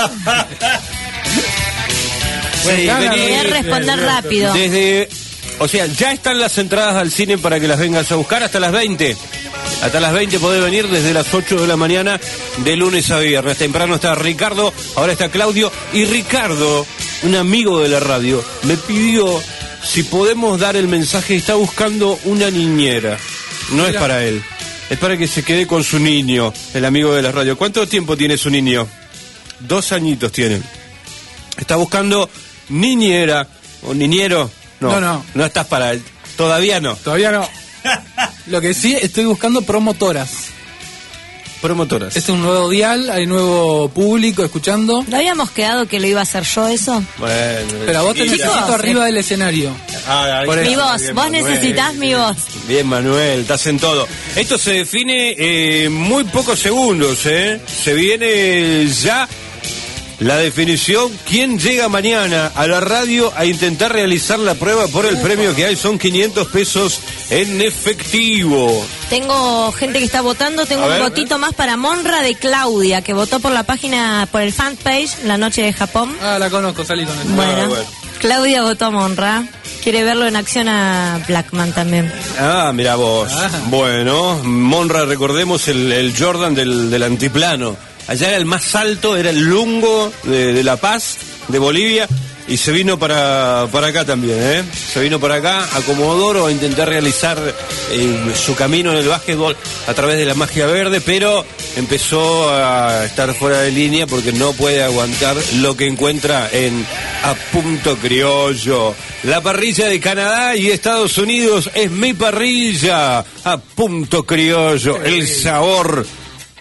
Sí, Voy vení, a responder rápido. desde... O sea, ya están las entradas al cine para que las vengas a buscar hasta las veinte. Hasta las veinte podés venir desde las ocho de la mañana de lunes a viernes. Temprano está Ricardo, ahora está Claudio. Y Ricardo, un amigo de la radio, me pidió si podemos dar el mensaje. Está buscando una niñera. No es para él, es para que se quede con su niño, el amigo de la radio. ¿Cuánto tiempo tiene su niño? Dos añitos tiene. Está buscando niñera o niñero. No, No, no. no estás para él. Todavía no. Todavía no. Lo que sí, estoy buscando promotoras. Promotoras. Este es un nuevo dial, hay nuevo público escuchando. ¿No habíamos quedado que lo iba a hacer yo eso? Bueno, Pero a vos te chiquita. necesito Chicos, arriba del escenario. Ah, ahí Por está. Mi voz, Bien, vos Manuel. necesitas mi voz. Bien, Manuel, estás en todo. Esto se define en muy pocos segundos, ¿eh? Se viene ya la definición. ¿Quién llega mañana a la radio a intentar realizar la prueba por el premio que hay? Son quinientos pesos en efectivo. Tengo gente que está votando, tengo A un ver. votito más para Monra de Claudia, que votó por la página, por el fanpage, La Noche de Japón. Ah, la conozco, salí con eso. Bueno, Ah, bueno. Claudia votó a Monra. Quiere verlo en acción a Blackman también. Ah, mira vos. Ah. Bueno, Monra, recordemos el, el Jordan del, del antiplano. Allá era el más alto, era el Lungo de, de La Paz, de Bolivia, y se vino para, para acá también, ¿eh? Se vino para acá, a Comodoro, a intentar realizar eh, su camino en el básquetbol a través de la magia verde, pero empezó a estar fuera de línea porque no puede aguantar lo que encuentra en A Punto Criollo. La parrilla de Canadá y Estados Unidos es mi parrilla. A Punto Criollo, el sabor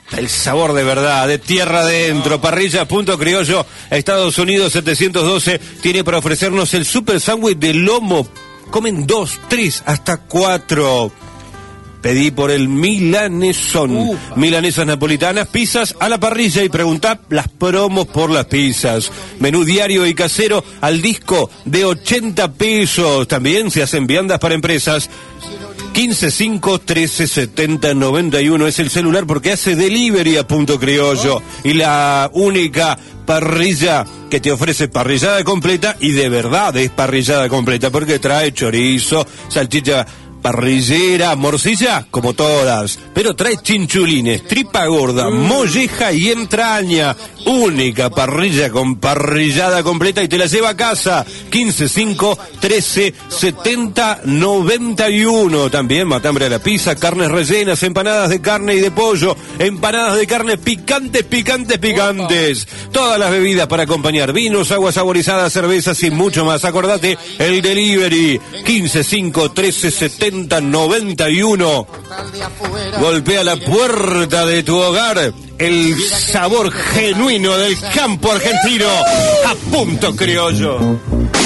El sabor de verdad, de tierra adentro. Parrillas Punto Criollo, Estados Unidos setecientos doce, tiene para ofrecernos el super sándwich de lomo. Comen dos, tres, hasta cuatro. Pedí por el milanesón. Ufa. Milanesas napolitanas, pizzas a la parrilla y preguntá las promos por las pizzas. Menú diario y casero al disco de ochenta pesos. También se hacen viandas para empresas. quince cinco trece setenta noventa y uno es el celular porque hace delivery a Punto Criollo. Y la única parrilla que te ofrece parrillada completa, y de verdad es parrillada completa porque trae chorizo, salchicha parrillera, morcilla, como todas, pero trae chinchulines, tripa gorda, molleja y entraña. Única parrilla con parrillada completa y te la lleva a casa. quince cinco trece setenta noventa y uno. También matambre a la pizza, carnes rellenas, empanadas de carne y de pollo, empanadas de carne picantes, picantes, picantes. Todas las bebidas para acompañar, vinos, aguas saborizadas, cervezas y mucho más. Acordate, el delivery quince cinco trece setenta noventa y uno. Golpea la puerta de tu hogar. El sabor genuino del campo argentino a Punto Criollo.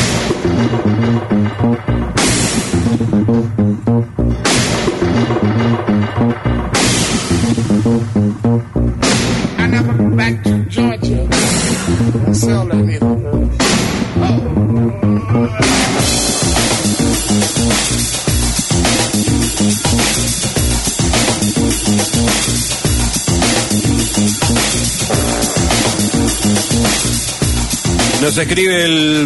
I never back to Georgia. I sell that neither. Nos escribe el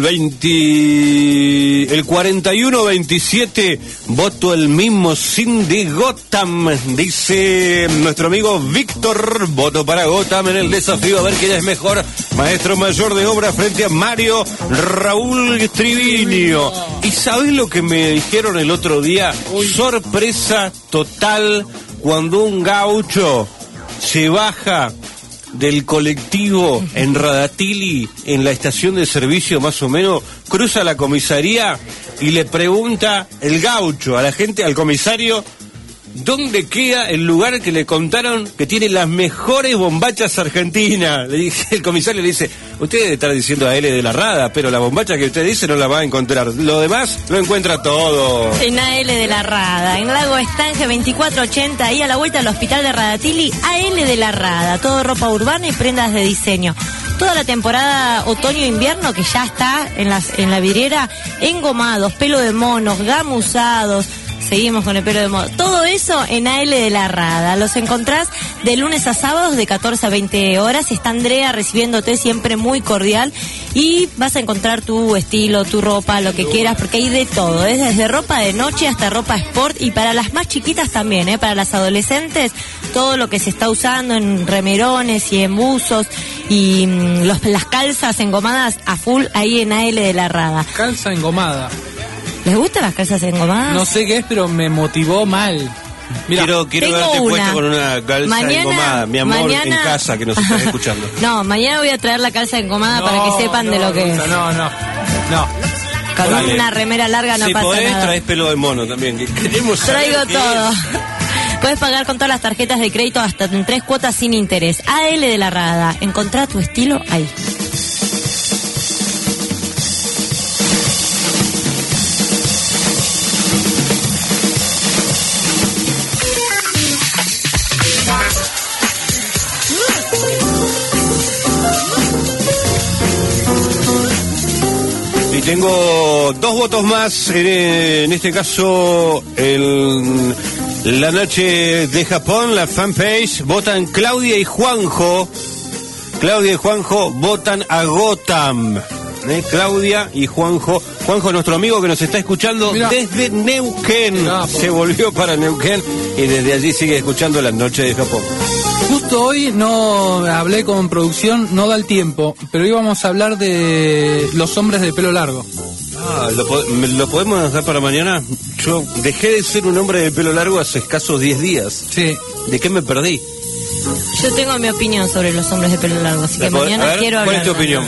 veinte, el cuarenta y uno veintisiete, voto el mismo sin de Gotham, dice nuestro amigo Víctor, voto para Gotham en el desafío a ver quién es mejor maestro mayor de obra frente a Mario Raúl Triviño. ¿Y sabés lo que me dijeron el otro día? Sorpresa total cuando un gaucho se baja del colectivo en Radatili, en la estación de servicio más o menos, cruza la comisaría y le pregunta el gaucho a la gente, al comisario, ¿dónde queda el lugar que le contaron que tiene las mejores bombachas argentinas? Le dije, el comisario le dice, usted debe estar diciendo a L de la Rada, pero la bombacha que usted dice no la va a encontrar. Lo demás lo encuentra todo. En A L de la Rada, en Lago Estange veinticuatro ochenta, ahí a la vuelta del hospital de Radatili, A L de la Rada. Todo ropa urbana y prendas de diseño. Toda la temporada otoño-invierno que ya está en, las, en la vidriera, engomados, pelo de monos, gamuzados. Seguimos con el pelo de moda. Todo eso en A L de la Rada. Los encontrás de lunes a sábados de catorce a veinte horas. Está Andrea recibiéndote siempre muy cordial. Y vas a encontrar tu estilo, tu ropa, lo que quieras, porque hay de todo. Es desde ropa de noche hasta ropa sport. Y para las más chiquitas también, ¿eh? Para las adolescentes, todo lo que se está usando en remerones y en buzos. Y mmm, los, las calzas engomadas a full ahí en A L de la Rada. Calza engomada. ¿Les gustan las calzas engomadas? No sé qué es, pero me motivó mal. Mira, quiero quiero verte una. puesto con una calza mañana, engomada, mi amor, mañana... en casa, que nos estás escuchando. No, mañana voy a traer la calza engomada no, para que sepan no, de lo que es. No, no, no. Con Dale. una remera larga no si pasa podés, nada. traes pelo de mono también, que queremos saber Traigo qué todo. es. Puedes pagar con todas las tarjetas de crédito hasta en tres cuotas sin interés. A L de la Rada. Encontrá tu estilo ahí. Y tengo dos votos más, en, en este caso, el, la noche de Japón, la fanpage, votan Claudia y Juanjo. Claudia y Juanjo votan a Gotham. ¿Eh? Claudia y Juanjo. Juanjo, nuestro amigo que nos está escuchando Mirá. desde Neuquén. Mirá, se volvió para Neuquén y desde allí sigue escuchando la noche de Japón. Justo hoy no hablé con producción, no da el tiempo, pero íbamos a hablar de los hombres de pelo largo. Ah, ¿lo, ¿lo podemos dejar para mañana? Yo dejé de ser un hombre de pelo largo hace escasos diez días. Sí. ¿De qué me perdí? Yo tengo mi opinión sobre los hombres de pelo largo, así que mañana ver, quiero hablar. ¿Cuál es tu opinión?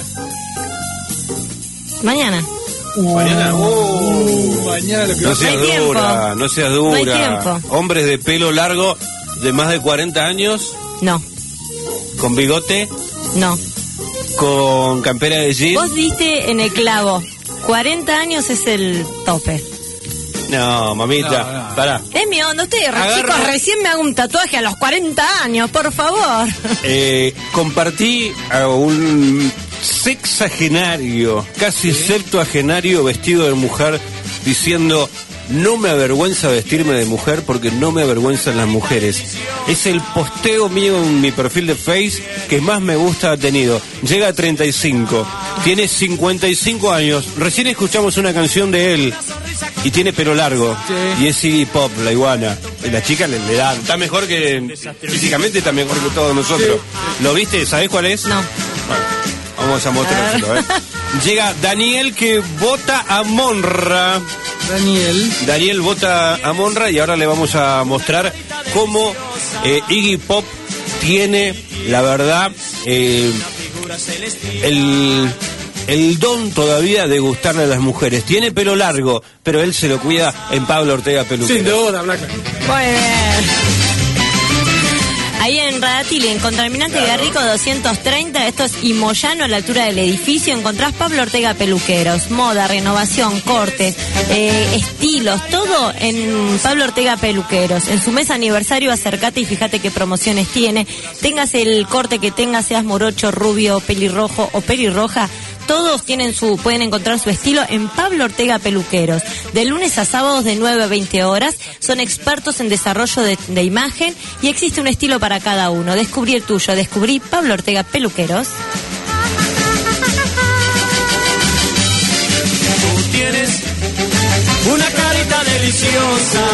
Mañana. Uh, mañana. Uh, mañana lo que no seas no hay dura, tiempo. no seas dura. No hay tiempo. Hombres de pelo largo de más de cuarenta años. No. ¿Con bigote? No. ¿Con campera de jean? Vos diste en el clavo. cuarenta años es el tope. No, mamita, No, no. pará. Es mi onda, ustedes, Agarra- chicos, recién me hago un tatuaje a los cuarenta años, por favor. Eh, compartí a un sexagenario, casi septuagenario vestido de mujer, diciendo: no me avergüenza vestirme de mujer porque no me avergüenzan las mujeres. Es el posteo mío en mi perfil de Face que más me gusta ha tenido. Llega a treinta y cinco, tiene cincuenta y cinco años, recién escuchamos una canción de él y tiene pelo largo. Sí. Y es Iggy Pop, la iguana. Y la chica le, le da, está mejor que, físicamente está mejor que todos nosotros. ¿Lo viste? ¿Sabés cuál es? No. Bueno, vamos a mostrárselo, ¿eh? Llega Daniel, que vota a Monra. Daniel. Daniel vota a Monra y ahora le vamos a mostrar cómo eh, Iggy Pop tiene, la verdad, eh, el, el don todavía de gustarle a las mujeres. Tiene pelo largo, pero él se lo cuida en Pablo Ortega Peluquero. Sin duda, Blanca. Muy bien. Ahí en Radatili, en Contaminante Garrico doscientos treinta, esto es Imoyano, a la altura del edificio, encontrás Pablo Ortega Peluqueros, moda, renovación, cortes, eh, estilos, todo en Pablo Ortega Peluqueros. En su mes aniversario acércate y fíjate qué promociones tiene. Tengas el corte que tengas, seas morocho, rubio, pelirrojo o pelirroja, todos tienen su, pueden encontrar su estilo en Pablo Ortega Peluqueros. De lunes a sábados de nueve a veinte horas. Son expertos en desarrollo de, de imagen y existe un estilo para cada uno. Descubrí el tuyo. Descubrí Pablo Ortega Peluqueros. Tú tienes una carita deliciosa.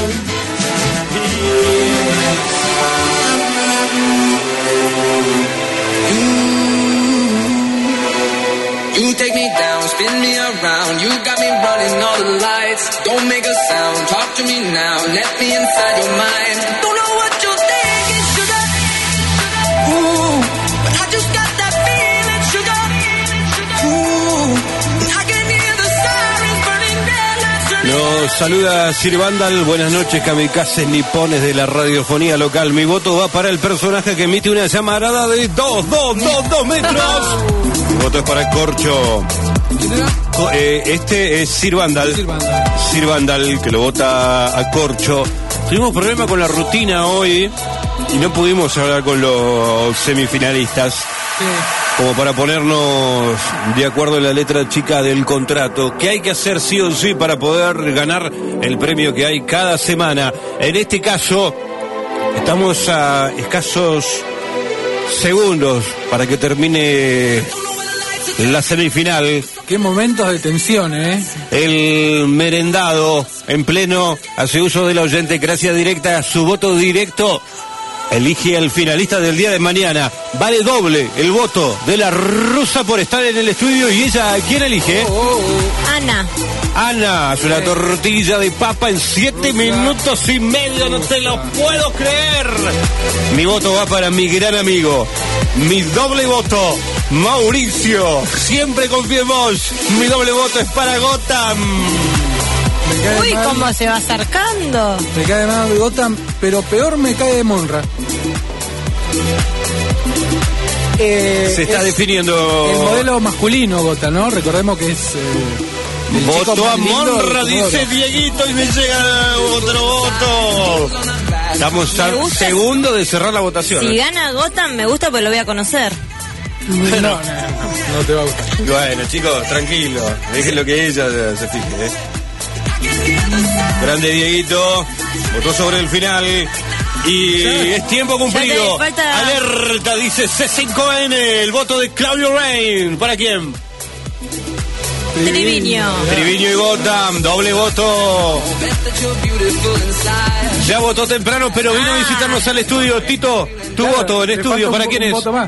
You take me down, spin me around. You got me running all the lights. Don't make a sound, talk to me now. Let me inside your mind. Don't know what you're thinking, sugar. Ooh, but I just got that feeling, sugar. Ooh, I can hear the sirens burning red lights turning. Nos saluda Sir Vandal, buenas noches, kamikazes nipones de la radiofonía local. Mi voto va para el personaje que emite una llamarada de dos, dos, dos, dos metros. Mi voto es para Corcho. Co- eh, este es Sir Vandal. Sir Vandal, que lo vota a Corcho. Tuvimos problema con la rutina hoy y no pudimos hablar con los semifinalistas. Como para ponernos de acuerdo en la letra chica del contrato, que hay que hacer sí o sí para poder ganar el premio que hay cada semana. En este caso, estamos a escasos segundos para que termine la semifinal. Qué momentos de tensión, ¿eh? El merendado en pleno hace uso del oyente, gracias directa, su voto directo. Elige al finalista del día de mañana. Vale doble el voto de la rusa por estar en el estudio. ¿Y ella quién elige? Ana. Ana, hace una tortilla de papa en siete minutos y medio. No te lo puedo creer. Mi voto va para mi gran amigo. Mi doble voto, Mauricio. Siempre confío en vos. Mi doble voto es para Gotham. Uy, cómo se va acercando. Me cae mal de Gotham, pero peor me cae de Monra. Eh, Se está es definiendo. El modelo masculino Gotham, ¿no? Recordemos que es. Eh, el chico Voto a más lindo Monra, del dice Comodoro. Dieguito, y me llega otro voto. Estamos a Me gusta. segundo de cerrar la votación. Si gana Gotham, me gusta porque lo voy a conocer. No, no, no, no te va a gustar. Bueno, chicos, tranquilo. Dejen lo que ella se, se fije. ¿eh? Grande Dieguito, votó sobre el final. Y es tiempo cumplido. Ya te falta- Alerta, dice C cinco N, el voto de Claudio Rain. ¿Para quién? Triviño. Triviño y Gotham, doble voto. Ya votó temprano, pero vino a visitarnos al estudio. Tito, tu Claro, voto en le estudio, falta ¿para un- quién un es? voto más.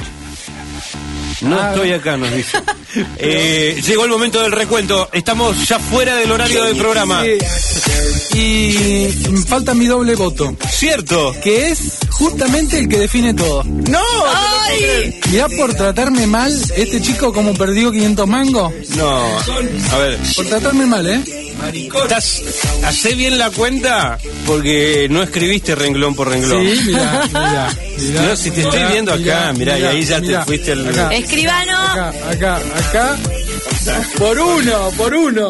No Ah, estoy acá, nos dice. Eh, llegó el momento del recuento. Estamos ya fuera del horario del programa. Sí. Y falta mi doble voto. Cierto. Que es justamente el que define todo. ¡No! ¡Ay, ¡Ay! Mirá por tratarme mal, este chico como perdió quinientos mangos. No, a ver. Por tratarme mal, ¿eh? ¿Estás, hacé bien la cuenta? Porque no escribiste renglón por renglón. Sí, mirá, mirá. mirá no, si te mirá, estoy viendo acá, mirá, mirá, y ahí ya mirá, te fuiste al... acá, Escribano. Acá, acá, acá. Por uno, por uno.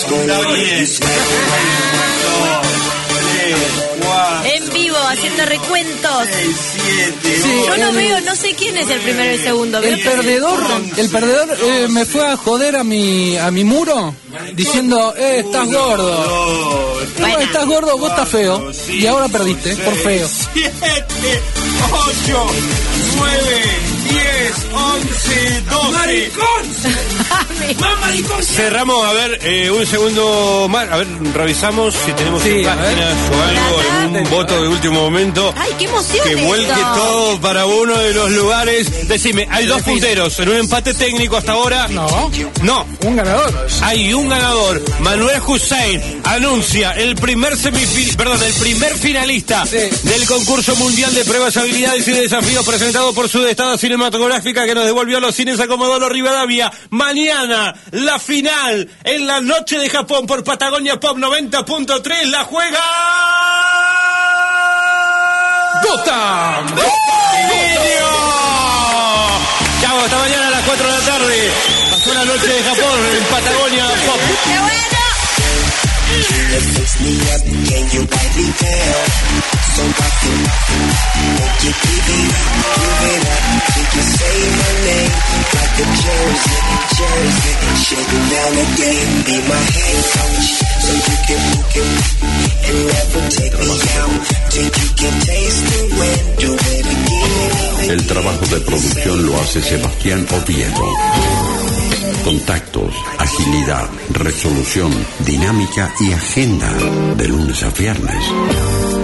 En vivo, haciendo recuentos. Sí, Yo no el- veo, no sé quién es el primero y el segundo. El Veo- perdedor, el perdedor eh, me fue a joder a mi a mi muro diciendo, eh, estás gordo. No, estás gordo, vos estás feo. Y ahora perdiste, por feo. siete, ocho, nueve, diez, once, doce. ¡Maricón! ¡Más maricón! Cerramos, a ver, eh, un segundo más. A ver, revisamos si tenemos Sí, en a ver. páginas o algo, algún voto de último momento. Ay, qué emoción Que vuelque esto. todo para uno de los lugares. Decime, hay dos punteros en un empate técnico hasta ahora. No. No. Un ganador. Hay un ganador. Manuel Hussein anuncia el primer semifin perdón, el primer finalista Sí. del concurso mundial de pruebas, habilidades y desafíos presentado por su Estado Cinematográfica que nos devolvió a los cines a Comodoro Rivadavia. Mañana, la final en la noche de Japón por Patagonia Pop noventa punto tres. La juega ¡Gotham! Video. Chao, hasta mañana a las cuatro de la tarde. Pasó la noche de Japón en Patagonia Pop. ¡Qué bueno! Fix me up, can you bite me down? So rock it, make it give it, give it up. Till you say my name, like a jersey, jersey. Shaking down the game, be my head coach, so you can book it and never take me out. Till you can taste the wind, do it again. El trabajo de producción lo hace Sebastián Oviedo. Contactos, agilidad, resolución, dinámica y agenda de lunes a viernes.